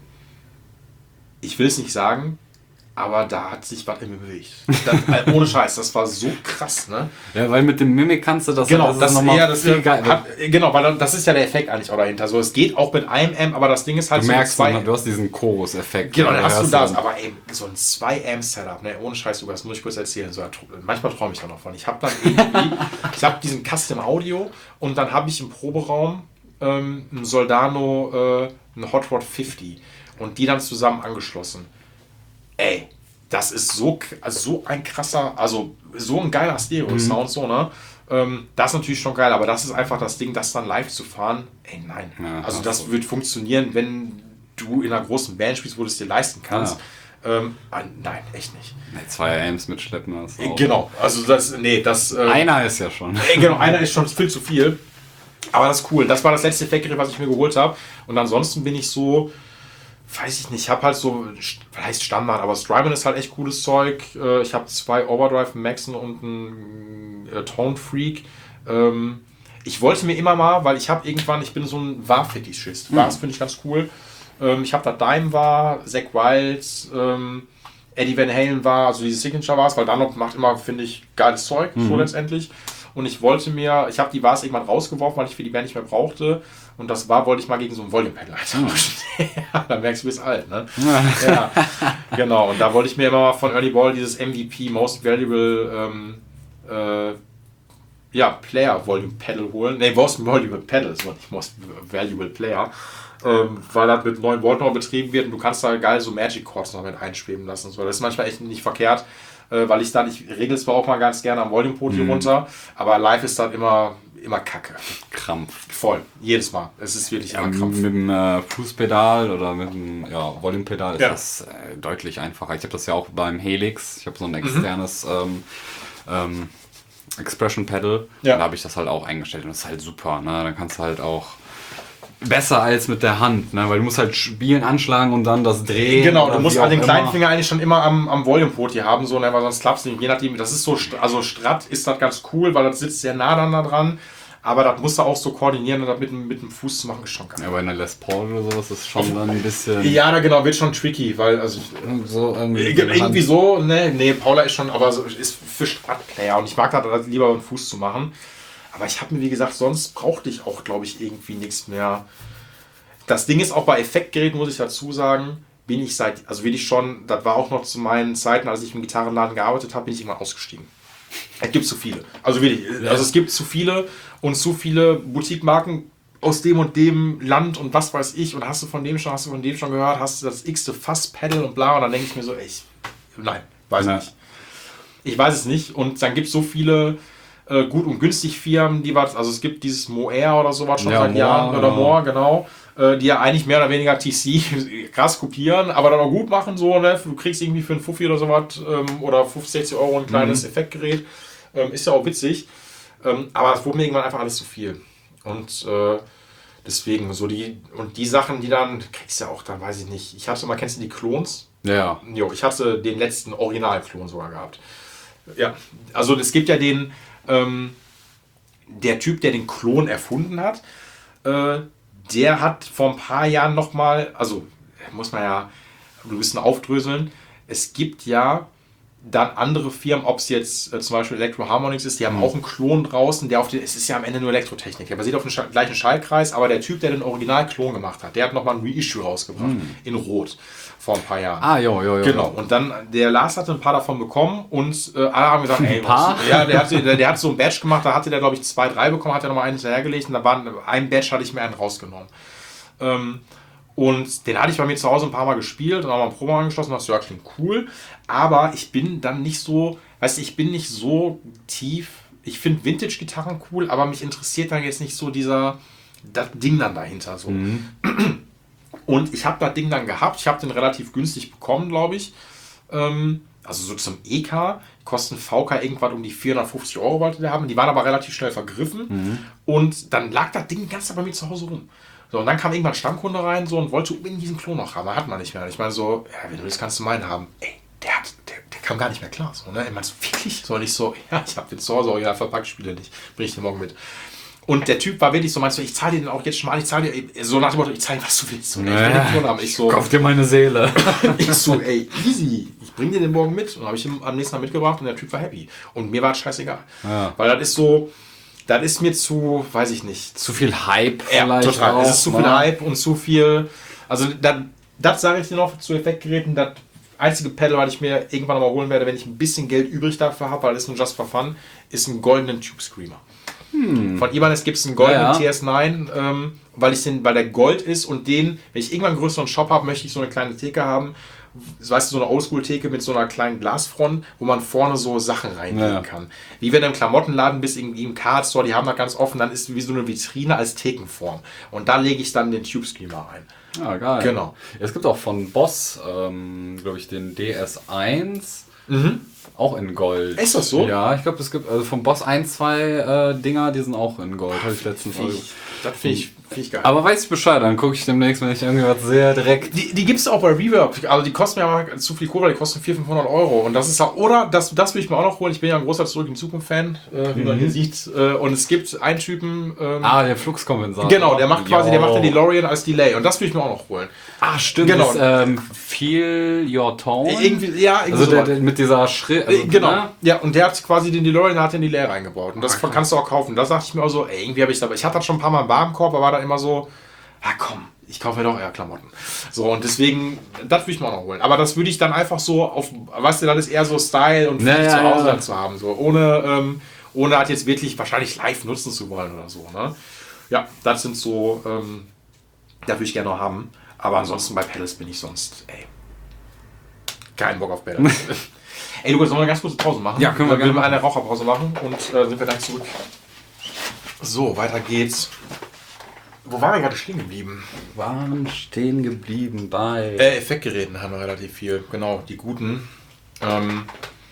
ich will es nicht sagen, aber da hat sich was in mir bewegt. Das, ohne Scheiß, das war so krass, ne? Ja, weil mit dem Mimic kannst du das, Genau, das, das, ist nochmal ja, das viel geil. hat, genau, weil dann, das ist ja der Effekt eigentlich auch dahinter. So, es geht auch mit einem Amp, aber das Ding ist halt Du so merkst, zwei. du hast diesen Chorus-Effekt. Genau, dann Da hast du hörst das, aber ey, so ein zwei Amp Setup, ne, ohne Scheiß, du, das muss ich kurz erzählen. So, manchmal träume ich da noch von. Ich habe dann irgendwie, ich habe diesen Custom Audio und dann habe ich im Proberaum ähm, einen Soldano, äh, einen Hot Rod fünfzig und die dann zusammen angeschlossen. Ey, das ist so, also so ein krasser, also so ein geiler Stereo-Sound, mhm. so, ne? Ähm, das ist natürlich schon geil, aber das ist einfach das Ding, das dann live zu fahren. Ey, nein. Ja, also das so. Wird funktionieren, wenn du in einer großen Band spielst, wo du es dir leisten kannst. Ja. Ähm, nein, echt nicht. Nee, zwei Amps mitschleppen hast du auch. Genau, also das, nee, das... Äh, einer ist ja schon. Ey, genau, einer ist schon viel zu viel. Aber das ist cool. Das war das letzte Effektgerät, was ich mir geholt habe. Und ansonsten bin ich so... weiß ich nicht, ich habe halt so, was heißt Standard, aber Strymon ist halt echt cooles Zeug. Äh, ich habe zwei Overdrive Maxen und einen äh, Tone Freak. Ähm, ich wollte mir immer mal, weil ich habe irgendwann, ich bin so ein War-Fetischist. Mhm. Wars finde ich ganz cool. Ähm, ich habe da Dime war, Zack Wild, ähm, Eddie Van Halen war, also diese Signature Wars, weil Dunlop macht immer, finde ich, geiles Zeug, mhm. so letztendlich. Und ich wollte mir, ich habe die Wars irgendwann rausgeworfen, weil ich für die Band nicht mehr brauchte. Und das war, wollte ich mal gegen so ein Volume-Pedal eintauschen. Ja, da merkst du, du bist alt, ne? Ja, genau. Und da wollte ich mir immer mal von Ernie Ball dieses M V P, Most Valuable ähm, äh, ja, Player Volume Pedal holen. Ne, Most Valuable Pedal, das war nicht Most Valuable Player. Ähm, weil das mit neun Volt noch betrieben wird und du kannst da geil so Magic Chords noch mit einschweben lassen. So. Das ist manchmal echt nicht verkehrt, äh, weil ich dann, ich regel zwar auch mal ganz gerne am Volume-Poti mhm. runter, aber live ist das immer, immer Kacke. Krampf. Voll. Jedes Mal. Es ist wirklich ja, immer Krampf. Mit dem äh, Fußpedal oder mit dem ja, Volume-Pedal ist ja. das äh, deutlich einfacher. Ich habe das ja auch beim Helix. Ich habe so ein externes mhm. ähm, ähm, Expression Pedal. Ja. Da habe ich das halt auch eingestellt und das ist halt super. Ne? Dann kannst du halt auch besser als mit der Hand, ne? Weil du musst halt spielen, anschlagen und dann das drehen. Genau, du musst halt den kleinen Finger eigentlich schon immer am, am Volume-Poti haben, so, ne? Weil sonst klappst du nicht. Je nachdem, das ist so, also Strat ist das ganz cool, weil das sitzt sehr nah dann da dran. Aber das musst du auch so koordinieren und das mit, mit dem Fuß zu machen, ist schon geil. Ja, bei einer Les Paul oder sowas ist schon dann ein bisschen... Ja, da genau, wird schon tricky, weil, also... So irgendwie, irgendwie so, ne, nee, Paula ist schon, aber so, ist für Strat-Player und ich mag das lieber mit dem Fuß zu machen. Aber ich habe mir, wie gesagt, sonst brauchte ich auch, glaube ich, irgendwie nichts mehr. Das Ding ist auch bei Effektgeräten, muss ich dazu sagen, bin ich seit, also bin ich schon, das war auch noch zu meinen Zeiten, als ich im Gitarrenladen gearbeitet habe, bin ich irgendwann ausgestiegen. Es gibt zu viele. Also wirklich, also es gibt zu viele und zu viele Boutique-Marken aus dem und dem Land und was weiß ich und hast du von dem schon, hast du von dem schon gehört, hast du das x-te Fass-Pedal und bla und dann denke ich mir so, ey, ich, nein, weiß ich ja. nicht. Ich weiß es nicht und dann gibt es so viele äh, gut und günstig Firmen, die was, also es gibt dieses Moer oder sowas schon ja, seit Moore, Jahren oder ja. Moore, genau, äh, die ja eigentlich mehr oder weniger T C krass kopieren, aber dann auch gut machen, so, ne, du kriegst irgendwie für einen Fuffi oder sowas ähm, oder fünfzig, sechzig Euro ein kleines mhm. Effektgerät, ähm, ist ja auch witzig, ähm, aber es wurde mir irgendwann einfach alles zu viel und äh, deswegen so die, und die Sachen, die dann, kriegst du ja auch dann, weiß ich nicht, ich hatte mal, kennst du die Klons? Ja. Jo, ich hatte den letzten Original-Klon sogar gehabt. Ja, also es gibt ja den, ähm, der Typ, der den Klon erfunden hat, äh, der hat vor ein paar Jahren nochmal, also muss man ja ein bisschen aufdröseln, es gibt ja dann andere Firmen, ob es jetzt äh, zum Beispiel Electro Harmonix ist, die haben mhm. auch einen Klon draußen, der auf den, es ist ja am Ende nur Elektrotechnik, der basiert auf dem Sch- gleichen Schaltkreis, aber der Typ, der den Original-Klon gemacht hat, der hat nochmal ein Reissue rausgebracht, mhm. in Rot, vor ein paar Jahren. Ah, jo, jo, jo. Genau, und dann, der Lars hatte ein paar davon bekommen und äh, alle haben gesagt, ey, paar? Was, ja, der hat, der, der hat so ein Badge gemacht, da hatte der, glaube ich, zwei, drei bekommen, hat er nochmal einen hinterhergelegt und da war ein Badge, hatte ich mir einen rausgenommen. Ähm, Und den hatte ich bei mir zu Hause ein paar Mal gespielt und auch mal ein Probe angeschlossen und dachte, ja, klingt cool. Aber ich bin dann nicht so, weißt du, ich bin nicht so tief. Ich finde Vintage-Gitarren cool, aber mich interessiert dann jetzt nicht so dieser, das Ding dann dahinter. So. Mhm. Und ich habe das Ding dann gehabt. Ich habe den relativ günstig bekommen, glaube ich. Ähm, also so zum E K. Kosten V K irgendwas um die vierhundertfünfzig Euro wollte der haben. Die waren aber relativ schnell vergriffen. Mhm. Und dann lag das Ding ganz bei mir zu Hause rum. So, und dann kam irgendwann ein Stammkunde rein so, und wollte unbedingt diesen Klon noch haben. Hat man nicht mehr. Ich meine so, ja, wenn du das kannst du meinen haben. Ey, der, hat, der, der kam gar nicht mehr klar. So, ne? Ich meine so, wirklich? So, nicht so, ja, ich habe den zu Hause original verpackt, spiele nicht. Bring ich den morgen mit. Und der Typ war wirklich so, meinst du, ich zahle dir den auch jetzt schon mal, ich zahle dir, so nach dem Motto, ich zahle dir, was du willst. So, ne? Ich will den Klon haben. Ich so, kauf dir meine Seele. Ich so, ey, easy. Ich bring dir den morgen mit. Und habe ich ihn am nächsten Mal mitgebracht und der Typ war happy. Und mir war es scheißegal. Ja. Weil das ist so, das ist mir zu, weiß ich nicht. Zu viel Hype ja, vielleicht total. auch. Es ist zu viel Hype und zu viel, also das, das sage ich dir noch zu Effektgeräten, das einzige Pedal, was ich mir irgendwann mal holen werde, wenn ich ein bisschen Geld übrig dafür habe, weil das ist nur just for fun, ist ein goldenen Tube Screamer. Hm. Von Ibanez gibt es einen goldenen ja, ja. T S neun, ähm, weil, ich den, weil der Gold ist und den, wenn ich irgendwann einen größeren Shop habe, möchte ich so eine kleine Theke haben, weißt du, so eine Oldschool-Theke mit so einer kleinen Glasfront, wo man vorne so Sachen reinlegen ja. kann. Wie wenn du im Klamottenladen bist, irgendwie im Card-Store, die haben das ganz offen, dann ist wie so eine Vitrine als Thekenform. Und da lege ich dann den Tube Screamer ein. Ah, geil. Genau. Es gibt auch von Boss, ähm, glaube ich, den D S eins. Mhm. auch in Gold. Ist das so? Ja, ich glaube, es gibt also vom Boss ein, zwei äh, Dinger, die sind auch in Gold. Habe ich letztens Find ich, Das finde ich, find ich geil. Aber weiß ich Bescheid, dann gucke ich demnächst, wenn ich irgendwie was sehe, direkt. Die, die gibt es auch bei Reverb. Also die kosten ja mal zu viel Kohle, die kosten vierhundert, fünfhundert Euro. Und das ist auch, oder, das, das will ich mir auch noch holen. Ich bin ja ein großer Zurück in Zukunft-Fan, äh, wie mhm. man hier sieht. Äh, und es gibt einen Typen. Ähm, ah, der Fluxkompensator. Genau, der macht quasi, der macht den DeLorean als Delay. Und das will ich mir auch noch holen. Ah, stimmt. Genau. Das, ähm, Feel Your Tone. Irgendwie, ja, irgendwie also so der, der, mit dieser Schritt. Also, genau. Ne? Ja, und der hat quasi den DeLorean, der hat den Delay reingebaut. Und das ah, kannst du auch kaufen. Da dachte ich mir auch so, ey, irgendwie habe ich dabei. Ich hatte das schon ein paar Mal im Warenkorb, aber war dann immer so. Ja, komm, ich kaufe mir doch eher Klamotten. So, und deswegen, das würde ich mir auch noch holen. Aber das würde ich dann einfach so auf, weißt du, das ist eher so Style und naja, zu Hause ja. dann zu haben. So, ohne, ähm, ohne halt jetzt wirklich wahrscheinlich live nutzen zu wollen oder so. Ne? Ja, das sind so, ähm, das würde ich gerne noch haben. Aber ansonsten bei Pedals bin ich sonst, ey, kein Bock auf Pedals. Ey, Lukas, sollen wir eine ganz kurze Pause machen? Ja, können wir Dann gerne eine Raucherpause machen und äh, sind wir dann zurück. So, weiter geht's. Wo waren wir gerade stehen geblieben? Waren stehen geblieben bei... Äh, Effektgeräten haben wir relativ viel. Genau, die guten. Ähm,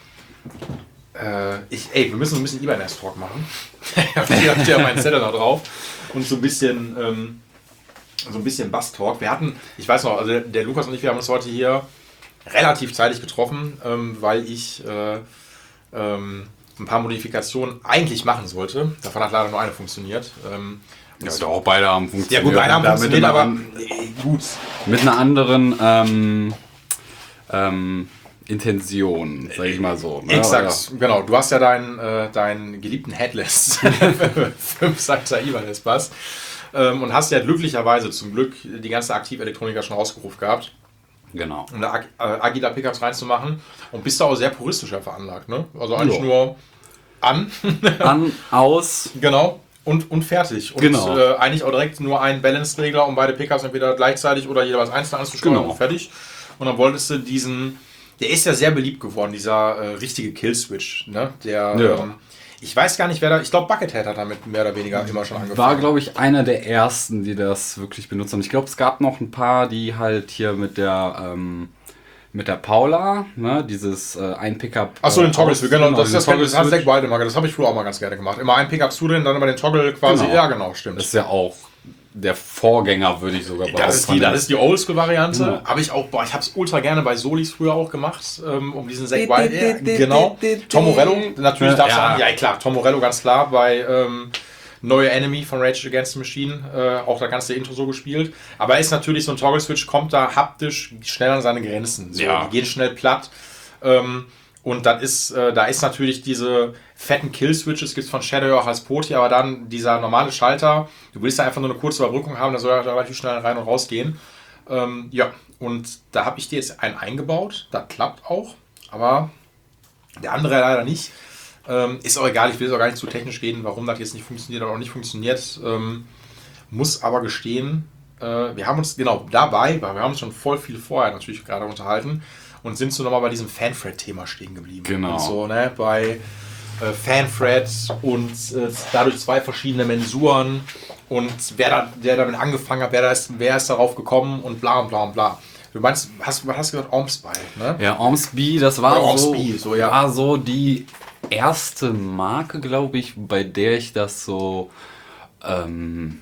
äh, ich, ey, wir müssen so ein bisschen Ibanez-Talk machen. Ich habe ja meinen Zettel da drauf. Und so ein bisschen, ähm, so ein bisschen Bass-Talk. Wir hatten, ich weiß noch, also der Lukas und ich, wir haben uns heute hier relativ zeitig getroffen, ähm, weil ich äh, ähm, ein paar Modifikationen eigentlich machen sollte. Davon hat leider nur eine funktioniert. Ähm, Ja, doch auch beide haben funktioniert. Ja gut, beide haben funktioniert, aber an, gut. Mit einer anderen ähm, ähm, Intention, sag ich mal so. Ne? Exakt, ja. Genau. Du hast ja deinen, äh, deinen geliebten Headless fünf Seiter Ibanez Bass ähm, und hast ja glücklicherweise zum Glück die ganze Aktivelektronik schon rausgerufen gehabt. Genau. Um da Ag äh, Agila Pickups reinzumachen und bist da auch sehr puristischer veranlagt, ne? Also eigentlich jo. nur an. An, aus. Genau. Und, und fertig. Und genau. äh, eigentlich auch direkt nur einen Balance-Regler, um beide Pickups entweder gleichzeitig oder jeweils einzeln anzusteuern genau. und fertig. Und dann wolltest du diesen, der ist ja sehr beliebt geworden, dieser äh, richtige Kill-Switch. Ne? Der, ja. ähm, ich weiß gar nicht, wer da, ich glaube Buckethead hat damit mehr oder weniger immer schon angefangen. War, glaube ich, einer der ersten, die das wirklich benutzt haben. Ich glaube, es gab noch ein paar, die halt hier mit der... Ähm, mit der Paula, ne, dieses äh, ein Pickup. Achso, den Toggle Switch, genau, das, das, Toggle das hat Zack Wilde mal, das habe ich früher auch mal ganz gerne gemacht. Immer ein Pickup zu drin, dann immer den Toggle quasi. Genau. Ja, genau, stimmt. Das ist ja auch der Vorgänger, würde ich sogar behaupten. Das ist die, das ist die Oldschool-Variante. Ja. Habe ich auch, boah, ich habe es ultra gerne bei Solis früher auch gemacht, ähm, um diesen Zack Wilde. Genau. Tom Morello, natürlich darfst du ja. an. Ja, klar, Tom Morello, ganz klar, bei ähm, Neue Enemy von Rage Against the Machine, äh, auch da ganze Intro so gespielt. Aber er ist natürlich so ein Toggle-Switch, kommt da haptisch schnell an seine Grenzen. So, ja. Die gehen schnell platt. Ähm, und das ist, äh, da ist natürlich diese fetten Kill-Switches, gibt es von Shadow auch als Poti, aber dann dieser normale Schalter, du willst da einfach nur eine kurze Überbrückung haben, da soll er relativ schnell rein und raus gehen. Ähm, ja, und da habe ich dir jetzt einen eingebaut, das klappt auch, aber der andere leider nicht. Ähm, ist auch egal, ich will jetzt auch gar nicht zu technisch reden, warum das jetzt nicht funktioniert oder auch nicht funktioniert. Ähm, muss aber gestehen, äh, wir haben uns, genau, dabei, weil wir haben uns schon voll viel vorher natürlich gerade unterhalten und sind so nochmal bei diesem Fanthread-Thema stehen geblieben. Genau. Und so, ne, bei äh, Fanthread und äh, dadurch zwei verschiedene Mensuren und wer da, der damit angefangen hat, wer, da ist, wer ist darauf gekommen und bla und bla und bla. Du meinst, hast, was hast du gesagt? Ormsby, ne? Ja, Ormsby, das war, Oder so, Ormsby, so, ja. war so die erste Marke, glaube ich, bei der ich das so ähm,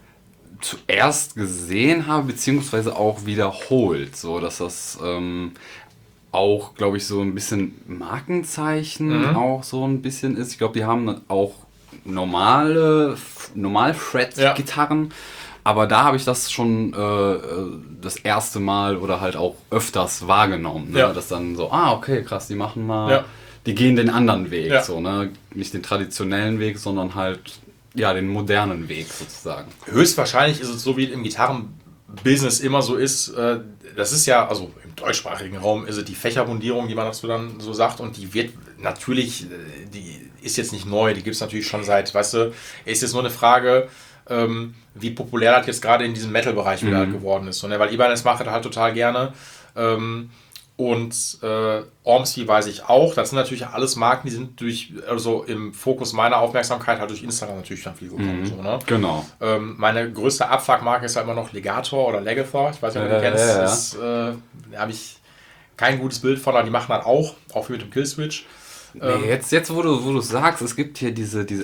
zuerst gesehen habe, beziehungsweise auch wiederholt. So, dass das ähm, auch, glaube ich, so ein bisschen Markenzeichen Mhm. auch so ein bisschen ist. Ich glaube, die haben auch normale, Normal-Fret-Gitarren. Ja. Aber da habe ich das schon äh, das erste Mal oder halt auch öfters wahrgenommen. Ne? Ja. Dass dann so, ah, okay, krass, die machen mal, Ja. die gehen den anderen Weg. Ja. So, ne? Nicht den traditionellen Weg, sondern halt ja, den modernen Weg sozusagen. Höchstwahrscheinlich ist es so, wie im Gitarrenbusiness immer so ist. Äh, das ist ja, also im deutschsprachigen Raum ist es die Fächerbundierung, die man dazu dann so sagt. Und die wird natürlich, die ist jetzt nicht neu, die gibt es natürlich schon seit, weißt du, ist jetzt nur eine Frage, ähm, wie populär das jetzt gerade in diesem Metal-Bereich wieder Mhm. halt geworden ist. So, ne? Weil Ibanez macht das halt total gerne. Ähm, und äh, Ormsby weiß ich auch. Das sind natürlich alles Marken, die sind durch, also im Fokus meiner Aufmerksamkeit halt durch Instagram natürlich dann viel gekommen. Mhm. So, ne? Genau. Ähm, meine größte Abfuckmarke ist halt immer noch Legator oder Legator. Ich weiß nicht, ob du Ja, die kennst. ja, ja. Das, äh, habe ich kein gutes Bild von, aber die machen halt auch, auch wie mit dem Killswitch. Nee, jetzt, jetzt, wo du wo du sagst, es gibt hier diese, diese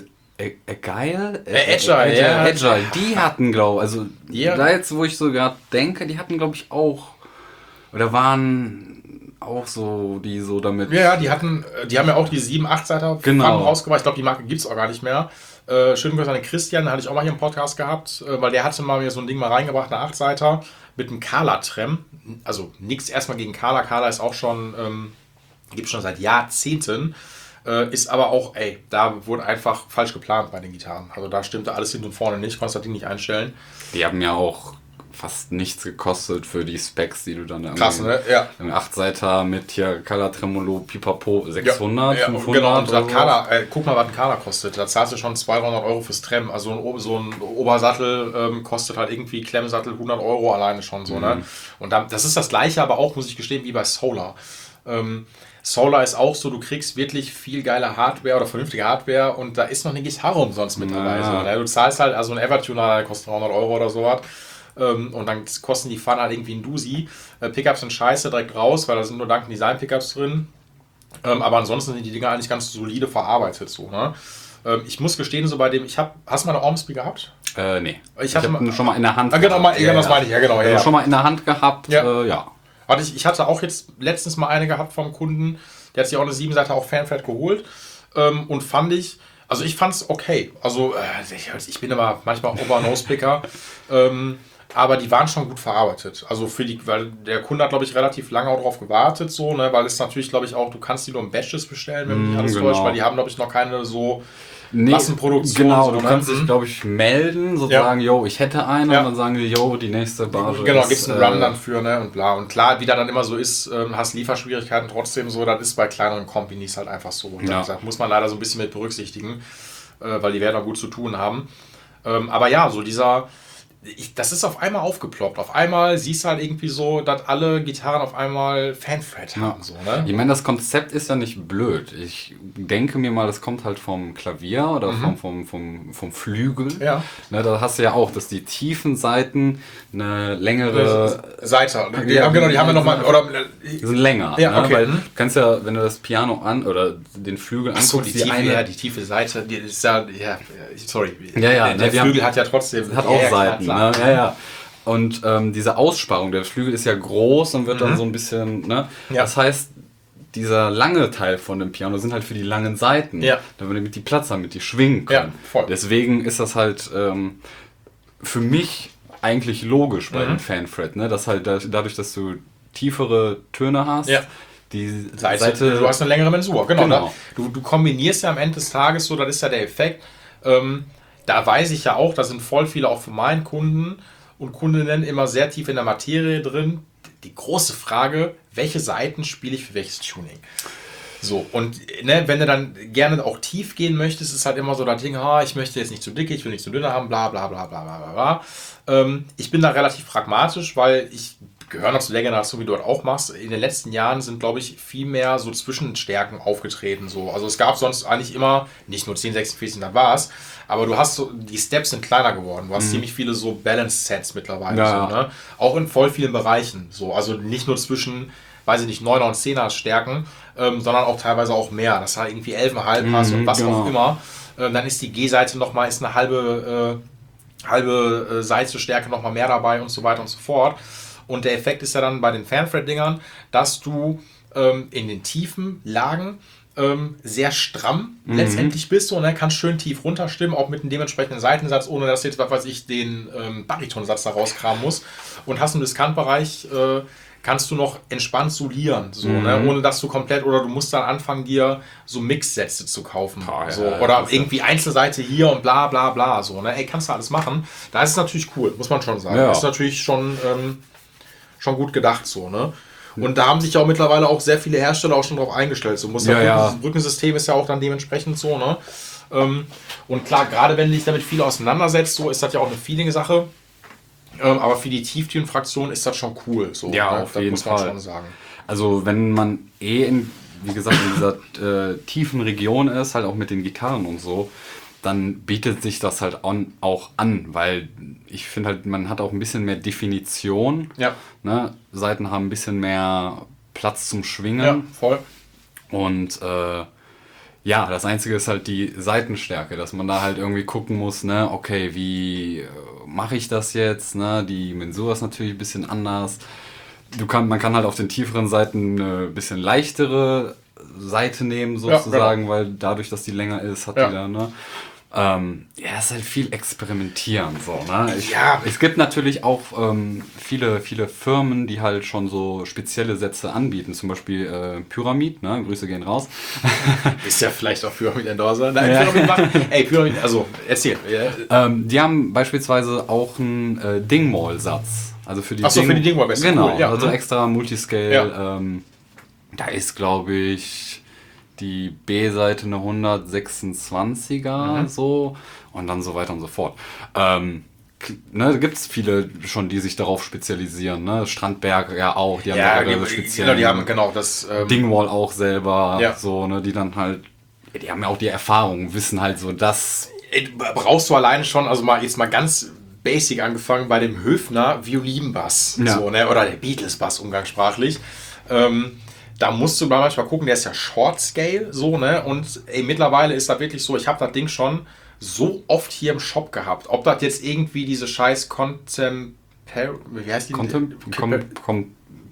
Agile, äh, Agile, ja. Agile, die hatten, glaube ich, also ja. da jetzt, wo ich so gerade denke, die hatten, glaube ich, auch, oder waren auch so, die so damit... Ja, ja, die hatten, die haben ja auch die sieben, acht Seiter genau. rausgebracht. Ich glaube, die Marke gibt es auch gar nicht mehr. Äh, schönen Grüße an den Christian, den hatte ich auch mal hier im Podcast gehabt, äh, weil der hatte mal mir so ein Ding mal reingebracht, eine acht Seiter mit einem Kala-Trem. Also nichts erstmal gegen Kala. Kala ist auch schon, ähm, gibt es schon seit Jahrzehnten. Äh, ist aber auch, ey, da wurde einfach falsch geplant bei den Gitarren. Also da stimmte alles hinten und vorne nicht, konntest das Ding nicht einstellen. Die haben ja auch fast nichts gekostet für die Specs, die du dann irgendwie... Krass, ne? Ja. acht Seiter mit hier Kala Tremolo, Pipapo, sechshundert, ja, ja, fünfhundert. Genau, und das oder Kala, äh, guck mal, was ein Kala kostet. Da zahlst du schon zweihundert, dreihundert Euro fürs Trem. Also ein, so ein Obersattel ähm, kostet halt irgendwie Klemmsattel hundert Euro alleine schon so, mhm. ne? Und dann, das ist das Gleiche, aber auch, muss ich gestehen, wie bei Solar. Ähm, Solar ist auch so, du kriegst wirklich viel geile Hardware oder vernünftige Hardware und da ist noch eine Gitarre umsonst mit dabei. Ja. So, ne? Du zahlst halt, also ein Evertuner, der kostet dreihundert Euro oder sowas. Ähm, und dann kosten die Pfanne halt irgendwie ein Dusi. Äh, Pickups sind scheiße, direkt raus, weil da sind nur Duncan Design Pickups drin. Ähm, aber ansonsten sind die Dinger eigentlich ganz solide verarbeitet. So, ne? ähm, ich muss gestehen, so bei dem, ich habe, hast du mal eine Ormsby gehabt? Äh, nee. Ich, ich hatte habe mal, schon mal in der Hand ah, genau, mal, ja, das ja. meine ich, ja genau. Ja, ja. Schon mal in der Hand gehabt, ja. Äh, ja. Warte, ich, ich hatte auch jetzt letztens mal eine gehabt vom Kunden, der hat sich auch eine sieben Seiter auf Fanfred geholt ähm, und fand ich, also ich fand es okay. Also äh, ich, ich bin immer manchmal auch Ober-Nose-Picker, ähm, aber die waren schon gut verarbeitet. Also für die, weil der Kunde hat, glaube ich, relativ lange auch drauf gewartet, so, ne, weil es natürlich, glaube ich, auch, du kannst die nur im Batches bestellen, wenn du nicht alles genau. täuscht, weil die haben, glaube ich, noch keine so Nee, Massenproduktion. Genau, so, du ne? kannst dich, glaube ich, melden, sozusagen, yo, ja. ich hätte einen, ja. und dann sagen die, yo, die nächste Barge Genau, ist, gibt es einen Run dann für, ne, und bla. Und klar, wie da dann immer so ist, ähm, hast Lieferschwierigkeiten trotzdem so, das ist bei kleineren Companies halt einfach so. Und ja. das muss man leider so ein bisschen mit berücksichtigen, äh, weil die werden auch gut zu tun haben. Ähm, aber ja, so dieser... Ich, das ist auf einmal aufgeploppt. Auf einmal siehst du halt irgendwie so, dass alle Gitarren auf einmal Fanfred haben. Ja. So, ne? Ich meine, das Konzept ist ja nicht blöd. Ich denke mir mal, das kommt halt vom Klavier oder mhm. vom, vom, vom, vom Flügel. Ja. Ne, da hast du ja auch, dass die tiefen Seiten eine längere... Seite. Die, ja, genau, die haben wir nochmal... Die sind länger. Ja, ne? okay. Weil du kannst ja, wenn du das Piano an oder den Flügel anguckst, so, die, die tiefe, eine... Ja, die tiefe Seite, die ist ja... ja sorry. Ja, ja. Der, der ne, Flügel haben, hat ja trotzdem... Hat auch ja, Seiten. klar, Ne? Ja, ja. Und ähm, diese Aussparung, der Flügel ist ja groß und wird mhm. dann so ein bisschen, ne? Ja. Das heißt, dieser lange Teil von dem Piano sind halt für die langen Seiten, ja. damit die Platz haben, damit die schwingen können. Ja, voll. Deswegen ist das halt ähm, für mich eigentlich logisch bei mhm. dem Fanfred, ne? Dass halt da, dadurch, dass du tiefere Töne hast, ja. die Seite, Seite... Du hast eine längere Mensur, genau. genau. Du, du kombinierst ja am Ende des Tages so, das ist ja der Effekt. Ähm, da weiß ich ja auch, da sind voll viele auch für meinen Kunden und Kundinnen immer sehr tief in der Materie drin. Die große Frage, welche Seiten spiele ich für welches Tuning? So, und ne, wenn du dann gerne auch tief gehen möchtest, ist halt immer so das Ding, ha, ich möchte jetzt nicht zu dick, ich will nicht zu dünn haben, bla bla bla bla bla bla. Ähm, ich bin da relativ pragmatisch, weil ich gehöre noch zu der Generation, wie du das auch machst. In den letzten Jahren sind, glaube ich, viel mehr so Zwischenstärken aufgetreten. So. Also es gab sonst eigentlich immer, nicht nur zehn, sechsundvierzig, das war's, aber du hast so, die Steps sind kleiner geworden. Du hast mhm. ziemlich viele so Balance-Sets mittlerweile. Ja. So, ne? Auch in voll vielen Bereichen. So. Also nicht nur zwischen, weiß ich nicht, neuner und zehner Stärken, ähm, sondern auch teilweise auch mehr. Das hat irgendwie elf Komma fünf hast mhm, und was genau. auch immer. Ähm, dann ist die G-Seite nochmal, ist eine halbe, äh, halbe äh, Seite-Stärke nochmal mehr dabei und so weiter und so fort. Und der Effekt ist ja dann bei den Fanfred-Dingern, dass du ähm, in den tiefen Lagen ähm, sehr stramm mhm. letztendlich bist und dann kannst schön tief runterstimmen, auch mit einem dementsprechenden Seitensatz, ohne dass jetzt, was weiß ich, den ähm, Baritonsatz da rauskramen muss. Und hast im Diskantbereich, äh, kannst du noch entspannt solieren, so, mhm. ne? Ohne dass du komplett, oder du musst dann anfangen, dir so Mixsätze zu kaufen. Oh, so, ja, oder irgendwie Einzelseite hier und bla bla bla. So, ne? Ey, kannst du alles machen. Da ist es natürlich cool, muss man schon sagen. Ja. Das ist natürlich schon... Ähm, schon gut gedacht so, ne? Und da haben sich ja auch mittlerweile auch sehr viele Hersteller auch schon drauf eingestellt. So muss ja, ja. Das Brückensystem ist ja auch dann dementsprechend so, ne? Ähm, und klar, gerade wenn du dich damit viel auseinandersetzt, so ist das ja auch eine Feeling-Sache. Ähm, aber für die Tieftüren-Fraktion ist das schon cool. So, ja, ne? auf das jeden muss man Fall. schon sagen. Also wenn man eh in, wie gesagt, in dieser äh, tiefen Region ist, halt auch mit den Gitarren und so, dann bietet sich das halt on, auch an, weil ich finde halt, man hat auch ein bisschen mehr Definition. Ja. Ne? Seiten haben ein bisschen mehr Platz zum Schwingen. Ja, voll. Und äh, ja, das Einzige ist halt die Seitenstärke, dass man da halt irgendwie gucken muss, ne, okay, wie äh, mache ich das jetzt, ne, die Mensur ist natürlich ein bisschen anders. Du kann, man kann halt auf den tieferen Seiten eine bisschen leichtere Seite nehmen sozusagen, ja, genau. Weil dadurch, dass die länger ist, hat ja. die da, ne, Ähm, ja, es ist halt viel experimentieren, so, ne? Ich, ja. Es gibt natürlich auch ähm, viele, viele Firmen, die halt schon so spezielle Sätze anbieten, zum Beispiel äh, Pyramid, ne? Grüße gehen raus. Ist ja vielleicht auch Pyramid-Endorser. Nein, ja. Pyramid machen. Ey, Pyramid, also, erzähl. Ähm, die haben beispielsweise auch einen äh, Dingwall-Satz. Also für die Ach so, Ding- für die Dingwall, besser. Genau, Cool, ja. also extra Multiscale. Ja. Ähm, da ist, glaube ich, die B-Seite eine hundertsechsundzwanziger, mhm. so, und dann so weiter und so fort. Ähm, ne, da gibt es viele schon, die sich darauf spezialisieren, ne? Strandberg ja auch, die haben ja, da die, speziell. Genau, die haben genau das. Ähm, Dingwall auch selber, ja. so, ne, die dann halt, die haben ja auch die Erfahrung, wissen halt so, dass. Brauchst du alleine schon, also mal jetzt mal ganz basic angefangen bei dem Höfner Violinbass, ja. so, ne? Oder der Beatles-Bass umgangssprachlich. Ähm, Da musst du manchmal gucken, der ist ja Short Scale, so, ne? Und ey, mittlerweile ist das wirklich so, ich habe das Ding schon so oft hier im Shop gehabt. Ob das jetzt irgendwie diese scheiß Contempor... Wie heißt die? Contem... Com, com,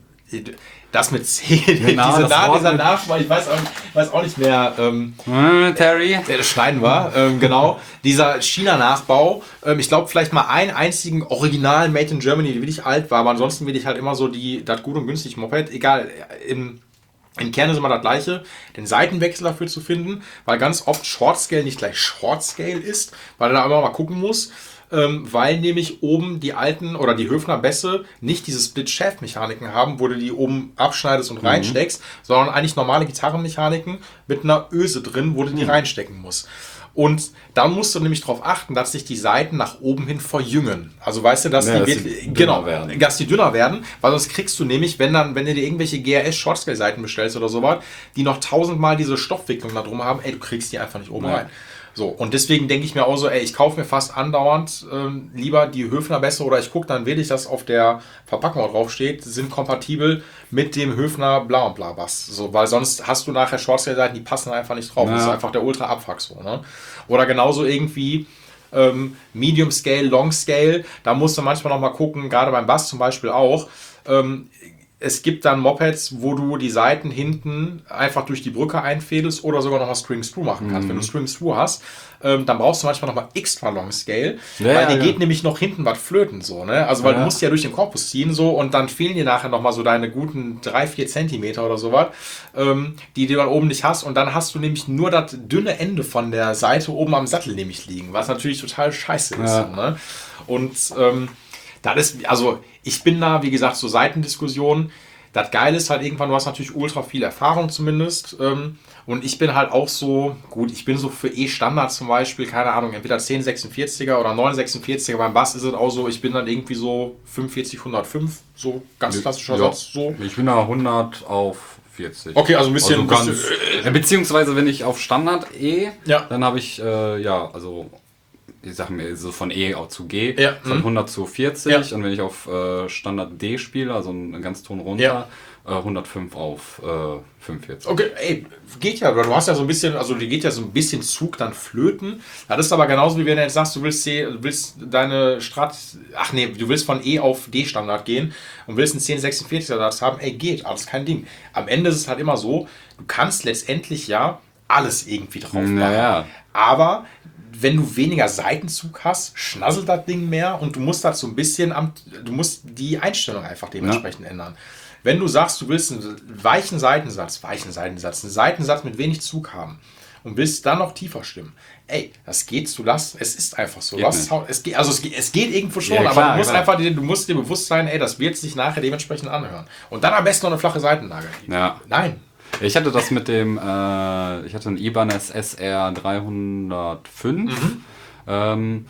das mit C, genau, diese das Na, Wort dieser mit Nachschmal, ich weiß auch, weiß auch nicht mehr, ähm, äh, Terry. der das Schneiden war, ähm, genau. Dieser China-Nachbau, ähm, ich glaube vielleicht mal einen einzigen Original Made in Germany, der wirklich alt war, aber ansonsten will ich halt immer so die, das gut und günstig Moped, egal, im Im Kern ist immer das Gleiche, den Seitenwechsel dafür zu finden, weil ganz oft Short Scale nicht gleich Short Scale ist, weil du da immer mal gucken musst, ähm, weil nämlich oben die alten oder die Höfner Bässe nicht diese Split-Shaft-Mechaniken haben, wo du die oben abschneidest und mhm. reinsteckst, sondern eigentlich normale Gitarrenmechaniken mit einer Öse drin, wo du die mhm. reinstecken musst. Und da musst du nämlich darauf achten, dass sich die Seiten nach oben hin verjüngen. Also weißt du, dass ja, die dass wirklich, die genau, werden. dass die dünner werden, weil sonst kriegst du nämlich, wenn dann, wenn du dir irgendwelche G R S Shortscale Seiten bestellst oder sowas, die noch tausendmal diese Stoffwicklung da drum haben, ey, du kriegst die einfach nicht oben ja. rein. So, und deswegen denke ich mir auch so, ey, ich kaufe mir fast andauernd ähm, lieber die Höfner Bässe oder ich gucke dann wirklich, dass auf der Verpackung auch drauf steht, sind kompatibel mit dem Höfner bla und bla Bass. So, weil sonst hast du nachher Shortscale-Seiten, die passen einfach nicht drauf. Ja. Das ist einfach der Ultra-Abfuck so, ne? Oder genauso irgendwie ähm, Medium Scale, Long Scale, da musst du manchmal noch mal gucken, gerade beim Bass zum Beispiel auch, ähm, es gibt dann Mopeds, wo du die Seiten hinten einfach durch die Brücke einfädelst oder sogar nochmal String Screw machen kannst. Mhm. Wenn du String Screw hast, ähm, dann brauchst du manchmal nochmal extra Long Scale, ja, weil dir ja. geht nämlich noch hinten was flöten, so, ne? Also, weil ja. du musst ja durch den Korpus ziehen, so, und dann fehlen dir nachher nochmal so deine guten drei, vier Zentimeter oder sowas, ähm, die du dann oben nicht hast, und dann hast du nämlich nur das dünne Ende von der Seite oben am Sattel nämlich liegen, was natürlich total scheiße ist, ja. so, ne? Und, ähm, das ist, also, ich bin da, wie gesagt, so Seitendiskussionen. Das Geile ist halt irgendwann, du hast natürlich ultra viel Erfahrung zumindest. Ähm, und ich bin halt auch so, gut, ich bin so für E-Standard zum Beispiel, keine Ahnung, entweder zehn sechsundvierziger oder neun sechsundvierziger. Beim Bass ist es auch so, ich bin dann irgendwie so fünfundvierzig hundertfünf, so ganz klassischer ja. Satz. So. Ich bin da hundert auf vierzig. Okay, also ein bisschen... Also ganz, bisschen äh, beziehungsweise, wenn ich auf Standard E, ja. dann habe ich, äh, ja, also... ich sag mir so von E auch zu G, ja. von hundert zu vierzig, ja. und wenn ich auf äh, Standard D spiele, also einen ganz Ton runter, ja. äh, hundertfünf auf äh, fünfundvierzig. Okay, ey, geht ja, du hast ja so ein bisschen, also die geht ja so ein bisschen Zug dann flöten. Das ist aber genauso wie wenn du jetzt sagst, du willst, C, du willst deine Strat, ach nee, du willst von E auf D Standard gehen und willst einen zehn sechsundvierziger Satz haben, ey, geht, alles kein Ding. Am Ende ist es halt immer so, du kannst letztendlich ja alles irgendwie drauf machen. Naja. Aber wenn du weniger Seitenzug hast, schnasselt das Ding mehr und du musst das so ein bisschen am, du musst die Einstellung einfach dementsprechend ja. ändern. Wenn du sagst, du willst einen weichen Seitensatz, weichen Seitensatz, einen Seitensatz mit wenig Zug haben und willst dann noch tiefer stimmen, ey, das geht, du lass, es ist einfach so. Was, es geht, also es geht, es geht irgendwo schon, ja, klar, aber du musst klar. einfach, du musst dir bewusst sein, ey, das wird sich nachher dementsprechend anhören. Und dann am besten noch eine flache Seitenlage. Ja. Nein. Ich hatte das mit dem, äh, ich hatte einen Ibanez S R dreihundertfünf mhm. ähm,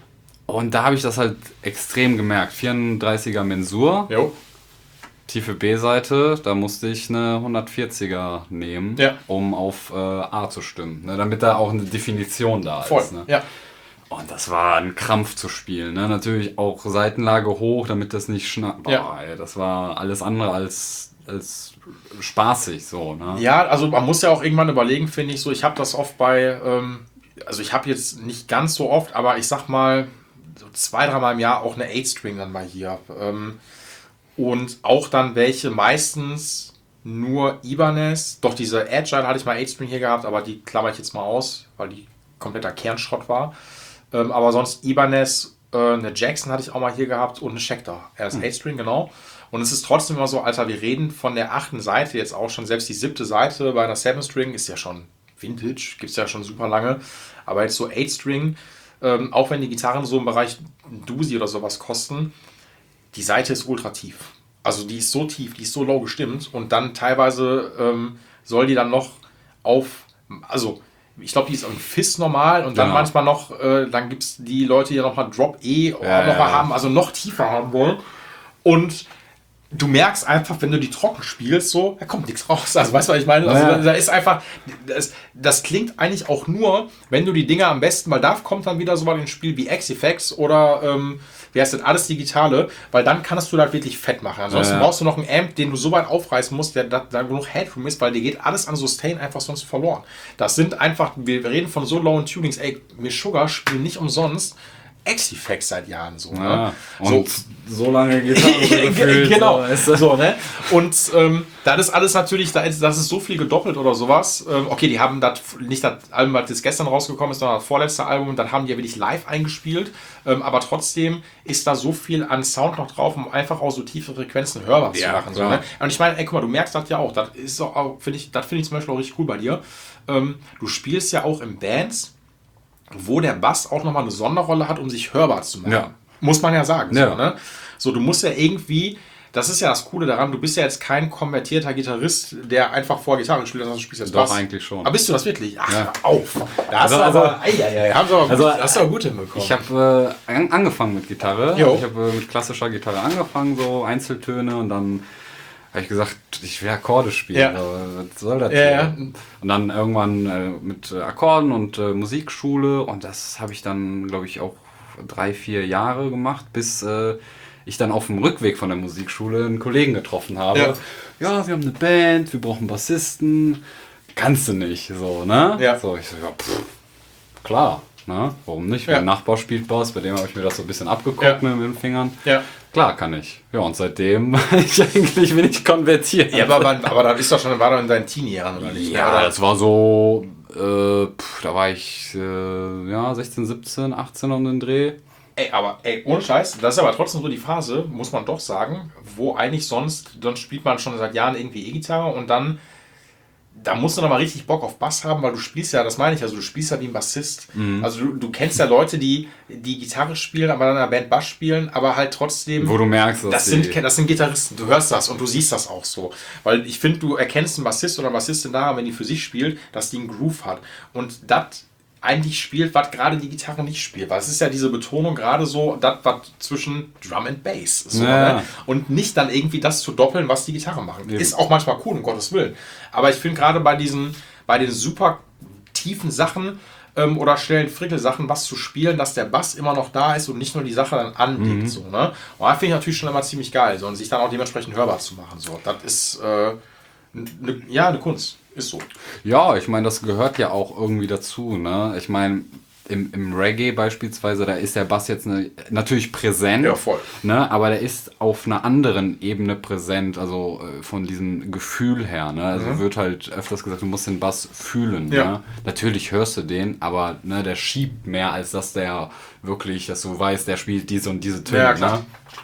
und da habe ich das halt extrem gemerkt. vierunddreißiger Mensur, jo. tiefe B-Seite, da musste ich eine hundertvierziger nehmen, ja. um auf äh, A zu stimmen, ne, damit da auch eine Definition da Voll. ist. Ne? Ja. Und das war ein Krampf zu spielen. Ne? Natürlich auch Seitenlage hoch, damit das nicht schnappt. Ja. Das war alles andere als als spaßig so, ne? Ja, also man muss ja auch irgendwann überlegen, finde ich so, ich habe das oft bei, ähm, also ich habe jetzt nicht ganz so oft, aber ich sag mal, so zwei, dreimal im Jahr auch eine acht-String dann mal hier. Ähm, und auch dann welche meistens nur Ibanez, doch diese Agile hatte ich mal acht-String hier gehabt, aber die klammer ich jetzt mal aus, weil die kompletter Kernschrott war. Ähm, aber sonst Ibanez, äh, eine Jackson hatte ich auch mal hier gehabt und eine Schecter. Er ist acht-String, genau. Und es ist trotzdem immer so, Alter, wir reden von der achten Seite jetzt auch schon, selbst die siebte Seite bei einer seven-String ist ja schon Vintage, gibt es ja schon super lange. Aber jetzt so acht-String, ähm, auch wenn die Gitarren so im Bereich Dusi oder sowas kosten, die Seite ist ultra tief. Also die ist so tief, die ist so low gestimmt und dann teilweise ähm, soll die dann noch auf, also ich glaube, die ist am Fizz normal und dann Genau. manchmal noch, äh, dann gibt es die Leute, die nochmal Drop E oder Ja, noch mal ja. haben, also noch tiefer haben wollen. Und du merkst einfach, wenn du die trocken spielst, so, da kommt nichts raus. Also weißt du, was ich meine? Also Ja. da ist einfach, das, das klingt eigentlich auch nur, wenn du die Dinger am besten, weil da kommt dann wieder so mal ein Spiel wie X-Effects oder ähm, wie heißt das, alles Digitale, weil dann kannst du das wirklich fett machen. Ansonsten Ja, ja. brauchst du noch einen Amp, den du so weit aufreißen musst, der da, da genug Headroom ist, weil dir geht alles an Sustain einfach sonst verloren. Das sind einfach, wir reden von so lowen Tunings, ey, Meshuggah spielen nicht umsonst X-Effects seit Jahren so. Ne? Ja, So- und so, lange Gitarre gefühlt. genau. So, weißt du? So, ne? Und ähm, das ist alles natürlich, da ist, das ist so viel gedoppelt oder sowas. Ähm, okay, die haben das nicht das Album, was jetzt gestern rausgekommen ist, sondern das vorletzte Album, dann haben die ja wirklich live eingespielt. Ähm, aber trotzdem ist da so viel an Sound noch drauf, um einfach auch so tiefe Frequenzen hörbar zu Ja, machen. So, klar. ne? Und ich meine, ey, guck mal, du merkst das ja auch. Das ist auch, finde ich, das finde ich zum Beispiel auch richtig cool bei dir. Ähm, du spielst ja auch in Bands, wo der Bass auch nochmal eine Sonderrolle hat, um sich hörbar zu machen. Ja. Muss man ja sagen. Ja. So, ne? So, du musst ja irgendwie, das ist ja das Coole daran, du bist ja jetzt kein konvertierter Gitarrist, der einfach vor Gitarre gespielt hat, sondern du spielst jetzt Doch, Bass. eigentlich schon. Aber bist du das wirklich? Ach, Ja. hör auf. Da hast Also- du aber, also- ei, ei, ei, haben sie aber Also, gut, hast du aber gut hinbekommen. Ich habe äh, an, angefangen mit Gitarre. Jo. Ich habe äh, mit klassischer Gitarre angefangen, so Einzeltöne, und dann habe ich gesagt, ich will Akkorde spielen. Ja. So, was soll das Ja, hier? ja. Und dann irgendwann äh, mit äh, Akkorden und äh, Musikschule, und das habe ich dann, glaube ich, auch drei, vier Jahre gemacht, bis äh, ich dann auf dem Rückweg von der Musikschule einen Kollegen getroffen habe. Ja. Ja, wir haben eine Band, wir brauchen Bassisten. Kannst du nicht, so, ne? Ja. So, ich so, ja, pff, klar, ne? Warum nicht? Ja. Mein Nachbar spielt Bass, bei dem habe ich mir das so ein bisschen abgeguckt Ja. mit den Fingern. Ja. Klar kann ich. Ja, und seitdem ich eigentlich bin ich konvertiert. Ja, aber, aber, aber das ist doch schon, war doch in deinen Teenie-Jahren, oder nicht? Ja, Oder? das war so, äh, pff, da war ich äh, ja, sechzehn, siebzehn, achtzehn um den Dreh. Ey, aber ey, ohne Scheiß, das ist aber trotzdem so die Phase, muss man doch sagen, wo eigentlich sonst, dann spielt man schon seit Jahren irgendwie E-Gitarre und dann, da musst du noch mal richtig Bock auf Bass haben, weil du spielst ja, das meine ich, also du spielst ja wie ein Bassist. Also du, du kennst ja Leute, die die Gitarre spielen, aber dann in einer Band Bass spielen, aber halt trotzdem... Wo du merkst, dass Das die- sind, das sind Gitarristen, du hörst das und du siehst das auch so. Weil ich finde, du erkennst einen Bassist oder eine Bassistin daran, wenn die für sich spielt, dass die einen Groove hat. Und das eigentlich spielt, was gerade die Gitarre nicht spielt. Weil es ist ja diese Betonung gerade so, das, was zwischen Drum and Bass ist. So, Ja. ne? Und nicht dann irgendwie das zu doppeln, was die Gitarre machen. Eben. Ist auch manchmal cool, um Gottes Willen. Aber ich finde gerade bei diesen, bei den super tiefen Sachen ähm, oder schnellen Frickelsachen, was zu spielen, dass der Bass immer noch da ist und nicht nur die Sache dann anlegt. Mhm. So, ne? Und das finde ich natürlich schon immer ziemlich geil. So, und sich dann auch dementsprechend hörbar zu machen. So. Das ist äh, ne, ja eine Kunst. Ist so. Ja, ich meine, das gehört ja auch irgendwie dazu, ne? Ich meine, im, im Reggae beispielsweise, da ist der Bass jetzt ne, natürlich präsent, Ja, voll. ne? Aber der ist auf einer anderen Ebene präsent, also äh, von diesem Gefühl her, ne? Also wird halt öfters gesagt, du musst den Bass fühlen, Ja. ne? Natürlich hörst du den, aber ne, der schiebt mehr, als dass der wirklich, dass du weißt, der spielt diese und diese Töne, Ja, klar. ne?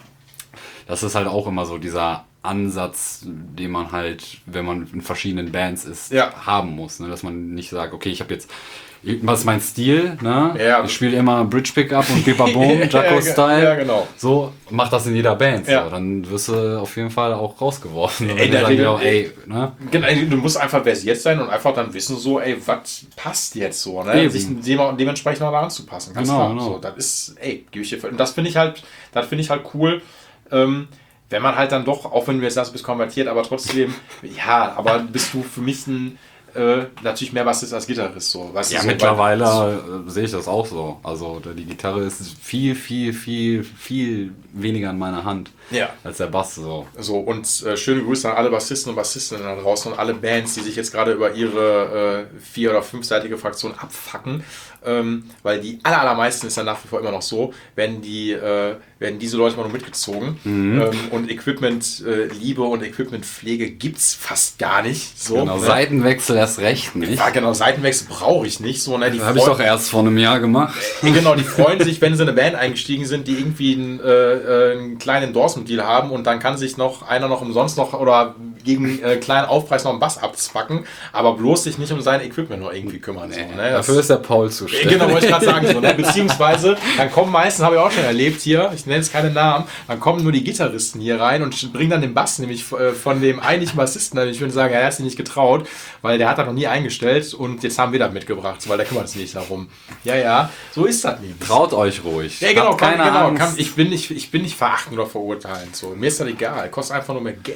Das ist halt auch immer so dieser Ansatz, den man halt, wenn man in verschiedenen Bands ist, Ja. haben muss. Ne? Dass man nicht sagt, okay, ich habe jetzt, was ist mein Stil? Ne? Ja. Ich spiele immer Bridge Pickup und Pippa Boom, Ja, Jacko-Style. ja, genau. So, mach das in jeder Band. Ja. So. Dann wirst du auf jeden Fall auch rausgeworfen. Und Ey, dann der sagen die Regel- auch, ey, ne? Genau, du musst einfach versiert sein und einfach dann wissen, so, ey, was passt jetzt so, ne? Eben. Sich dem, dementsprechend noch anzupassen. Ganz Genau, klar. genau. So, das ist, ey, gebe ich dir. Und das finde ich halt, das finde ich halt cool, ähm, wenn man halt dann doch, auch wenn du jetzt sagst, du bist konvertiert, aber trotzdem, ja, aber bist du für mich ein, äh, natürlich mehr Bassist als Gitarrist. So. Weißt Ja, du, so, mittlerweile weil, äh, sehe ich das auch so. Also die Gitarre ist viel, viel, viel, viel weniger in meiner Hand ja. als der Bass. So, so und äh, schöne Grüße an alle Bassisten und Bassistinnen da draußen und alle Bands, die sich jetzt gerade über ihre äh, vier- oder fünfseitige Fraktion abfacken. Ähm, weil die aller, allermeisten ist ja nach wie vor immer noch so, werden die äh, werden diese Leute mal nur mitgezogen mhm. ähm, und Equipment äh, Liebe und Equipmentpflege gibt's fast gar nicht. So, genau, ne? Seitenwechsel erst recht nicht. Ja, genau, Seitenwechsel brauche ich nicht. So, ne? Das habe ich doch erst vor einem Jahr gemacht. Äh, genau, die freuen sich, wenn sie in eine Band eingestiegen sind, die irgendwie einen, äh, einen kleinen Endorsement-Deal haben und dann kann sich noch einer noch umsonst noch oder gegen äh, kleinen Aufpreis noch einen Bass abzwacken, aber bloß sich nicht um sein Equipment noch irgendwie kümmern. Nee, so, ne? Dafür ist der Paul zuständig. Genau, wollte ich gerade sagen. So, ne? Beziehungsweise, dann kommen meistens, habe ich auch schon erlebt hier, ich nenne jetzt keine Namen, dann kommen nur die Gitarristen hier rein und bringen dann den Bass nämlich von dem eigentlichen Bassisten. Ich würde sagen, er hat sich nicht getraut, weil der hat das noch nie eingestellt und jetzt haben wir das mitgebracht, weil der kümmert sich nicht darum. Ja, ja, so ist das nämlich. Traut euch ruhig. Ja, genau, Habt keine kann, genau Angst. kann, ich, bin nicht, ich bin nicht verachtend oder verurteilend. So. Mir ist das egal, kostet einfach nur mehr Geld.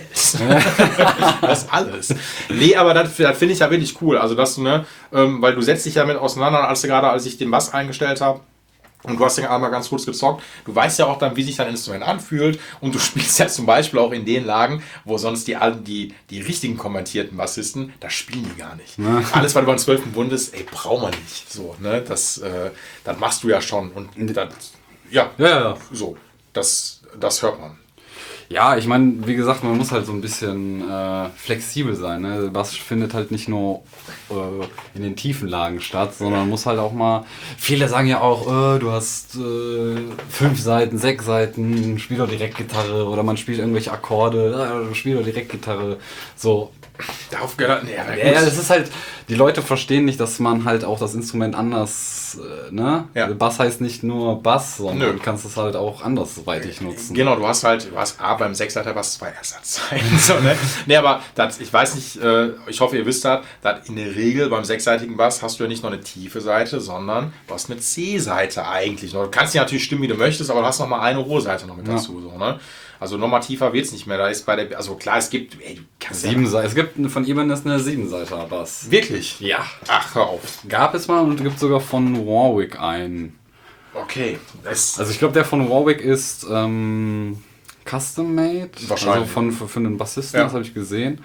Das ist alles. Nee, aber das, das finde ich ja wirklich cool. Also, dass du, ne, ähm, weil du setzt dich ja mit auseinander, als du gerade, als ich den Bass eingestellt habe, und du hast den einmal ganz kurz gezockt. Du weißt ja auch dann, wie sich dein Instrument anfühlt. Und du spielst ja zum Beispiel auch in den Lagen, wo sonst die, die, die richtigen kommentierten Bassisten, da spielen die gar nicht. Ja. Alles, was über den zwölften Bund ist, ey, braucht man nicht. So, ne? Das, äh, das machst du ja schon. Und das, ja, ja, ja, so, das, das hört man. Ja, ich meine, wie gesagt, man muss halt so ein bisschen äh, flexibel sein. Ne? Bass findet halt nicht nur äh, in den tiefen Lagen statt, sondern man muss halt auch mal... Viele sagen ja auch, äh, du hast äh, fünf Seiten, sechs Seiten, spiel doch Direktgitarre oder man spielt irgendwelche Akkorde, äh, spiel doch Direktgitarre. So. Darauf gehört... Nee, ja, ja, das ist halt... Die Leute verstehen nicht, dass man halt auch das Instrument anders... Äh, ne? Ja. Bass heißt nicht nur Bass, sondern Nö. du kannst es halt auch andersweitig nutzen. Genau, du hast halt... Du hast A, beim Sechsseiter was zwei Ersatzzeiten. So, ne? Nee, aber das, ich weiß nicht... Äh, ich hoffe, ihr wisst das, dass in der Regel beim sechsseitigen Bass hast du ja nicht nur eine tiefe Seite, sondern du hast eine C-Seite eigentlich noch. Du kannst ja natürlich stimmen, wie du möchtest, aber du hast noch mal eine hohe Seite noch mit dazu. Ja. So, ne? Also nochmal tiefer wird es nicht mehr. Da ist bei der, also klar, es gibt, ey, du kannst sieben ja, Seiten. Es gibt von Ibanez eine Siebenseiter Bass. Wirklich? Ja. Ach, hör auf. Gab es mal und gibt sogar von Warwick einen. Okay. Das also ich glaube, der von Warwick ist ähm, custom made. Wahrscheinlich. Also von, für, für einen Bassisten, Ja. das habe ich gesehen.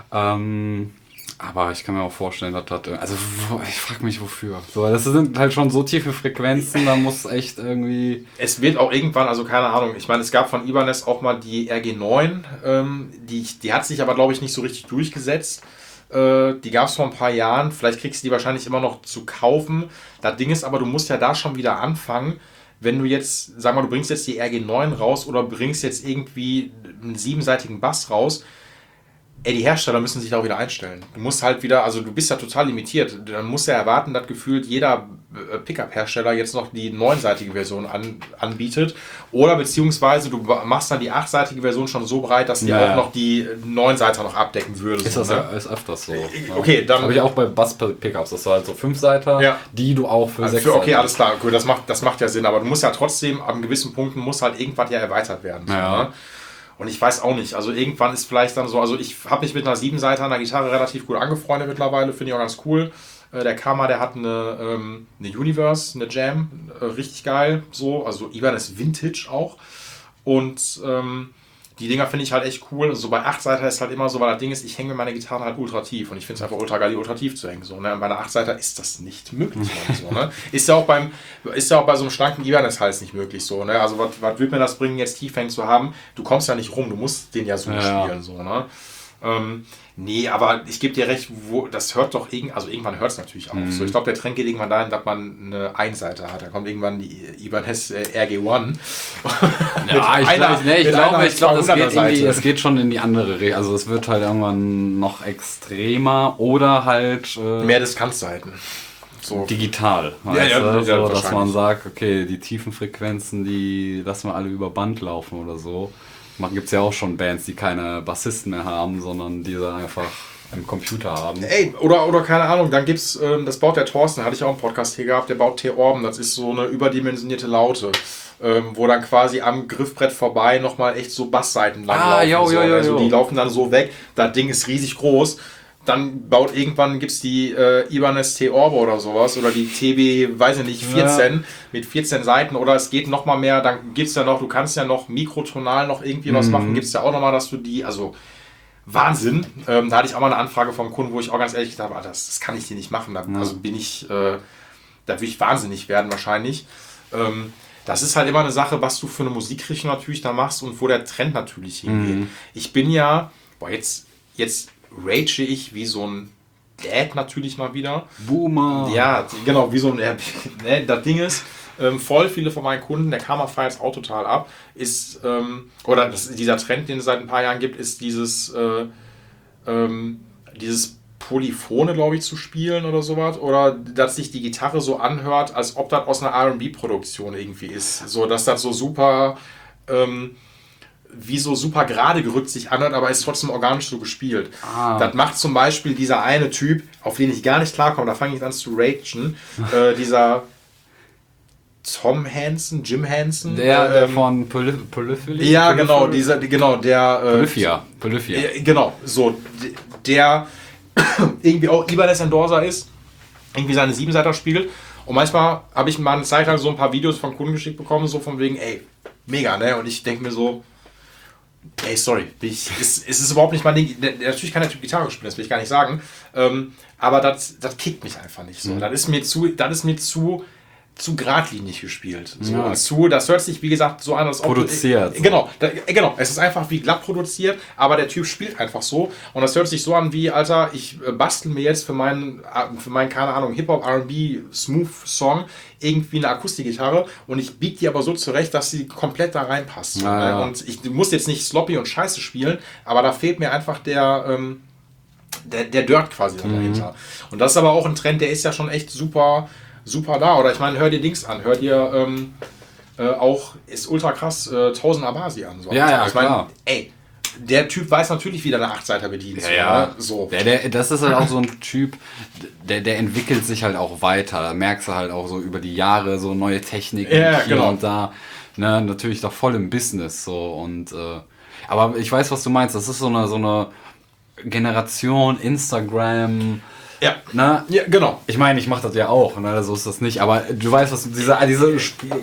Ähm, aber ich kann mir auch vorstellen, dass das... Also ich frage mich, wofür. So, das sind halt schon so tiefe Frequenzen, da muss echt irgendwie... Es wird auch irgendwann, also keine Ahnung, ich meine, es gab von Ibanez auch mal die R G neun, ähm, die, die hat sich aber, glaube ich, nicht so richtig durchgesetzt. Äh, die gab es vor ein paar Jahren, vielleicht kriegst du die wahrscheinlich immer noch zu kaufen. Das Ding ist aber, du musst ja da schon wieder anfangen, wenn du jetzt, sag mal, du bringst jetzt die R G neun raus oder bringst jetzt irgendwie einen siebenseitigen Bass raus, ey, die Hersteller müssen sich da auch wieder einstellen. Du musst halt wieder, also du bist ja total limitiert. Dann musst du ja erwarten, dass gefühlt jeder Pickup-Hersteller jetzt noch die neunseitige Version an, anbietet. Oder beziehungsweise du machst dann die achtseitige Version schon so breit, dass die Ja, auch ja. noch die neunseiter noch abdecken würde. Ist so, das ne? ja ist öfters so. Okay, dann- Habe ich auch bei Bass-Pickups. Das war halt so Fünfseiter, Ja. die du auch für Also sechs für, okay, Seiten- alles klar, okay, das macht, das macht ja Sinn, aber du musst ja trotzdem, an gewissen Punkten muss halt irgendwas ja erweitert werden. so, Ja. Ne? Und ich weiß auch nicht, also irgendwann ist vielleicht dann so, also ich habe mich mit einer Siebenseiter an der Gitarre relativ gut angefreundet mittlerweile, finde ich auch ganz cool. Äh, der Kama, der hat eine, ähm, eine Universe, eine Jam, äh, richtig geil, so, also Ibanez Vintage auch. Und ähm, die Dinger finde ich halt echt cool. Also so bei achtseiter ist halt immer so, weil das Ding ist, ich hänge mit meiner Gitarre halt ultra tief und ich finde es einfach ultra geil, die ultra tief zu hängen. So, ne? Und bei einer achtseiter ist das nicht möglich. so, ne? Ist ja auch beim, ist ja auch bei so einem schlanken Ibanez-Hals nicht möglich. So, ne? Also was, was wird mir das bringen, jetzt tief hängen zu haben? Du kommst ja nicht rum, du musst den ja so Ja. spielen. So, ne? Ähm, nee, aber ich gebe dir recht, wo, das hört doch irgendwann, also irgendwann hört es natürlich auf. Mhm. So, ich glaube, der Trend geht irgendwann dahin, dass man eine Einseite hat. Da kommt irgendwann die Ibanez äh, R G eins. Ja, ich, einer- glaub, nee, ich mit glaube, einer ich glaube, es, geht irgendwie- zweihunderter es geht schon in die andere Richtung. Also es wird halt irgendwann noch extremer oder halt äh, Mehr Distanzseiten. So. digital. Ja, weißt ja, du? ja, so, dass wahrscheinlich. man sagt, okay, die tiefen Frequenzen, die lassen wir alle über Band laufen oder so. Gibt es ja auch schon Bands, die keine Bassisten mehr haben, sondern diese einfach im Computer haben. Ey, oder, oder keine Ahnung, dann gibt's, ähm, das baut der Thorsten, hatte ich auch einen Podcast hier gehabt, der baut T-Orben, das ist so eine überdimensionierte Laute, ähm, wo dann quasi am Griffbrett vorbei nochmal echt so Bassseiten lang Ah, laufen. jo, so, jo, jo, also jo. die laufen dann so weg, das Ding ist riesig groß dann baut irgendwann, gibt es die äh, Ibanez T-Orbe oder sowas oder die T B, weiß ich nicht, vierzehn ja. mit vierzehn Seiten oder es geht noch mal mehr, dann gibt es ja noch, du kannst ja noch mikrotonal noch irgendwie mhm. was machen, gibt es ja auch noch mal, dass du die, also Wahnsinn, ähm, da hatte ich auch mal eine Anfrage vom Kunden, wo ich auch ganz ehrlich gesagt habe, ah, das, das kann ich dir nicht machen, da, ja. also bin ich, äh, da will ich wahnsinnig werden wahrscheinlich. Ähm, das ist halt immer eine Sache, was du für eine Musikrichtung natürlich da machst und wo der Trend natürlich hingeht. Mhm. Ich bin ja, boah, jetzt, jetzt rage ich wie so ein Dad natürlich mal wieder. Boomer. Ja, genau, wie so ein, äh, ne, das Ding ist, ähm, voll viele von meinen Kunden, der Karma feiert es auch total ab, ist, ähm, oder das, dieser Trend, den es seit ein paar Jahren gibt, ist dieses, äh, ähm, dieses Polyphone, glaube ich, zu spielen oder sowas. Oder dass sich die Gitarre so anhört, als ob das aus einer R and B-Produktion irgendwie ist. So, dass das so super, ähm, wie so super gerade gerückt sich anhört, aber ist trotzdem organisch so gespielt. Ah. Das macht zum Beispiel dieser eine Typ, auf den ich gar nicht klarkomme, da fange ich an zu ragen, äh, dieser Tom Hansen, Jim Hansen. Der, ähm, der von Polyphia? Ja, genau, dieser, genau, der... Äh, Polyphia. Polyphia. Äh, genau, so, der irgendwie auch Ibanez Endorser ist, irgendwie seine Siebenseiter spielt. Und manchmal habe ich mal eine Zeit lang so ein paar Videos von Kunden geschickt bekommen, so von wegen, ey, mega, ne? Und ich denke mir so, ey, sorry, ich, ist, ist es überhaupt nicht mein Ding. Natürlich kann der Typ Gitarre spielen, das will ich gar nicht sagen. Ähm, aber das, das kickt mich einfach nicht so. Mhm. Das ist mir zu, das ist mir zu, zu geradlinig gespielt. So, ja. zu, das hört sich, wie gesagt, so an, als ob... Produziert. Äh, genau, da, genau, es ist einfach wie glatt produziert, aber der Typ spielt einfach so. Und das hört sich so an wie, Alter, ich äh, bastel mir jetzt für meinen, für meinen, keine Ahnung, Hip-Hop, R and B, Smooth-Song irgendwie eine Akustikgitarre und ich biege die aber so zurecht, dass sie komplett da reinpasst. So, ah, ja. Und ich muss jetzt nicht sloppy und scheiße spielen, aber da fehlt mir einfach der... Ähm, der, der Dirt quasi mhm. dahinter. Und das ist aber auch ein Trend, der ist ja schon echt super... super da. Oder ich meine, hör dir Dings an. Hör dir ähm, äh, auch, ist ultra krass, äh, tausend Abasi an. So. Ja, ja, ich meine, klar. Ey, der Typ weiß natürlich, wie der eine Achtseiter bedient. Ja, so, ja. Ne? So. Der, der, das ist halt auch so ein Typ, der, der entwickelt sich halt auch weiter. Da merkst du halt auch so über die Jahre so neue Techniken ja, hier genau. und da. Ne, natürlich doch voll im Business. So. Und, äh, aber ich weiß, was du meinst. Das ist so eine, so eine Generation Instagram... Ja. Na? Ja, genau. Ich meine, ich mache das ja auch, ne? So ist das nicht. Aber du weißt, was diese, diese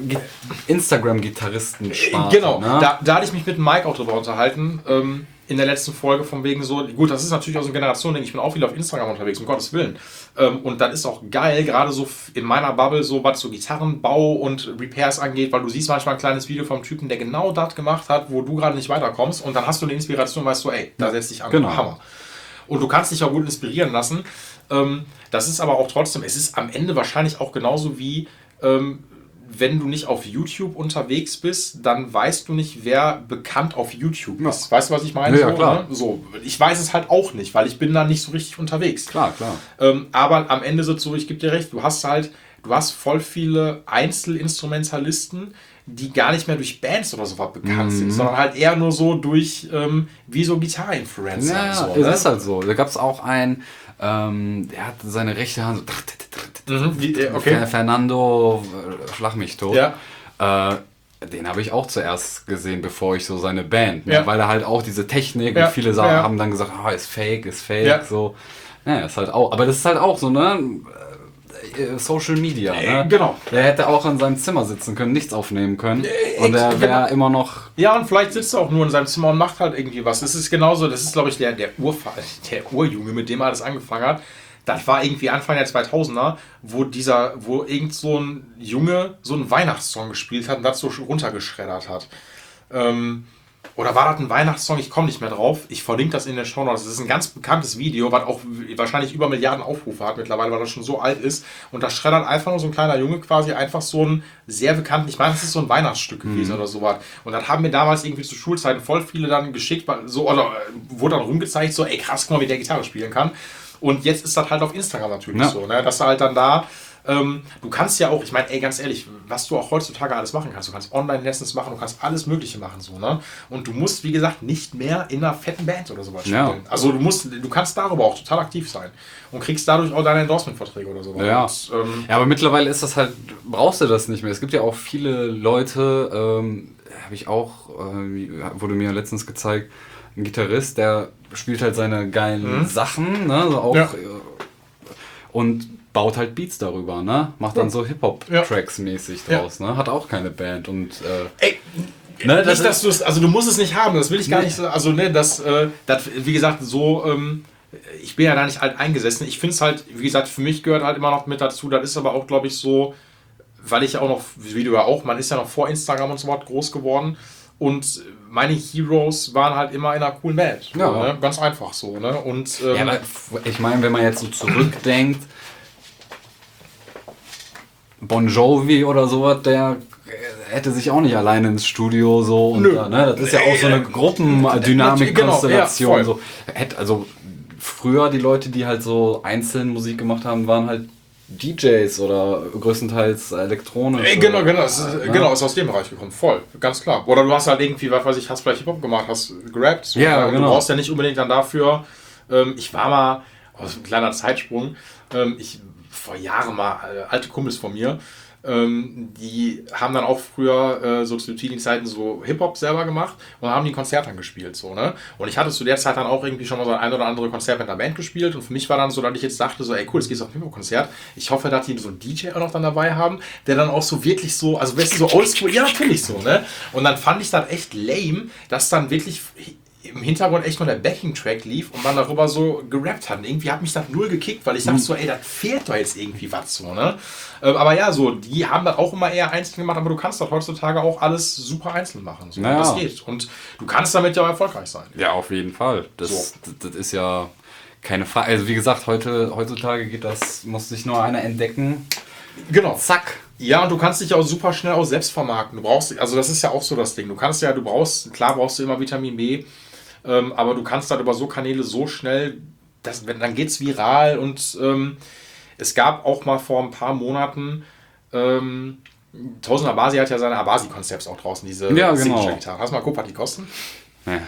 Instagram-Gitarristen sparen. Genau. Ne? Da, da hatte ich mich mit Mike auch drüber unterhalten. Ähm, in der letzten Folge von wegen so, gut, das ist natürlich auch so eine Generation, denke ich, bin auch viel auf Instagram unterwegs, um Gottes Willen. Ähm, und das ist auch geil, gerade so in meiner Bubble, so was so Gitarrenbau und Repairs angeht, weil du siehst manchmal ein kleines Video vom Typen, der genau das gemacht hat, wo du gerade nicht weiterkommst und dann hast du eine Inspiration und weißt du, ey, da setzt dich an. Genau. Hammer. Und du kannst dich auch gut inspirieren lassen. Ähm, das ist aber auch trotzdem, es ist am Ende wahrscheinlich auch genauso wie, ähm, wenn du nicht auf YouTube unterwegs bist, dann weißt du nicht, wer bekannt auf YouTube ist. Ja. Weißt du, was ich meine? Ja, so, klar. Ne? So, ich weiß es halt auch nicht, weil ich bin da nicht so richtig unterwegs. Klar, klar. Ähm, aber am Ende ist es so, ich gebe dir recht, du hast halt, du hast voll viele Einzelinstrumentalisten, die gar nicht mehr durch Bands oder so was bekannt mhm. sind, sondern halt eher nur so durch, ähm, wie so Gitarre-Influencer. Ja, so, das ne? ist halt so. Da gab es auch einen, ähm, der hat seine rechte Hand so... Mhm, okay. Fernando, schlag mich tot. Ja. Äh, den habe ich auch zuerst gesehen, bevor ich so seine Band, ne? Ja. Weil er halt auch diese Technik ja. und viele Sachen ja. haben dann gesagt, ah, ist fake, ist fake, ja. so. Ja, ist halt auch, aber das ist halt auch so, ne? Social Media, ne? Genau. Der hätte auch in seinem Zimmer sitzen können, nichts aufnehmen können und der wäre genau. immer noch... Ja, und vielleicht sitzt er auch nur in seinem Zimmer und macht halt irgendwie was. Das ist genauso, das ist, glaube ich, der, der, Urfall, der Urjunge, mit dem alles angefangen hat. Das war irgendwie Anfang der zweitausender, wo dieser, wo irgend so ein Junge so einen Weihnachtssong gespielt hat und das so runtergeschreddert hat. Ähm, oder war das ein Weihnachtssong? Ich komme nicht mehr drauf. Ich verlinke das in der Shownotes. Das ist ein ganz bekanntes Video, was auch wahrscheinlich über Milliarden Aufrufe hat mittlerweile, weil das schon so alt ist. Und da schreddert einfach nur so ein kleiner Junge quasi einfach so ein sehr bekannten, ich meine, das ist so ein Weihnachtsstück gewesen mhm. oder sowas. Und das haben mir damals irgendwie zu Schulzeiten voll viele dann geschickt, so, oder wurde dann rumgezeigt, so, ey krass, guck mal, wie der Gitarre spielen kann. Und jetzt ist das halt auf Instagram natürlich ja. so, ne? Dass du halt dann da Ähm, du kannst ja auch, ich meine, ey, ganz ehrlich, was du auch heutzutage alles machen kannst. Du kannst Online-Lessons machen, du kannst alles Mögliche machen, so, ne? Und du musst, wie gesagt, nicht mehr in einer fetten Band oder sowas spielen. Ja. Also du musst, du kannst darüber auch total aktiv sein und kriegst dadurch auch deine Endorsement-Verträge oder so. Ja. Und, ähm, ja, aber mittlerweile ist das halt, brauchst du das nicht mehr. Es gibt ja auch viele Leute, ähm, habe ich auch, äh, wurde mir letztens gezeigt, ein Gitarrist, der spielt halt seine geilen Mhm. Sachen, ne, so auch, Ja. äh, und baut halt Beats darüber, ne, macht dann so Hip-Hop-Tracks mäßig draus, ne, hat auch keine Band und, äh, ey, ne, das nicht, dass du es, also du musst es nicht haben, das will ich gar Nee. nicht, so- also ne, das, äh, das, wie gesagt, so, ähm, ich bin ja da nicht alt eingesessen. Ich finde es halt, wie gesagt, für mich gehört halt immer noch mit dazu, das ist aber auch, glaube ich, so, weil ich ja auch noch, wie du ja auch, man ist ja noch vor Instagram und so was groß geworden und meine Heroes waren halt immer in einer coolen Band. Ja. So, ne? Ganz einfach so, ne? Und, ähm, ja, aber ich meine, wenn man jetzt so zurückdenkt, Bon Jovi oder sowas, der hätte sich auch nicht alleine ins Studio so und Nö. da, ne, das ist ja auch so eine Genau, Gruppendynamik-Konstellation. ja, so. Hätte, also früher die Leute, die halt so einzeln Musik gemacht haben, waren halt D Js oder größtenteils elektronisch. Ey, genau, genau, es ist, oder, ne? genau, ist aus dem Bereich gekommen, voll, ganz klar. Oder du hast halt irgendwie, was weiß ich, hast vielleicht Hip-Hop gemacht, hast gerappt. So, Ja, und genau. Du brauchst ja nicht unbedingt dann dafür, ähm, ich war mal, aus ein kleiner Zeitsprung, ähm, ich vor Jahren mal, äh, alte Kumpels von mir, ähm, die haben dann auch früher äh, so zu Teenie-Zeiten so Hip-Hop selber gemacht und haben die Konzerte dann gespielt, so, ne? Und ich hatte zu der Zeit dann auch irgendwie schon mal so ein oder andere Konzert mit einer Band gespielt und für mich war dann so, dass ich jetzt dachte so, ey cool, jetzt gehst du auf ein Hip-Hop-Konzert. Ich hoffe, dass die so einen D J auch noch dann dabei haben, der dann auch so wirklich so, also weißt du, so oldschool, ja natürlich so, ne? Und dann fand ich das echt lame, dass dann wirklich im Hintergrund echt nur der Backing-Track lief und man darüber so gerappt hat. Und irgendwie hat mich das null gekickt, weil ich dachte so, ey, das fehlt doch jetzt irgendwie was so, ne? Ähm, aber ja, so, die haben das auch immer eher einzeln gemacht, aber du kannst das heutzutage auch alles super einzeln machen. So. Naja. Das geht. Und du kannst damit ja auch erfolgreich sein. Ja, auf jeden Fall. Das, So. das, das ist ja keine Frage. Also wie gesagt, heute, heutzutage geht das, muss sich nur einer entdecken. Genau. Zack. Ja, und du kannst dich auch super schnell auch selbst vermarkten. Du brauchst, also das ist ja auch so das Ding. Du kannst ja, du brauchst, klar brauchst du immer Vitamin B, ähm, aber du kannst dann über so Kanäle so schnell, das, wenn, dann geht's viral und ähm, es gab auch mal vor ein paar Monaten, ähm, Tausend Abasi hat ja seine Abasi-Konzepts auch draußen, diese Ja, genau. Signature-Gitarren. Hast du mal geguckt, was die kosten? Ja.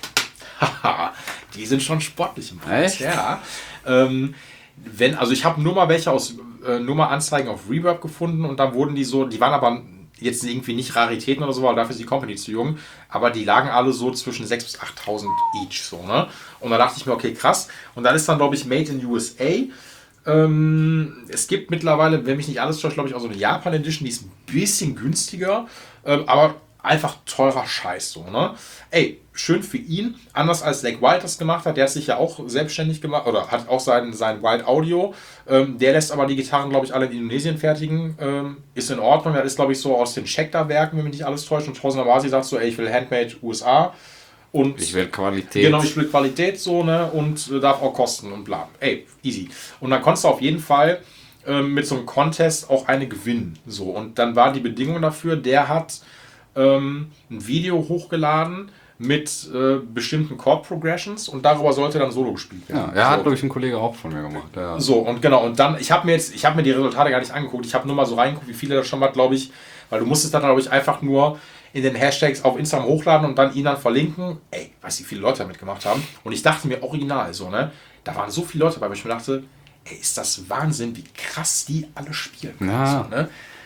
Haha, die sind schon sportlich im Preis. Echt? Ja. Ähm, wenn, also ich habe nur mal welche aus, äh, nur mal Anzeigen auf Reverb gefunden und dann wurden die so, die waren aber jetzt irgendwie nicht Raritäten oder so, weil dafür ist die Company zu jung, aber die lagen alle so zwischen sechstausend bis achttausend each, so, ne? Und da dachte ich mir, okay, krass. Und dann ist dann, glaube ich, Made in U S A. Ähm, es gibt mittlerweile, wenn mich nicht alles täuscht, glaube ich, auch so eine Japan Edition, die ist ein bisschen günstiger, ähm, aber einfach teurer Scheiß, so, ne? Ey, schön für ihn, anders als Zach Wild das gemacht hat, der hat sich ja auch selbstständig gemacht, oder hat auch sein, sein Wild Audio, ähm, der lässt aber die Gitarren, glaube ich, alle in Indonesien fertigen, ähm, ist in Ordnung, der ist, glaube ich, so aus den Scheckter-Werken, wenn mich nicht alles täuscht, und Tausend Abasi sagt so, ey, ich will Handmade U S A, und Ich will Qualität. genau, ich will Qualität so, ne, und äh, darf auch kosten und bla. Ey, easy. Und dann konntest du auf jeden Fall ähm, mit so einem Contest auch eine gewinnen, so. Und dann war die Bedingung dafür, der hat ähm, ein Video hochgeladen mit äh, bestimmten Chord Progressions und darüber sollte dann Solo gespielt Ja, werden. er hat, so. glaube ich, ein Kollege auch von mir gemacht. Ja. So, und genau, und dann, ich habe mir jetzt, ich habe mir die Resultate gar nicht angeguckt, ich habe nur mal so reingeguckt, wie viele das schon mal, glaube ich, weil du musstest dann, glaube ich, einfach nur in den Hashtags auf Instagram hochladen und dann ihn dann verlinken. Ey, weiß ich, wie viele Leute damit gemacht haben. Und ich dachte mir, original, so, ne, da waren so viele Leute dabei, weil ich mir dachte, ey, ist das Wahnsinn, wie krass die alle spielen. Ja. So, ne?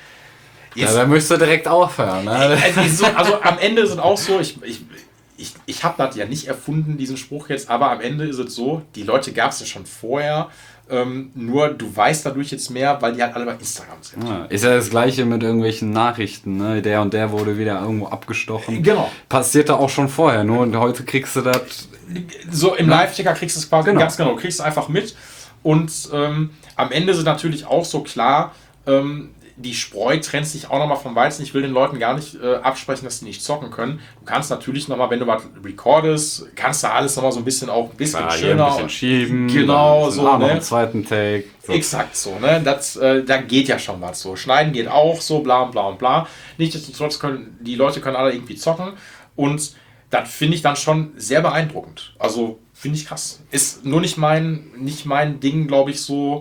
Ja, Jetzt, da müsst ihr direkt aufhören. Ne? also, so, also am Ende ist es auch so, ich, ich, ich, ich habe das ja nicht erfunden, diesen Spruch jetzt, aber am Ende ist es so, die Leute gab es ja schon vorher, ähm, nur du weißt dadurch jetzt mehr, weil die halt alle bei Instagram sind. Ja, ist ja das Gleiche mit irgendwelchen Nachrichten. Ne? Der und der wurde wieder irgendwo abgestochen. Genau. Passierte auch schon vorher. Nur und heute kriegst du das. So im Live-Ticker kriegst du es quasi Genau. ganz genau, du kriegst es einfach mit und ähm, am Ende ist es natürlich auch so klar, ähm, die Spreu trennt sich auch nochmal vom Weizen. Ich will den Leuten gar nicht äh, absprechen, dass sie nicht zocken können. Du kannst natürlich nochmal, wenn du was recordest, kannst du alles nochmal so ein bisschen auch ein bisschen Klar, hier schöner. ein bisschen schieben. Genau, dann so, ah, noch ne? einen zweiten Take. So. Exakt so, ne? Das, äh, da geht ja schon was so. Schneiden geht auch so, bla bla und bla. Nichtsdestotrotz können die Leute können alle irgendwie zocken und das finde ich dann schon sehr beeindruckend. Also finde ich krass. Ist nur nicht mein, nicht mein Ding, glaube ich, so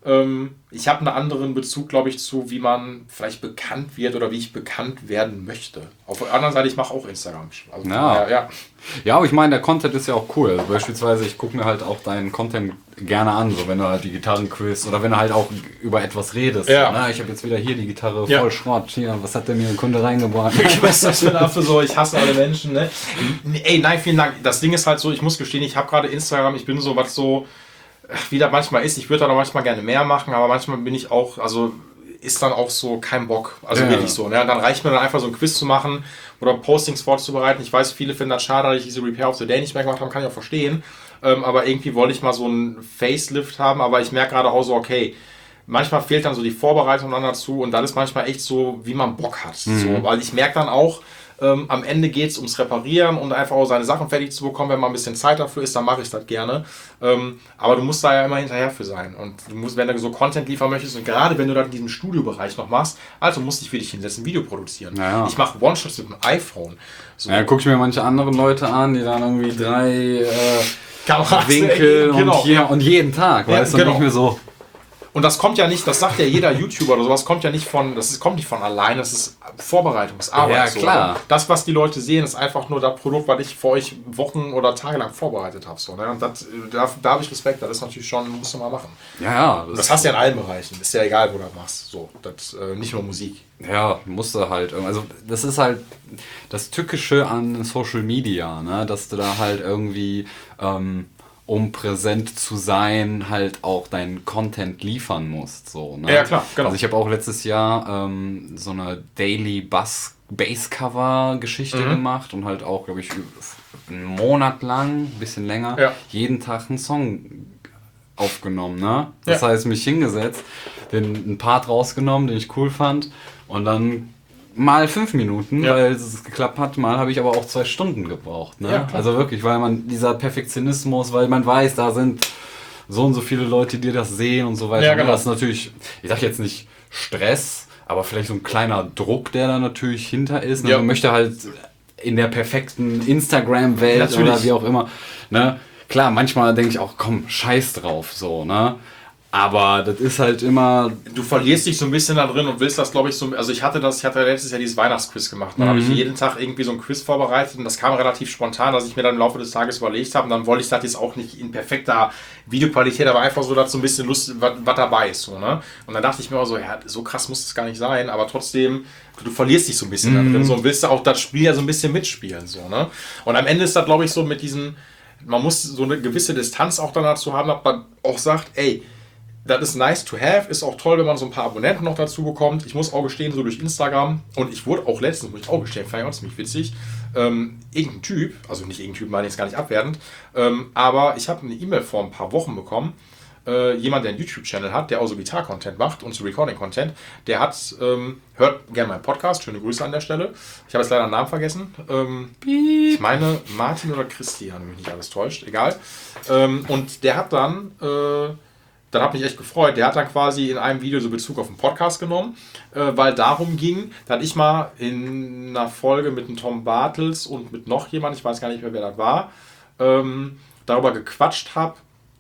Ähm, ich habe einen anderen Bezug, glaube ich, zu, wie man vielleicht bekannt wird oder wie ich bekannt werden möchte. Auf der anderen Seite, ich mache auch Instagram. Also, Ja. ja, ja. Ja, aber ich meine, der Content ist ja auch cool. Also beispielsweise, ich gucke mir halt auch deinen Content gerne an, so wenn du halt die Gitarren quiz oder wenn du halt auch über etwas redest. Ja. Na, ich habe jetzt wieder hier die Gitarre Ja. voll Schrott. Hier, was hat der mir ein Kunde reingebracht? Ich weiß, was für dafür so, ich hasse alle Menschen, ne? Ey, nein, vielen Dank. Das Ding ist halt so, ich muss gestehen, ich habe gerade Instagram, ich bin so, was so, wie das manchmal ist, ich würde da noch manchmal gerne mehr machen, aber manchmal bin ich auch, also ist dann auch so kein Bock, also Ja. wirklich so, ne? Dann reicht mir dann einfach so ein Quiz zu machen oder Postings vorzubereiten. Ich weiß, viele finden das schade, dass ich diese Repair of the Day nicht mehr gemacht habe, kann ich auch verstehen, ähm, aber irgendwie wollte ich mal so einen Facelift haben, aber ich merke gerade auch so, okay, manchmal fehlt dann so die Vorbereitung dann dazu und dann ist manchmal echt so, wie man Bock hat. Mhm. So, weil ich merke dann auch, ähm, am Ende geht es ums Reparieren und einfach auch seine Sachen fertig zu bekommen. Wenn man ein bisschen Zeit dafür ist, dann mache ich das gerne. Ähm, aber du musst da ja immer hinterher für sein. Und du musst, wenn du so Content liefern möchtest und gerade wenn du dann in diesem Studiobereich noch machst, also musst du dich für dich hinsetzen, ein Video produzieren. Ja. Ich mache One-Shots mit dem iPhone. So. Ja, gucke ich mir manche anderen Leute an, die dann irgendwie drei äh, Kameras, Winkel und genau. hier und jeden Tag, Ja, weißt du, genau. nicht mehr so. Und das kommt ja nicht, das sagt ja jeder YouTuber oder sowas, kommt ja nicht von, das ist, kommt nicht von allein, das ist Vorbereitungsarbeit. Ja, so. klar. Das, was die Leute sehen, ist einfach nur das Produkt, was ich für euch Wochen oder Tage lang vorbereitet habe. So, ne? Und das, da, da habe ich Respekt, das ist natürlich schon, musst du mal machen. Ja, ja. Das hast du ja in allen Bereichen, ist ja egal, wo du das machst. So, das, äh, nicht nur Musik. Ja, musste halt. Also das ist halt das Tückische an Social Media, ne? Dass du da halt irgendwie, ähm, um präsent zu sein, halt auch deinen Content liefern musst. So, ne? Ja, klar, genau. Also ich habe auch letztes Jahr ähm, so eine Daily Bass Basscover-Geschichte Mhm. gemacht und halt auch, glaube ich, einen Monat lang, ein bisschen länger, Ja. jeden Tag einen Song aufgenommen. Ne? Das Ja. heißt, mich hingesetzt, den einen Part rausgenommen, den ich cool fand und dann mal fünf Minuten, Ja. weil es geklappt hat, mal habe ich aber auch zwei Stunden gebraucht. Ne? Ja, klar. Also wirklich, weil man dieser Perfektionismus, weil man weiß, da sind so und so viele Leute, die das sehen und so weiter. Ja, genau. Das ist natürlich, ich sag jetzt nicht Stress, aber vielleicht so ein kleiner Druck, der da natürlich hinter ist. Ne? Ja. Man möchte halt in der perfekten Instagram-Welt Natürlich. oder wie auch immer. Ne? Klar, manchmal denke ich auch, komm, scheiß drauf, so, ne? Aber das ist halt immer. Du verlierst dich so ein bisschen da drin und willst das, glaube ich, so. Also ich hatte das, ich hatte letztes Jahr dieses Weihnachtsquiz gemacht. Dann habe ich jeden Tag irgendwie so ein Quiz vorbereitet und das kam relativ spontan, dass ich mir dann im Laufe des Tages überlegt habe. Und dann wollte ich das jetzt auch nicht in perfekter Videoqualität, aber einfach so, dass so ein bisschen Lust, was, was dabei ist. So, ne? Und dann dachte ich mir auch so, ja, so krass muss es gar nicht sein, aber trotzdem, du verlierst dich so ein bisschen da drin. So, und willst du auch das Spiel ja so ein bisschen mitspielen. So, ne? Und am Ende ist das, glaube ich, so mit diesen, man muss so eine gewisse Distanz auch dann dazu haben, dass man auch sagt, ey, das ist nice to have, ist auch toll, wenn man so ein paar Abonnenten noch dazu bekommt. Ich muss auch gestehen, so durch Instagram, und ich wurde auch letztens, muss ich auch gestehen, fand ich auch ziemlich witzig, ähm, irgendein Typ, also nicht irgendein Typ, meine ich jetzt gar nicht abwertend, ähm, aber ich habe eine E-Mail vor ein paar Wochen bekommen, äh, jemand, der einen YouTube-Channel hat, der auch so Gitar-Content macht und so Recording-Content, der hat, ähm, hört gerne meinen Podcast, schöne Grüße an der Stelle. Ich habe jetzt leider den Namen vergessen. Ähm, ich meine Martin oder Christian, wenn mich nicht alles täuscht, egal. Ähm, und der hat dann... Äh, Dann hat mich echt gefreut. Der hat dann quasi in einem Video so Bezug auf den Podcast genommen, äh, weil darum ging, dass ich mal in einer Folge mit dem Tom Bartels und mit noch jemand, ich weiß gar nicht mehr, wer das war, ähm, darüber gequatscht habe,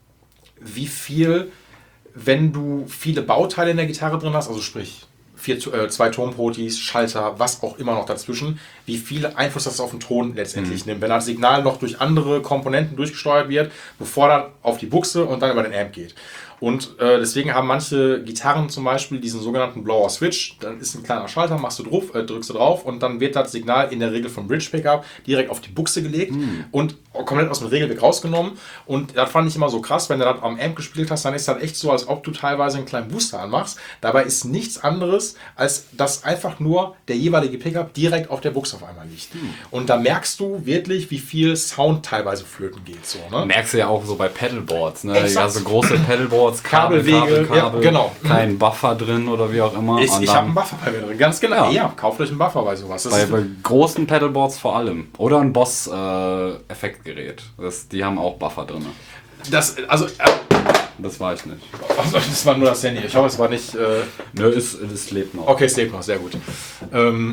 wie viel, wenn du viele Bauteile in der Gitarre drin hast, also sprich vier, äh, zwei Tonprotis, Schalter, was auch immer noch dazwischen, wie viel Einfluss das auf den Ton letztendlich nimmt. Wenn das Signal noch durch andere Komponenten durchgesteuert wird, bevor das auf die Buchse und dann über den Amp geht. Und äh, deswegen haben manche Gitarren zum Beispiel diesen sogenannten Blower Switch. Dann ist ein kleiner Schalter, machst du drauf, äh, drückst du drauf und dann wird das Signal in der Regel vom Bridge Pickup direkt auf die Buchse gelegt mm. und komplett aus dem Regelweg rausgenommen. Und das fand ich immer so krass, wenn du das am Amp gespielt hast, dann ist das echt so, als ob du teilweise einen kleinen Booster anmachst. Dabei ist nichts anderes, als dass einfach nur der jeweilige Pickup direkt auf der Buchse auf einmal liegt. Mm. Und da merkst du wirklich, wie viel Sound teilweise flöten geht. So, ne? Merkst du ja auch so bei Pedalboards, ne? Exakt. Also große Pedalboards, Kabel, Kabelwege, Kabel, Kabel, ja, genau. kein Buffer drin oder wie auch immer. Ist, Und ich dann habe einen Buffer bei mir drin, ganz genau. Ja. Ja, kauft euch einen Buffer bei sowas. Das bei, ist, bei großen Pedalboards vor allem. Oder ein Boss-Effektgerät. Das die haben auch Buffer drin. das, also, äh, Das war ich nicht. also, das war nur das Handy. Ich hoffe, es war nicht. Äh, Nö, es, es lebt noch. okay, es lebt noch, sehr gut. Ähm,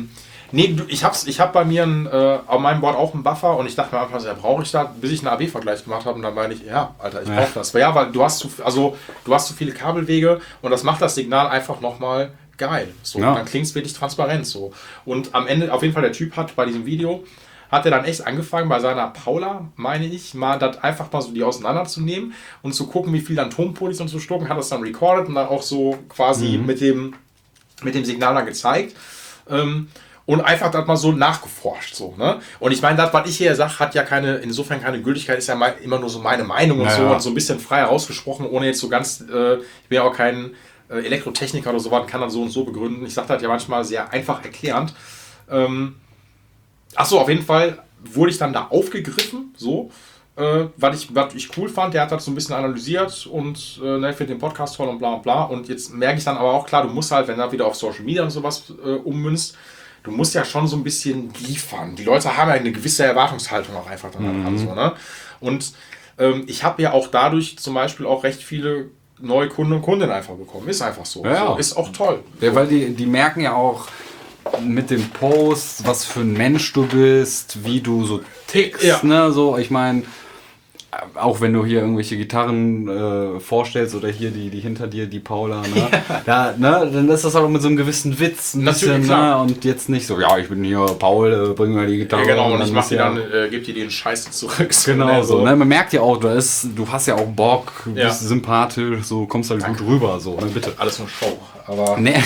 Nee, du, ich hab's, ich hab bei mir ein, äh, auf meinem Board auch einen Buffer und ich dachte mir einfach so, ja, brauche ich das, bis ich einen A B-Vergleich gemacht habe und dann meine ich, ja, Alter, ich brauche ja. das. Weil ja, weil du hast zu, also du hast zu viele Kabelwege und das macht das Signal einfach nochmal geil. So, ja. Dann klingt es wirklich transparent so. Und am Ende, auf jeden Fall, der Typ hat bei diesem Video, hat er dann echt angefangen, bei seiner Paula, meine ich, mal das einfach mal so die auseinanderzunehmen und zu gucken, wie viel dann Tonpolis und so stocken, hat das dann recorded und dann auch so quasi mhm. mit dem, mit dem Signal dann gezeigt. Ähm, Und einfach das mal so nachgeforscht. So, ne? Und ich meine, das, was ich hier sage, hat ja keine, insofern keine Gültigkeit, ist ja mal, immer nur so meine Meinung und naja. so und so ein bisschen frei herausgesprochen, ohne jetzt so ganz, äh, ich bin ja auch kein äh, Elektrotechniker oder so was, kann dann so und so begründen. Ich sage das ja manchmal sehr einfach erklärend. Ähm, Achso, auf jeden Fall wurde ich dann da aufgegriffen, so, äh, was, ich, was ich cool fand. Der hat das so ein bisschen analysiert und äh, ne, finde den Podcast toll und bla und bla. Und jetzt merke ich dann aber auch, klar, du musst halt, wenn du wieder auf Social Media und sowas äh, ummünzt, du musst ja schon so ein bisschen liefern. Die Leute haben ja eine gewisse Erwartungshaltung auch einfach dann mhm. an. So, ne? Und ähm, ich habe ja auch dadurch zum Beispiel auch recht viele neue Kunden und Kundinnen einfach bekommen. Ist einfach so. Ja. so ist auch toll. Ja, so. Weil die, die merken ja auch mit dem Post, was für ein Mensch du bist, wie du so tickst. Ja. Ne? So, ich meine, auch wenn du hier irgendwelche Gitarren äh, vorstellst oder hier die, die hinter dir, die Paula, ne? Ja, ne? Dann ist das auch mit so einem gewissen Witz ein bisschen, ne? Und jetzt nicht so, ja, ich bin hier Paul, äh, bring mir die Gitarre. Ja, genau, und, und ich mach die dann, äh, geb dir den Scheiß zurück. So, genau ne? so, ne? Man merkt ja auch, du, ist, du hast ja auch Bock, du ja. bist sympathisch, so kommst halt Danke. gut rüber, so, ne? Bitte. Alles nur Show, aber... Nee.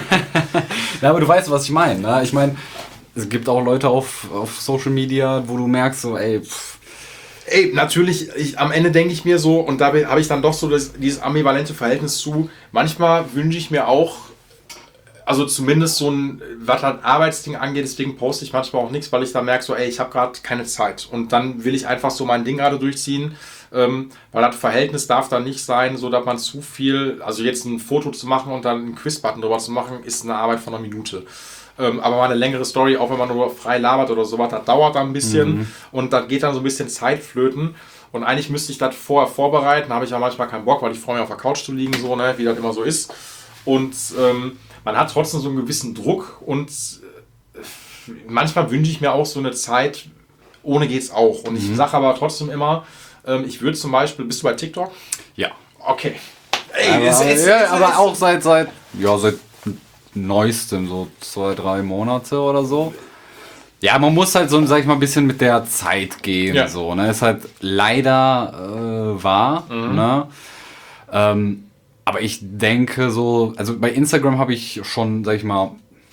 Ja, aber du weißt, was ich meine, ne? Ich meine, es gibt auch Leute auf, auf Social Media, wo du merkst, so, ey, pff, Ey, natürlich, ich, am Ende denke ich mir so, und da habe ich dann doch so das, dieses ambivalente Verhältnis zu, manchmal wünsche ich mir auch, also zumindest so ein, was halt Arbeitsding angeht, deswegen poste ich manchmal auch nichts, weil ich da merke, so, ey, ich habe gerade keine Zeit. Und dann will ich einfach so mein Ding gerade durchziehen, ähm, weil das Verhältnis darf dann nicht sein, so dass man zu viel, also jetzt ein Foto zu machen und dann einen Quiz-Button drüber zu machen, ist eine Arbeit von einer Minute. Ähm, aber mal eine längere Story, auch wenn man nur frei labert oder sowas, das dauert dann ein bisschen mhm. und dann geht dann so ein bisschen Zeit flöten. Und eigentlich müsste ich das vorher vorbereiten, habe ich ja manchmal keinen Bock, weil ich freue mich auf der Couch zu liegen, so, ne, wie das immer so ist. Und ähm, man hat trotzdem so einen gewissen Druck und äh, manchmal wünsche ich mir auch so eine Zeit, ohne geht's auch. Und ich mhm. sage aber trotzdem immer, ähm, ich würde zum Beispiel, bist du bei TikTok? Ja. Okay. Ey, aber, ist, ist, ja, ist, aber ist, auch seit, seit, ja, seit neuestem, so zwei, drei Monate oder so. Ja, man muss halt so, sag ich mal, ein bisschen mit der Zeit gehen. Ja. So, ne? Ist halt leider äh, wahr. Mhm. Ne? Ähm, aber ich denke so, also bei Instagram habe ich schon, sag ich mal,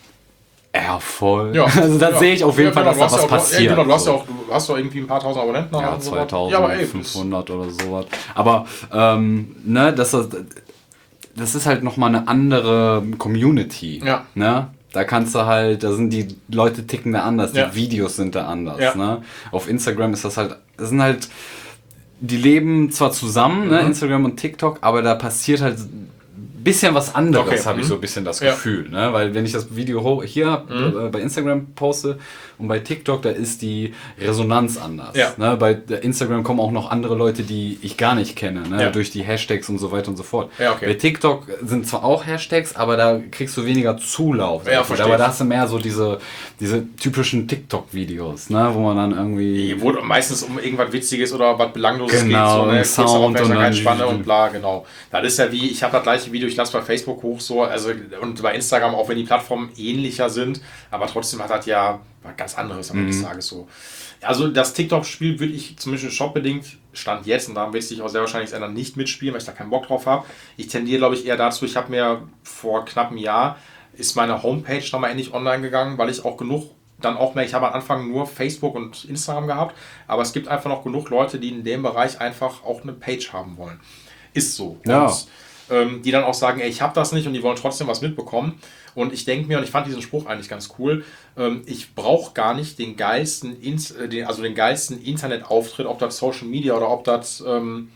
Erfolg. Ja. Also da ja. sehe ich auf jeden ja, Fall, dass da was ja passiert. Ja, genau, du hast ja auch, du hast doch irgendwie ein paar tausend Abonnenten. Ja, zweitausendfünfhundert ja, oder sowas. Aber, ähm, ne, das ist... Das ist halt nochmal eine andere Community. Ja. Ne? Da kannst du halt, da sind die Leute ticken da anders, ja. die Videos sind da anders. Ja. Ne? Auf Instagram ist das halt, das sind halt, die leben zwar zusammen, mhm. ne, Instagram und TikTok, aber da passiert halt ein bisschen was anderes, okay. habe ich so ein bisschen das ja. Gefühl. Ne? Weil wenn ich das Video hier mhm. äh, bei Instagram poste und bei TikTok, da ist die Resonanz anders. Ja. Ne? Bei Instagram kommen auch noch andere Leute, die ich gar nicht kenne, ne? Ja. Durch die Hashtags und so weiter und so fort. Ja, okay. Bei TikTok sind zwar auch Hashtags, aber da kriegst du weniger Zulauf. Ja, aber da hast du mehr so diese, diese typischen TikTok-Videos, ne? Wo man dann irgendwie... Wo meistens um irgendwas Witziges oder was Belangloses genau, geht. So, ne? Sound und dann Spanne und bla, genau. Das ist ja wie, ich habe das gleiche Video, ich lasse bei Facebook hoch, so, also und bei Instagram, auch wenn die Plattformen ähnlicher sind, aber trotzdem hat das ja was ganz anderes am Ende des Tages so. Also das TikTok-Spiel würde ich zumindest shopbedingt, Stand jetzt, und da wird sich auch sehr wahrscheinlich ändern, nicht mitspielen, weil ich da keinen Bock drauf habe. Ich tendiere, glaube ich, eher dazu, ich habe mir vor knapp einem Jahr, ist meine Homepage nochmal endlich online gegangen, weil ich auch genug, dann auch mehr, ich habe am Anfang nur Facebook und Instagram gehabt, aber es gibt einfach noch genug Leute, die in dem Bereich einfach auch eine Page haben wollen. Ist so. Ja. Und, ähm, die dann auch sagen, ey, ich habe das nicht und die wollen trotzdem was mitbekommen. Und ich denke mir, und ich fand diesen Spruch eigentlich ganz cool, ähm, ich brauche gar nicht den geilsten, Ins- äh, den, also den geilsten Internetauftritt, ob das Social Media oder ob das ähm,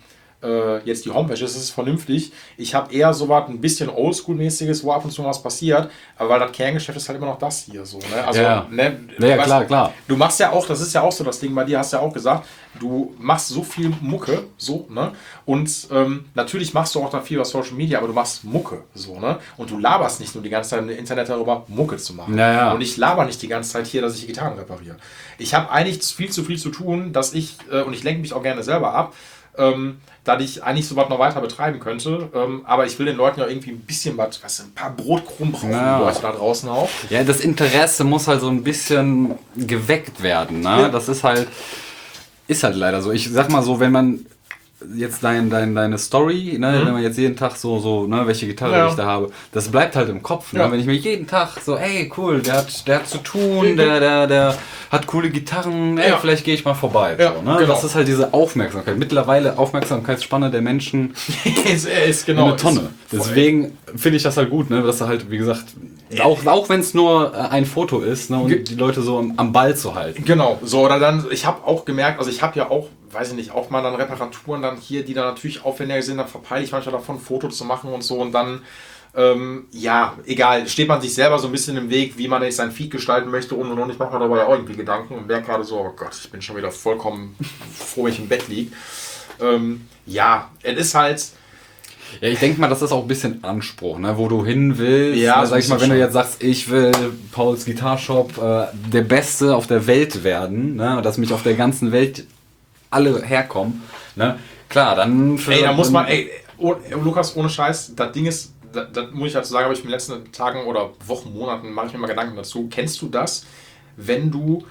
äh, jetzt die Homepage ist, das ist vernünftig. Ich habe eher so was ein bisschen Oldschool-mäßiges, wo ab und zu was passiert, aber weil das Kerngeschäft ist halt immer noch das hier so. Ne? Also, ja, ne, ja, ja weißt, klar, klar. Du machst ja auch, das ist ja auch so das Ding bei dir, hast ja auch gesagt, du machst so viel Mucke, so, ne? Und ähm, natürlich machst du auch dann viel über Social Media, aber du machst Mucke, so, ne? Und du laberst nicht nur die ganze Zeit im Internet darüber, Mucke zu machen. Ja, ja. Und ich laber nicht die ganze Zeit hier, dass ich Gitarren repariere. Ich habe eigentlich viel zu viel zu tun, dass ich, äh, und ich lenke mich auch gerne selber ab, ähm, dass ich eigentlich sowas noch weiter betreiben könnte. Ähm, aber ich will den Leuten ja irgendwie ein bisschen was, was ein paar Brotkrumen brauchen, ja. die Leute da draußen auch. Ja, das Interesse muss halt so ein bisschen geweckt werden. Ne? Ja. Das ist halt, ist halt leider so. Ich sag mal so, wenn man jetzt dein, dein, deine Story, ne, mhm. wenn man jetzt jeden Tag so, so ne, welche Gitarre ja. ich da habe, das bleibt halt im Kopf. Ne? Ja. Wenn ich mir jeden Tag so, ey, cool, der hat, der hat zu tun, der, der, der hat coole Gitarren, ey, ja. vielleicht gehe ich mal vorbei. Ja, so, ne? Genau. Das ist halt diese Aufmerksamkeit. Mittlerweile Aufmerksamkeitsspanne der Menschen ist, ist genau, eine Tonne. Deswegen finde ich das halt gut, ne, dass du halt, wie gesagt, auch, auch wenn es nur ein Foto ist, ne, und Ge- die Leute so am, am Ball zu halten. Genau, so, oder dann, ich habe auch gemerkt, also ich habe ja auch, weiß ich nicht, auch mal dann Reparaturen dann hier, die dann natürlich aufwendiger sind, dann verpeile ich manchmal davon, Fotos zu machen und so und dann, ähm, ja, egal, steht man sich selber so ein bisschen im Weg, wie man jetzt sein Feed gestalten möchte und und und. Ich mache mir dabei auch irgendwie Gedanken und merke gerade so, oh Gott, ich bin schon wieder vollkommen froh, wenn ich im Bett liege. Ähm, ja, es ist halt... Ja, ich denke mal, das ist auch ein bisschen Anspruch, ne? Wo du hin willst. Ja, ne? so Sag ich mal, wenn schon. du jetzt sagst, ich will Pauls Gitarshop äh, der Beste auf der Welt werden, ne? Dass mich auf der ganzen Welt alle herkommen, ne? Klar, dann... Für, ey, da muss man, ey, oh, Lukas, ohne Scheiß, das Ding ist, das, das muss ich dazu sagen, habe ich in den letzten Tagen oder Wochen, Monaten, mache ich mir mal Gedanken dazu. Kennst du das, wenn du,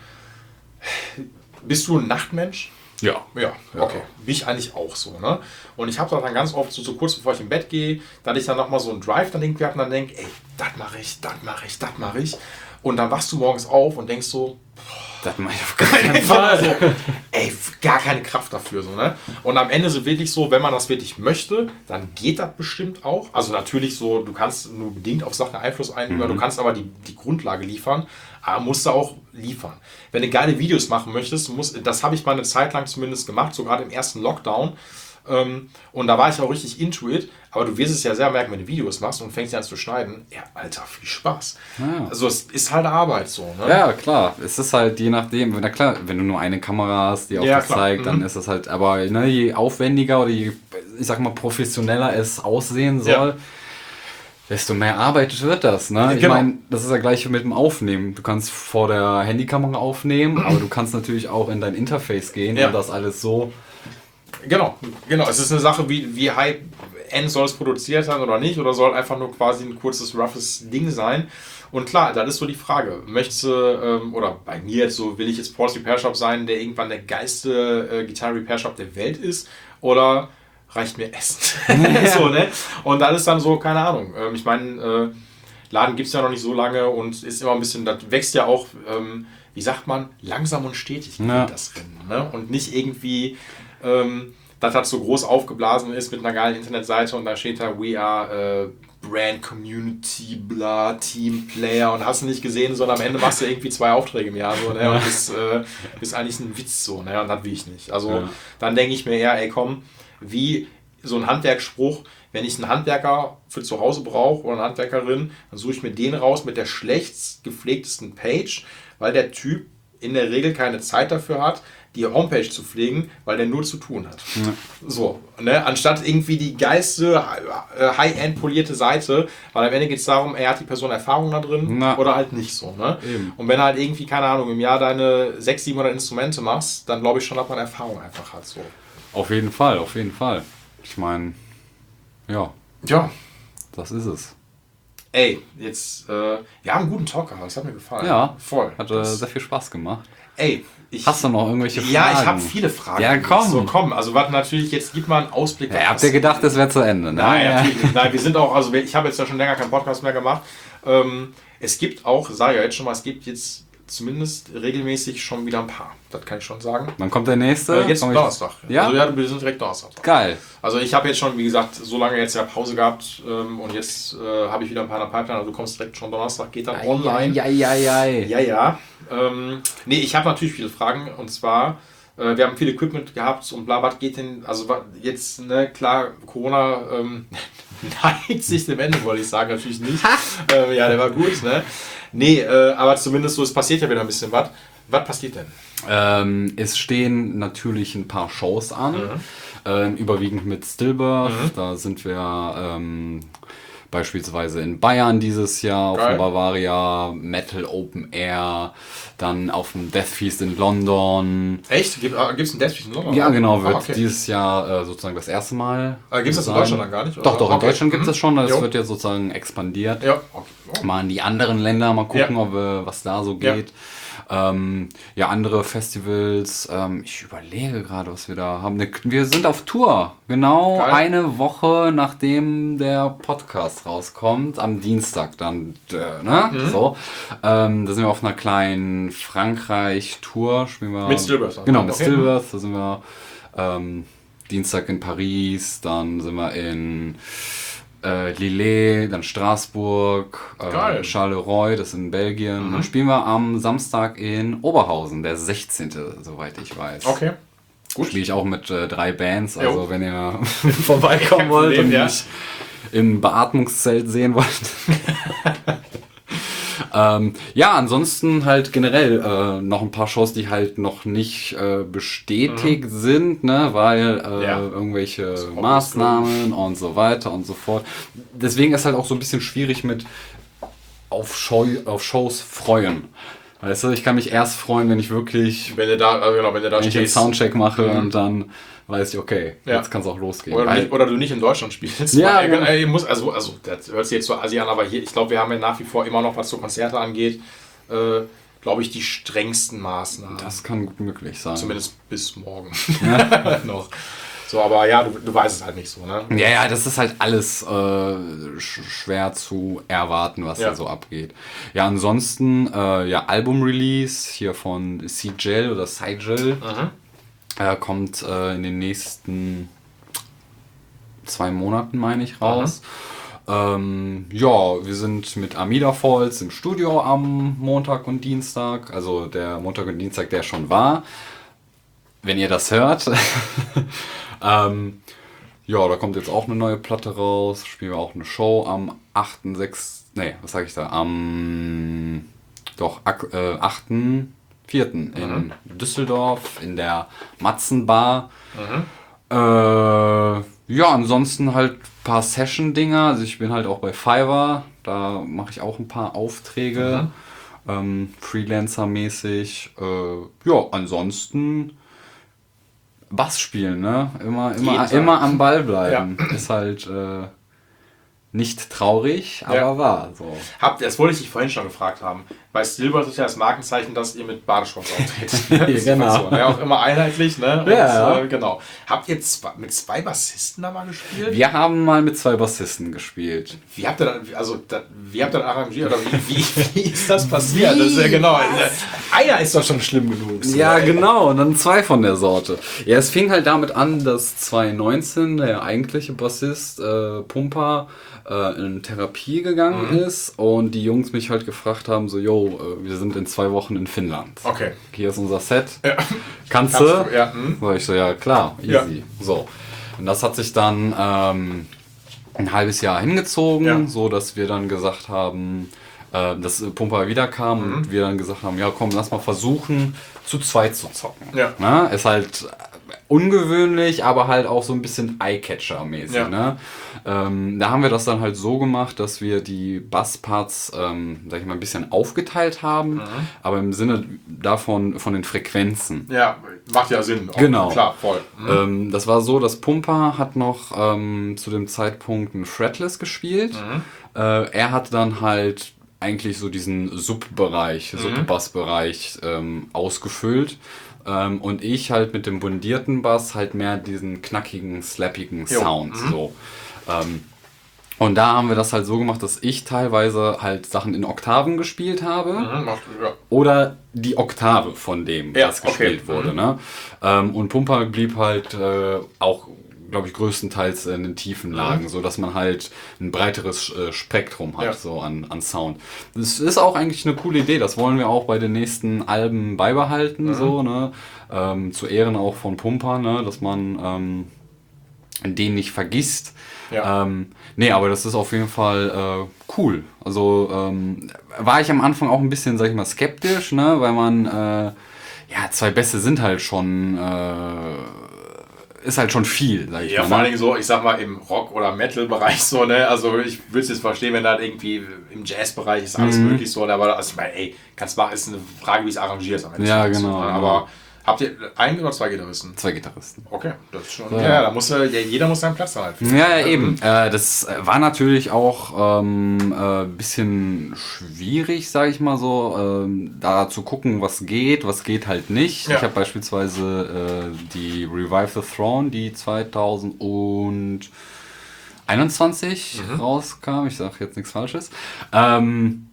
bist du ein Nachtmensch? Ja. Ja, okay. Bin ich eigentlich auch so, ne? Und ich habe das dann ganz oft so, so kurz bevor ich im Bett gehe, dass ich dann nochmal so einen Drive dann irgendwie habe und dann denke, ey, das mache ich, das mache ich, das mache ich. Und dann wachst du morgens auf und denkst so, das mache ich auf keinen Fall. so, ey, gar keine Kraft dafür, so, ne? Und am Ende ist es wirklich so, wenn man das wirklich möchte, dann geht das bestimmt auch. Also natürlich so, du kannst nur bedingt auf Sachen Einfluss einnehmen, mhm. du kannst aber die, die Grundlage liefern, aber musst du auch liefern. Wenn du geile Videos machen möchtest, du musst, das habe ich mal eine Zeit lang zumindest gemacht, so gerade im ersten Lockdown. Ähm, und da war ich auch richtig into it, aber du wirst es ja sehr merken, wenn du Videos machst und fängst an zu schneiden. Ja, Alter, viel Spaß. Ja. Also es ist halt Arbeit so, ne? Ja, klar. Es ist halt je nachdem, na klar, wenn du nur eine Kamera hast, die auch ja, das klar. zeigt, dann mhm. ist es halt, aber ne, je aufwendiger oder je, ich sag mal, professioneller es aussehen soll, ja. desto mehr Arbeit wird das, ne? Ja, ich genau. meine, das ist ja gleich mit dem Aufnehmen. Du kannst vor der Handykamera aufnehmen, aber du kannst natürlich auch in dein Interface gehen ja. und das alles so... Genau, genau. Es ist eine Sache, wie, wie High-End soll es produziert sein oder nicht, oder soll einfach nur quasi ein kurzes, roughes Ding sein. Und klar, dann ist so die Frage, möchtest du, ähm, oder bei mir jetzt so, will ich jetzt Paul's Repair Shop sein, der irgendwann der geilste äh, Gitarre-Repair Shop der Welt ist, oder reicht mir Essen? so, ne? Und dann ist dann so, keine Ahnung, ähm, ich meine, äh, Laden gibt es ja noch nicht so lange und ist immer ein bisschen, das wächst ja auch, ähm, wie sagt man, langsam und stetig geht ja. das Rennen, ne? Und nicht irgendwie... Ähm, dass das so groß aufgeblasen ist mit einer geilen Internetseite und da steht da We are uh, Brand Community, bla, Team Player und hast du nicht gesehen, sondern am Ende machst du irgendwie zwei Aufträge im Jahr so, ne? Und das äh, ist eigentlich ein Witz so, ne? Und das will ich nicht. Also ja. dann denke ich mir eher, ey komm, wie so ein Handwerksspruch, wenn ich einen Handwerker für zu Hause brauche oder eine Handwerkerin, dann suche ich mir den raus mit der schlechtst gepflegtesten Page, weil der Typ in der Regel keine Zeit dafür hat, die Homepage zu pflegen, weil der nur zu tun hat. Ja. So, ne? Anstatt irgendwie die geilste, high-end polierte Seite, weil am Ende geht es darum, er hat die Person Erfahrung da drin Na. oder halt nicht so. Ne? Und wenn er halt irgendwie, keine Ahnung, im Jahr deine sechshundert, siebenhundert Instrumente machst, dann glaube ich schon, dass man Erfahrung einfach hat. So. Auf jeden Fall, auf jeden Fall. Ich meine, ja. Ja. Das ist es. Ey, jetzt, äh, wir haben einen guten Talk gehabt, das hat mir gefallen. Ja, voll. Hat äh, sehr viel Spaß gemacht. Ey, ich, hast du noch irgendwelche Fragen? Ja, ich habe viele Fragen. Ja, komm. So, komm. Also, was natürlich, jetzt gib mal einen Ausblick. Ja, habt ihr gedacht, das wäre zu Ende? Ne? Nein, natürlich. Nein, wir sind auch, also ich habe jetzt ja schon länger keinen Podcast mehr gemacht. Ähm, es gibt auch, sage ja jetzt schon mal, es gibt jetzt zumindest regelmäßig schon wieder ein paar. Das kann ich schon sagen. Wann kommt der nächste? Äh, jetzt Komm Donnerstag. Ja? Also ja, wir sind direkt Donnerstag. Geil. Also ich habe jetzt schon, wie gesagt, so lange jetzt ja Pause gehabt ähm, und jetzt äh, habe ich wieder ein paar in der Pipeline. Also du kommst direkt schon Donnerstag, geht dann ei, online. Ja, ja, ja. Ja, ja. Ähm, nee, ich habe natürlich viele Fragen und zwar, Äh, wir haben viel Equipment gehabt und bla, was geht denn, also jetzt, ne, klar, Corona ähm, neigt sich dem Ende, wollte ich sagen, natürlich nicht. äh, ja, der war gut, ne? Nee, äh, aber zumindest so, es passiert ja wieder ein bisschen was. Was passiert denn? Ähm, es stehen natürlich ein paar Shows an, Mhm. ähm, überwiegend mit Stillbirth. Mhm. Da sind wir ähm, beispielsweise in Bayern dieses Jahr, auf Geil. dem Bavaria, Metal Open Air, dann auf dem Death Feast in London. Echt? Gibt es ein Deathfish in London? Ja, genau, wird Ah, okay. dieses Jahr äh, sozusagen das erste Mal. Aber gibt es das in sein. Deutschland dann gar nicht? Doch, oder? doch, in Okay. Deutschland gibt es Mhm. das schon. Das Jo. wird jetzt sozusagen expandiert. Ja, okay. Oh. Mal in die anderen Länder, mal gucken, Ja. ob wir, was da so Ja. geht. Ähm, ja, andere Festivals. Ähm, ich überlege gerade, was wir da haben. Ne, Wir sind auf Tour. Genau Geil. eine Woche nachdem der Podcast rauskommt. Am Dienstag dann. Äh, ne? Mhm. So. Ähm, da sind wir auf einer kleinen Frankreich-Tour. Spielen wir, Mit Stillbirth dann? Genau, mit Okay. Stillbirth. Da sind wir ähm, Dienstag in Paris. Dann sind wir in Äh, Lille, dann Straßburg, Geil. äh, Charleroi, das ist in Belgien. Und dann spielen wir am Samstag in Oberhausen, der sechzehnte, soweit ich weiß. Okay. Gut. Spiele ich auch mit äh, drei Bands, Jo. also wenn ihr vorbeikommen wollt Problem, und ja. mich im Beatmungszelt sehen wollt. ähm, ja, ansonsten halt generell äh, noch ein paar Shows, die halt noch nicht äh, bestätigt sind, ne, weil äh, Ja. irgendwelche auch Maßnahmen und so weiter und so fort. Deswegen ist halt auch so ein bisschen schwierig mit auf, Show, auf Shows freuen. Weißt du, ich kann mich erst freuen, wenn ich wirklich Wenn du da, also genau, wenn du da wenn ich einen stehst. Soundcheck mache und dann weiß ich, okay, Ja. jetzt kann es auch losgehen. Oder, Weil- nicht, oder du nicht in Deutschland spielst. Ja, Weil, genau. äh, muss, also, also, das hört sich jetzt so Asi an, aber hier, ich glaube, wir haben ja nach wie vor immer noch, was so Konzerte angeht, äh, glaube ich, die strengsten Maßnahmen. das kann gut möglich sein. Zumindest bis morgen. noch. So, aber ja, du, du weißt es halt nicht so, ne? Ja, ja, das ist halt alles äh, sch schwer zu erwarten, was Ja. da so abgeht. Ja, ansonsten, äh, ja, Album-Release hier von Sigel oder Sigel Mhm. äh, kommt äh, in den nächsten zwei Monaten, meine ich, raus. Ähm, ja, wir sind mit Amida Falls im Studio am Montag und Dienstag, also der Montag und Dienstag, der schon war. Wenn ihr das hört. ähm, ja, da kommt jetzt auch eine neue Platte raus. Spielen wir auch eine Show am achten sechsten Nee, was sage ich da? Am doch, ak- äh, achten vierten in Düsseldorf in der Matzenbar. Äh, ja, ansonsten halt ein paar Session-Dinger. Also ich bin halt auch bei Fiverr. Da mache ich auch ein paar Aufträge. Ähm, Freelancer-mäßig. Äh, ja, ansonsten Bass spielen, ne? Immer, immer, Jeden Tag. immer am Ball bleiben. Ist halt äh, nicht traurig, aber Ja. wahr. So. Habt, das wollte ich dich vorhin schon gefragt haben. Bei Stillbirth ist ja das Markenzeichen, dass ihr mit Badeshorts auftretet. Das ist Genau. halt so, ne? Auch immer einheitlich, ne? Und, Ja. äh, genau. Habt ihr zwei, mit zwei Bassisten da mal gespielt? Wir haben mal mit zwei Bassisten gespielt. Wie habt ihr dann, also, da, wie habt ihr dann arrangiert oder wie, wie, wie ist das passiert? Das ist ja genau. Einer ist doch schon schlimm genug. so. Ja, genau, und dann zwei von der Sorte. Ja, es fing halt damit an, dass zwanzig neunzehn der eigentliche Bassist, äh, Pumper, äh, in Therapie gegangen ist und die Jungs mich halt gefragt haben, so, yo, äh, wir sind in zwei Wochen in Finnland. Okay. Hier ist unser Set. Ja. Kannst Kannst du? du, ja, hm. Sag ich so, ja klar, easy. Ja. So. Und das hat sich dann ähm, ein halbes Jahr hingezogen, Ja. so dass wir dann gesagt haben, äh, dass Pumper wiederkam Mhm. und wir dann gesagt haben, ja komm, lass mal versuchen, zu zweit zu zocken. Ja. Na, ist halt ungewöhnlich, aber halt auch so ein bisschen Eye-Catcher-mäßig. Ja. Ne? Ähm, da haben wir das dann halt so gemacht, dass wir die Bassparts, ähm, sag ich mal, ein bisschen aufgeteilt haben, Mhm. aber im Sinne davon, von den Frequenzen. Ja, macht ja Sinn. Auch, Genau. Klar, voll. Mhm. Ähm, das war so, dass Pumper hat noch ähm, zu dem Zeitpunkt ein Fretless gespielt. Äh, er hat dann halt eigentlich so diesen Sub-Bereich, Sub-Bass-Bereich ähm, ausgefüllt. Ähm, und ich halt mit dem bundierten Bass halt mehr diesen knackigen, slappigen Jo. Sound. So. Ähm, und da haben wir das halt so gemacht, dass ich teilweise halt Sachen in Oktaven gespielt habe. Mhm, macht, ja. Oder die Oktave von dem, Ja, was okay. gespielt wurde. Ne? Ähm, und Pumper blieb halt äh, auch glaube ich, größtenteils in den tiefen Lagen, mhm. so dass man halt ein breiteres äh, Spektrum hat, ja. so an, an Sound. Das ist auch eigentlich eine coole Idee, das wollen wir auch bei den nächsten Alben beibehalten, mhm. so, ne? Ähm, zu Ehren auch von Pumper, ne? Dass man ähm, den nicht vergisst. Ja. Ähm, nee, aber das ist auf jeden Fall äh, cool. Also ähm, war ich am Anfang auch ein bisschen, sag ich mal, skeptisch, ne? Weil man, äh, ja, zwei Bässe sind halt schon, äh, ist halt schon viel, sag ich ja, mal. Ja, vor ne? allem so, ich sag mal, im Rock- oder Metal-Bereich so, ne? Also ich würde es jetzt verstehen, wenn da irgendwie im Jazz-Bereich ist alles mhm. möglich so, ne? Aber also ich meine, ey, kannst machen, ist eine Frage, wie es arrangierst am Ende. Ja, genau. So, ne? Aber habt ihr einen oder zwei Gitarristen? Zwei Gitarristen. Okay, das ist schon. Ja, ja, da muss ja, jeder muss seinen Platz halt finden. Ja, ja, eben. Äh, das war natürlich auch ein ähm, äh, bisschen schwierig, sage ich mal so, ähm, da zu gucken, was geht, was geht halt nicht. Ja. Ich habe beispielsweise äh, die Revive the Throne, die zwanzig einundzwanzig mhm. rauskam. Ich sage jetzt nichts Falsches. Ähm,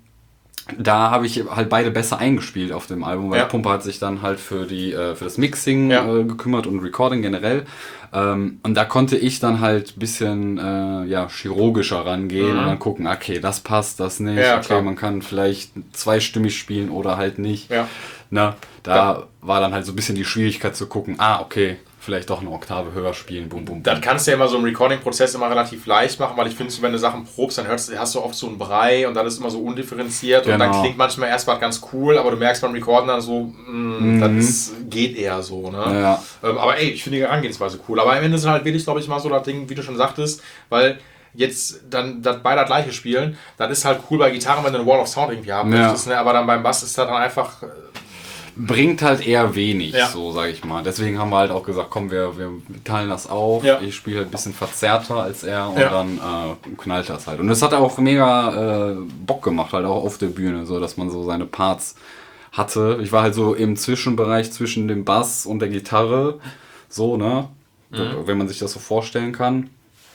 Da habe ich halt beide besser eingespielt auf dem Album, weil ja. Pumper hat sich dann halt für die äh, für das Mixing ja. äh, gekümmert und Recording generell. Ähm, und da konnte ich dann halt ein bisschen äh, ja, chirurgischer rangehen mhm. und dann gucken, okay, das passt, das nicht. Ja, okay, klar. man kann vielleicht zweistimmig spielen oder halt nicht. Ja. Na, da ja. war dann halt so ein bisschen die Schwierigkeit zu gucken, ah, okay, vielleicht doch eine Oktave höher spielen, bum, bum, bum. Das kannst du ja immer so im Recording-Prozess immer relativ leicht machen, weil ich finde, wenn du Sachen probst, dann hörst, hast du oft so einen Brei und dann ist immer so undifferenziert genau. und dann klingt manchmal erstmal ganz cool, aber du merkst beim Recorden dann so, mh, mhm. das geht eher so. Ne? Ja. Ähm, aber ey, ich finde die Herangehensweise cool. Aber am Ende ist halt wirklich, glaube ich, mal so das Ding, wie du schon sagtest, weil jetzt dann dass beide das gleiche spielen, dann ist halt cool bei Gitarren, wenn du eine Wall of Sound irgendwie haben ja. möchtest, ne? Aber dann beim Bass ist das dann einfach... bringt halt eher wenig, ja. so sage ich mal. Deswegen haben wir halt auch gesagt, komm, wir, wir teilen das auf. Ja. Ich spiele halt ein bisschen verzerrter als er und ja. dann äh, knallt das halt. Und das hat auch mega äh, Bock gemacht, halt auch auf der Bühne, so dass man so seine Parts hatte. Ich war halt so im Zwischenbereich zwischen dem Bass und der Gitarre, so, ne? Mhm. Wenn man sich das so vorstellen kann.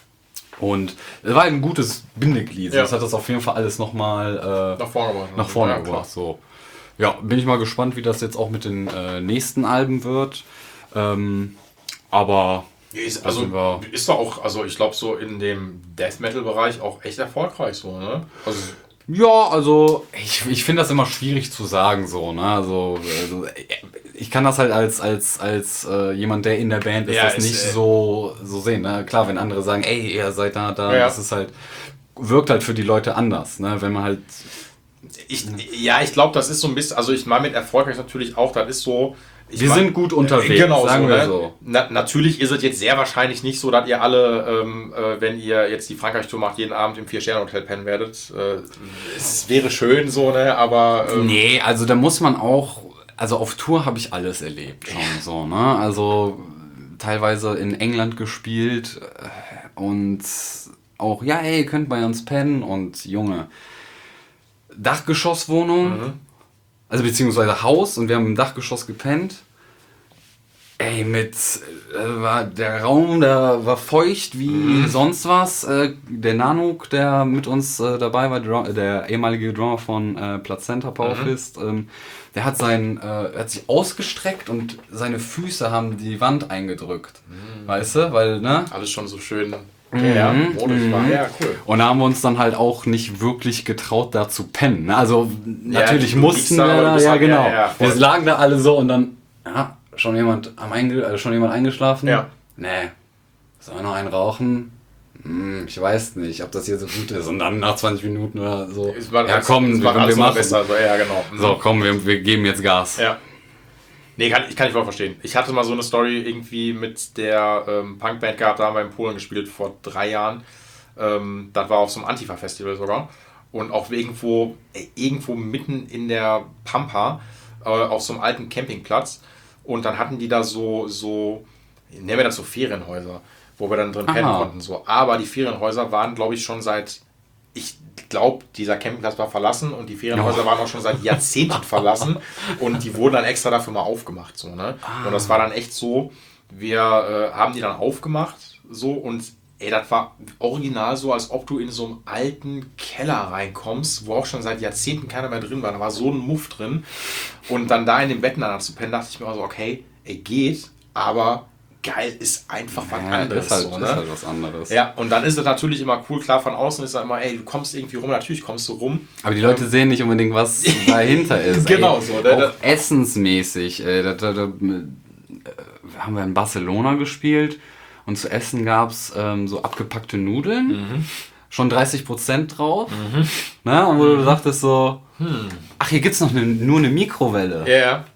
Und es war ein gutes Bindeglied. Ja. Das hat das auf jeden Fall alles nochmal äh, nach vorne gebracht. Nach vorne ja, gebracht, so. Ja, bin ich mal gespannt, wie das jetzt auch mit den äh, nächsten Alben wird. Ähm, aber ist, also ist doch auch, also ich glaube so in dem Death Metal Bereich auch echt erfolgreich so, ne? Also ja, also ich, ich finde das immer schwierig zu sagen so, ne? Also, also ich kann das halt als als als äh, jemand, der in der Band ist, ja, das ist, nicht äh, so so sehen, ne? Klar, wenn andere sagen, ey, ihr seid da da, ja. das ist halt wirkt halt für die Leute anders, ne? Wenn man halt Ich, ja, ich glaube, das ist so ein bisschen, also ich meine mit erfolgreich natürlich auch, das ist so... Ich wir mein, sind gut unterwegs, genau, sagen so, wir ne? so. Na, natürlich ist es jetzt sehr wahrscheinlich nicht so, dass ihr alle, ähm, äh, wenn ihr jetzt die Frankreich-Tour macht, jeden Abend im Vier-Sterne-Hotel pennen werdet. Äh, es wäre schön so, ne, aber... Ähm, nee, also da muss man auch, also auf Tour habe ich alles erlebt schon so, ne, also teilweise in England gespielt und auch, ja, ey, ihr könnt bei uns pennen und Junge... Dachgeschosswohnung, mhm. also beziehungsweise Haus und wir haben im Dachgeschoss gepennt. Ey, mit äh, war der Raum, der war feucht wie mhm. sonst was. Äh, der Nanook, der mit uns äh, dabei war, der, der ehemalige Drummer von äh, Plazenta Powerfist, mhm. ähm, der hat sein, äh, hat sich ausgestreckt und seine Füße haben die Wand eingedrückt. Mhm. Weißt du, weil, ne? Alles schon so schön. Ja, mhm. war. Ja, cool. Und da haben wir uns dann halt auch nicht wirklich getraut, da zu pennen. Also natürlich ja, mussten wir da, ja genau. Ja, ja, wir lagen da alle so und dann, ja, schon jemand am Einge also schon jemand eingeschlafen? Ja. Nee. Sollen wir noch einen rauchen? Hm, ich weiß nicht, ob das hier so gut ist. Und dann nach zwanzig Minuten oder so. War, ja, komm, wir, wir machen. Besser, also, ja, genau. So, komm, wir, wir geben jetzt Gas. Ja. Nee, kann, ich kann ich voll verstehen. Ich hatte mal so eine Story irgendwie mit der ähm, Punkband gehabt, da haben wir in Polen gespielt vor drei Jahren. Ähm, das war auf so einem Antifa-Festival sogar. Und auch irgendwo, äh, irgendwo mitten in der Pampa, äh, auf so einem alten Campingplatz. Und dann hatten die da so, so, nennen wir das so Ferienhäuser, wo wir dann drin pennen Aha. konnten. So. Aber die Ferienhäuser waren, glaube ich, schon seit... Ich glaube, dieser Campingplatz war verlassen und die Ferienhäuser oh. waren auch schon seit Jahrzehnten verlassen und die wurden dann extra dafür mal aufgemacht. So, ne? Ah. Und das war dann echt so, wir äh, haben die dann aufgemacht so und ey, das war original so, als ob du in so einem alten Keller reinkommst, wo auch schon seit Jahrzehnten keiner mehr drin war. Da war so ein Muff drin und dann da in den Betten dann zu pennen, dachte ich mir auch so, okay, ey, geht, aber geil ist einfach was Ja, anderes. ist halt, so, ne? ist halt was anderes. Ja, und dann ist es natürlich immer cool, klar, von außen ist es immer, ey, du kommst irgendwie rum, natürlich kommst du rum. Aber die Leute Ähm, sehen nicht unbedingt, was dahinter ist. Genau ey. so, ne? Auch essensmäßig. Ey, da, da, da, äh, haben wir in Barcelona gespielt und zu essen gab es ähm, so abgepackte Nudeln. Mhm. Schon dreißig Prozent drauf. Mhm. Na, und wo du dachtest so, hm. ach, hier gibt's noch ne, nur eine Mikrowelle. Ja.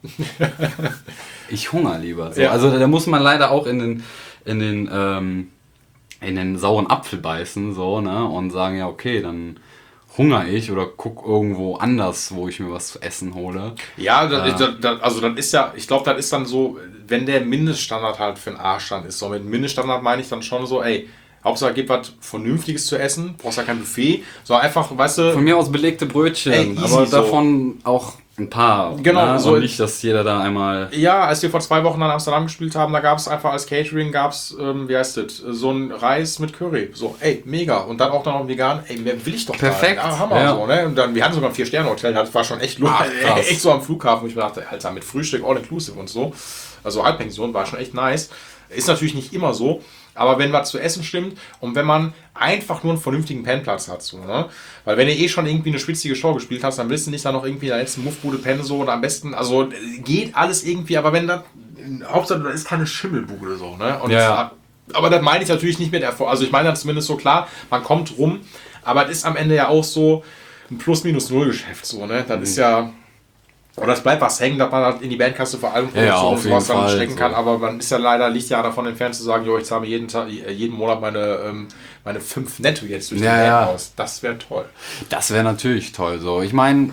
Ich hungere lieber. So. Ja. Also da muss man leider auch in den, in den, ähm, in den sauren Apfel beißen, so, ne? Und sagen, ja, okay, dann hungere ich oder guck irgendwo anders, wo ich mir was zu essen hole. Ja, das, Äh. das, das, also das ist ja, ich glaube, das ist dann so, wenn der Mindeststandard halt für einen Arsch dann ist. So mit Mindeststandard meine ich dann schon so, ey, Hauptsache gibt was Vernünftiges zu essen, brauchst ja kein Buffet, sondern einfach, weißt du... Von mir aus belegte Brötchen, Ey, easy, aber so. davon auch ein paar. Genau, ne? so- Und nicht, dass jeder da einmal... Ja, als wir vor zwei Wochen in Amsterdam gespielt haben, da gab es einfach als Catering, gab es, ähm, wie heißt das, so ein Reis mit Curry. So, ey, mega. Und dann auch noch vegan, ey, mehr will ich doch Perfekt. Da. Ja, Hammer, Ja. so, ne? Und dann, wir hatten sogar ein Vier-Sterne-Hotel, das war schon echt, Ach, krass. echt so am Flughafen, wo ich mir dachte, Alter, mit Frühstück, all-inclusive und so. Also Halbpension war schon echt nice. Ist natürlich nicht immer so, aber wenn was zu essen stimmt und wenn man einfach nur einen vernünftigen Pennplatz hat, so, ne? Weil wenn du eh schon irgendwie eine schwitzige Show gespielt hast, dann willst du nicht da noch irgendwie in der letzten Muffbude pennen, so, und am besten, also geht alles irgendwie, aber wenn das, Hauptsache da ist keine Schimmelbude, so, ne? Und Ja. aber das meine ich natürlich nicht mit Erfolg, also ich meine dann zumindest so, klar, man kommt rum, aber es ist am Ende ja auch so ein Plus-Minus-Null-Geschäft, so, ne? Das ist ja... Oder es bleibt was hängen, dass man halt in die Bandkasse vor allem Ja, auf und sowas jeden dann Fall, stecken so. kann, aber man ist ja leider, liegt ja davon entfernt zu sagen, jo, ich zahle mir jeden, Tag, jeden Monat meine, ähm, meine fünf netto jetzt durch Ja, die Band ja. aus. Das wäre toll. Das wäre natürlich toll so. Ich meine,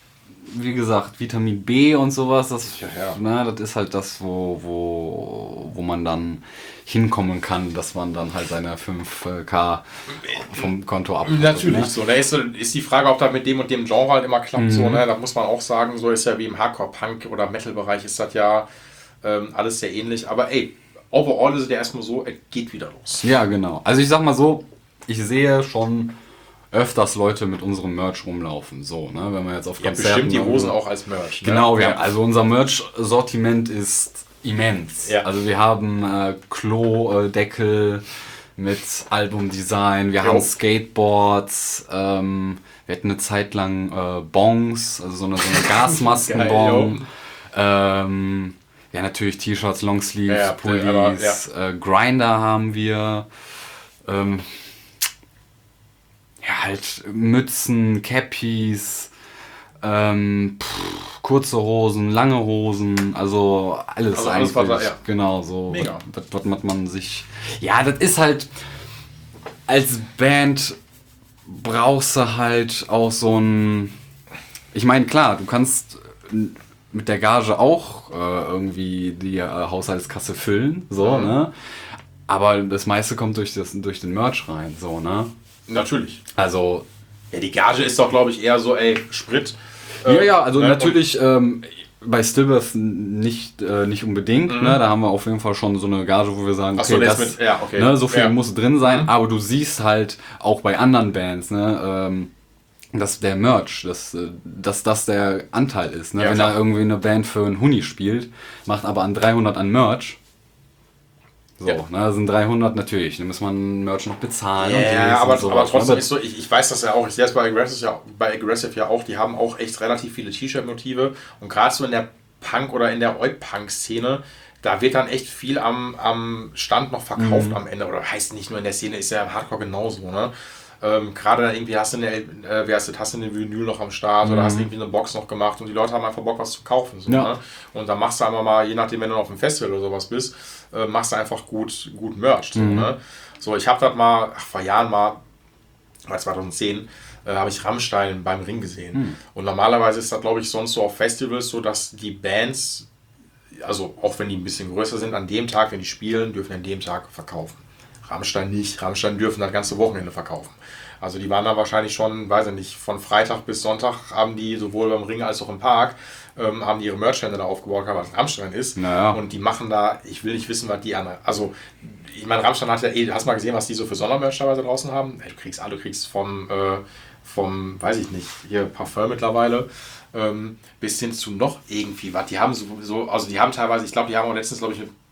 wie gesagt, Vitamin B und sowas, das, Ja, ja. Ne, das ist halt das, wo, wo, wo man dann hinkommen kann, dass man dann halt seine fünf K vom Konto ab. Natürlich Ne? so. Da ist, so- ist die Frage, ob das mit dem und dem Genre halt immer klappt. Mhm. So, ne? Da muss man auch sagen, so ist ja wie im Hardcore-Punk- oder Metal-Bereich ist das ja ähm, alles sehr ähnlich. Aber ey, overall ist es ja erstmal so, es geht wieder los. Ja, genau. Also ich sag mal so, ich sehe schon öfters Leute mit unserem Merch rumlaufen. So, ne? Wenn man jetzt auf Ja, Konzerten... bestimmt die Hosen auch als Merch. Ne? Genau, wir ja. haben, also unser Merch-Sortiment ist immens. Ja. Also wir haben äh, Klo-Deckel mit Albumdesign, wir Jo. haben Skateboards, ähm, wir hatten eine Zeit lang äh, Bongs, also so eine, so eine Gasmaskenbon. ähm, ja, natürlich T-Shirts, Longsleeves, Ja, ja, Pullis, aber, ja. äh, Grinder haben wir. Ähm, ja, halt Mützen, Cappies, ähm, pff, kurze Hosen, lange Hosen, also alles Also alles, eigentlich. was da- ja. Genau, so. Mega. Was, was, was man sich. Ja, das ist halt. Als Band brauchst du halt auch so ein. Ich meine, klar, du kannst mit der Gage auch äh, irgendwie die äh, Haushaltskasse füllen, so, Mhm. ne? Aber das meiste kommt durch, das, durch den Merch rein, so, ne? Natürlich. Also, Ja, die Gage ist doch, glaube ich, eher so, ey, Sprit. ja, äh, ja, also ne? natürlich ähm, bei Stillbirth nicht, äh, nicht unbedingt, ne? Da haben wir auf jeden Fall schon so eine Gage, wo wir sagen, Ach so, okay, das das, mit- ja, okay. Ne, so viel Ja. muss drin sein, Mhm. aber du siehst halt auch bei anderen Bands, ne, ähm, dass der Merch, dass, äh, dass das der Anteil ist. Ne? Ja, Wenn klar. da irgendwie eine Band für einen Huni spielt, macht aber an dreihundert an Merch. So, Ja. ne, sind dreihundert natürlich, dann muss man Merch noch bezahlen. und dies Ja, und aber, sowas, aber ne? trotzdem ist so, ich, ich weiß das ja auch, ich sehe es bei Aggressive, ja, bei Aggressive ja auch, die haben auch echt relativ viele T-Shirt-Motive und gerade so in der Punk- oder in der Oi-Punk-Szene, da wird dann echt viel am, am Stand noch verkauft Mhm. am Ende, oder heißt nicht nur in der Szene, ist ja im Hardcore genauso, ne? Ähm, gerade dann irgendwie hast du eine, äh, wie heißt das, hast du eine Vinyl noch am Start oder hast irgendwie eine Box noch gemacht und die Leute haben einfach Bock, was zu kaufen. So, Ja. ne? Und dann machst du einfach mal, je nachdem, wenn du auf einem Festival oder sowas bist, äh, machst du einfach gut, gut Merch. So, ne? So, ich habe das mal, ach, vor Jahren mal, war zweitausendzehn, äh, habe ich Rammstein beim Ring gesehen. Und normalerweise ist das, glaube ich, sonst so auf Festivals so, dass die Bands, also auch wenn die ein bisschen größer sind, an dem Tag, wenn die spielen, dürfen an dem Tag verkaufen. Rammstein nicht. Rammstein dürfen das ganze Wochenende verkaufen. Also die waren da wahrscheinlich schon, weiß ich nicht, von Freitag bis Sonntag haben die sowohl beim Ring als auch im Park, ähm, haben die ihre Merchstände da aufgebaut, was Rammstein ist. Naja. Und die machen da, ich will nicht wissen, was die an, also ich meine, Rammstein hat ja eh, hast mal gesehen, was die so für Sondermerch teilweise draußen haben? Ey, du kriegst alle, du kriegst vom, äh, vom, weiß ich nicht, hier Parfum mittlerweile, ähm, bis hin zu noch irgendwie was. Die haben so, so also die haben teilweise, ich glaube, die haben auch letztens, glaube ich,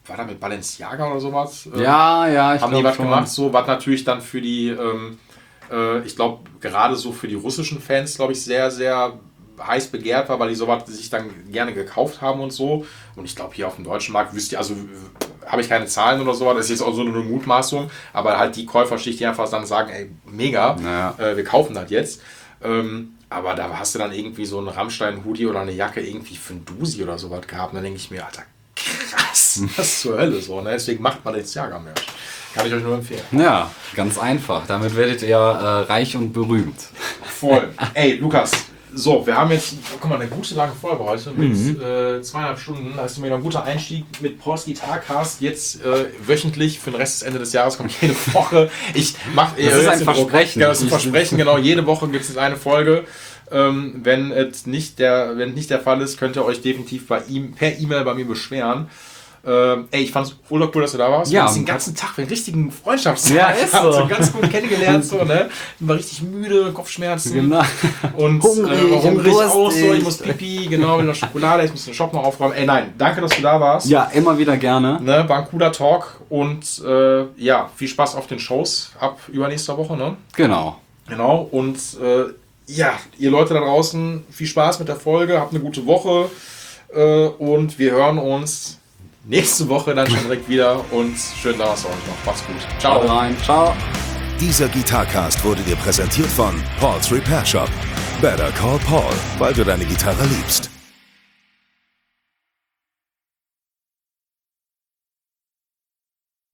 war da mit Balenciaga oder sowas? Ja, ja, ich Haben die glaub was schon. gemacht, so, was natürlich dann für die, ähm, äh, ich glaube, gerade so für die russischen Fans, glaube ich, sehr, sehr heiß begehrt war, weil die sowas sich dann gerne gekauft haben und so. Und ich glaube, hier auf dem deutschen Markt wüsste ich, also habe ich keine Zahlen oder so, das ist jetzt auch so eine Mutmaßung, aber halt die Käuferschicht, die einfach dann sagen, ey, mega, Naja. äh, wir kaufen das jetzt. Ähm, aber da hast du dann irgendwie so einen Rammstein-Hoodie oder eine Jacke irgendwie für ein Dusi oder sowas gehabt. Und dann denke ich mir, Alter, krass, was zur Hölle so. Ne? Deswegen macht man jetzt Jager-Merch. Kann ich euch nur empfehlen. Ja, ganz einfach. Damit werdet ihr äh, reich und berühmt. Voll. Ey, Lukas, so, wir haben jetzt, guck mal, eine gute lange Folge heute mit mhm. äh, zweieinhalb Stunden. Da ist mir ein guter Einstieg mit Pauls Gitarcast. Jetzt äh, wöchentlich für den Rest des Ende des Jahres kommt jede Woche. Ich mach, das ist ein Versprechen. Ja, das ist ein Versprechen, genau. Jede Woche gibt es jetzt eine Folge. Ähm, wenn es nicht der, wenn nicht der Fall ist, könnt ihr euch definitiv bei ihm, per E-Mail bei mir beschweren. Ähm, ey, ich fand's cool, cool, dass du da warst. Ja, du hast den ganzen Tag einen richtigen Freundschaftstag. Ja, ist so. so ganz gut kennengelernt, so, ne? Ich war richtig müde, Kopfschmerzen. Genau. Und hungrig, äh, hungrig und auch so. Ich durstig. muss Pipi, genau, mit der Schokolade. Ich muss den Shop noch aufräumen. Ey, nein, danke, dass du da warst. Ja, immer wieder gerne. Ne, war ein cooler Talk. Und äh, ja, viel Spaß auf den Shows ab übernächster Woche, ne? Genau. Genau. Und äh, ja, ihr Leute da draußen, viel Spaß mit der Folge. Habt eine gute Woche. Äh, und wir hören uns nächste Woche dann schon direkt wieder und schönen Donnerstag euch noch. Macht's gut. Ciao. Haut rein. Ciao. Dieser Gitarcast wurde dir präsentiert von Paul's Repair Shop. Better call Paul, weil du deine Gitarre liebst.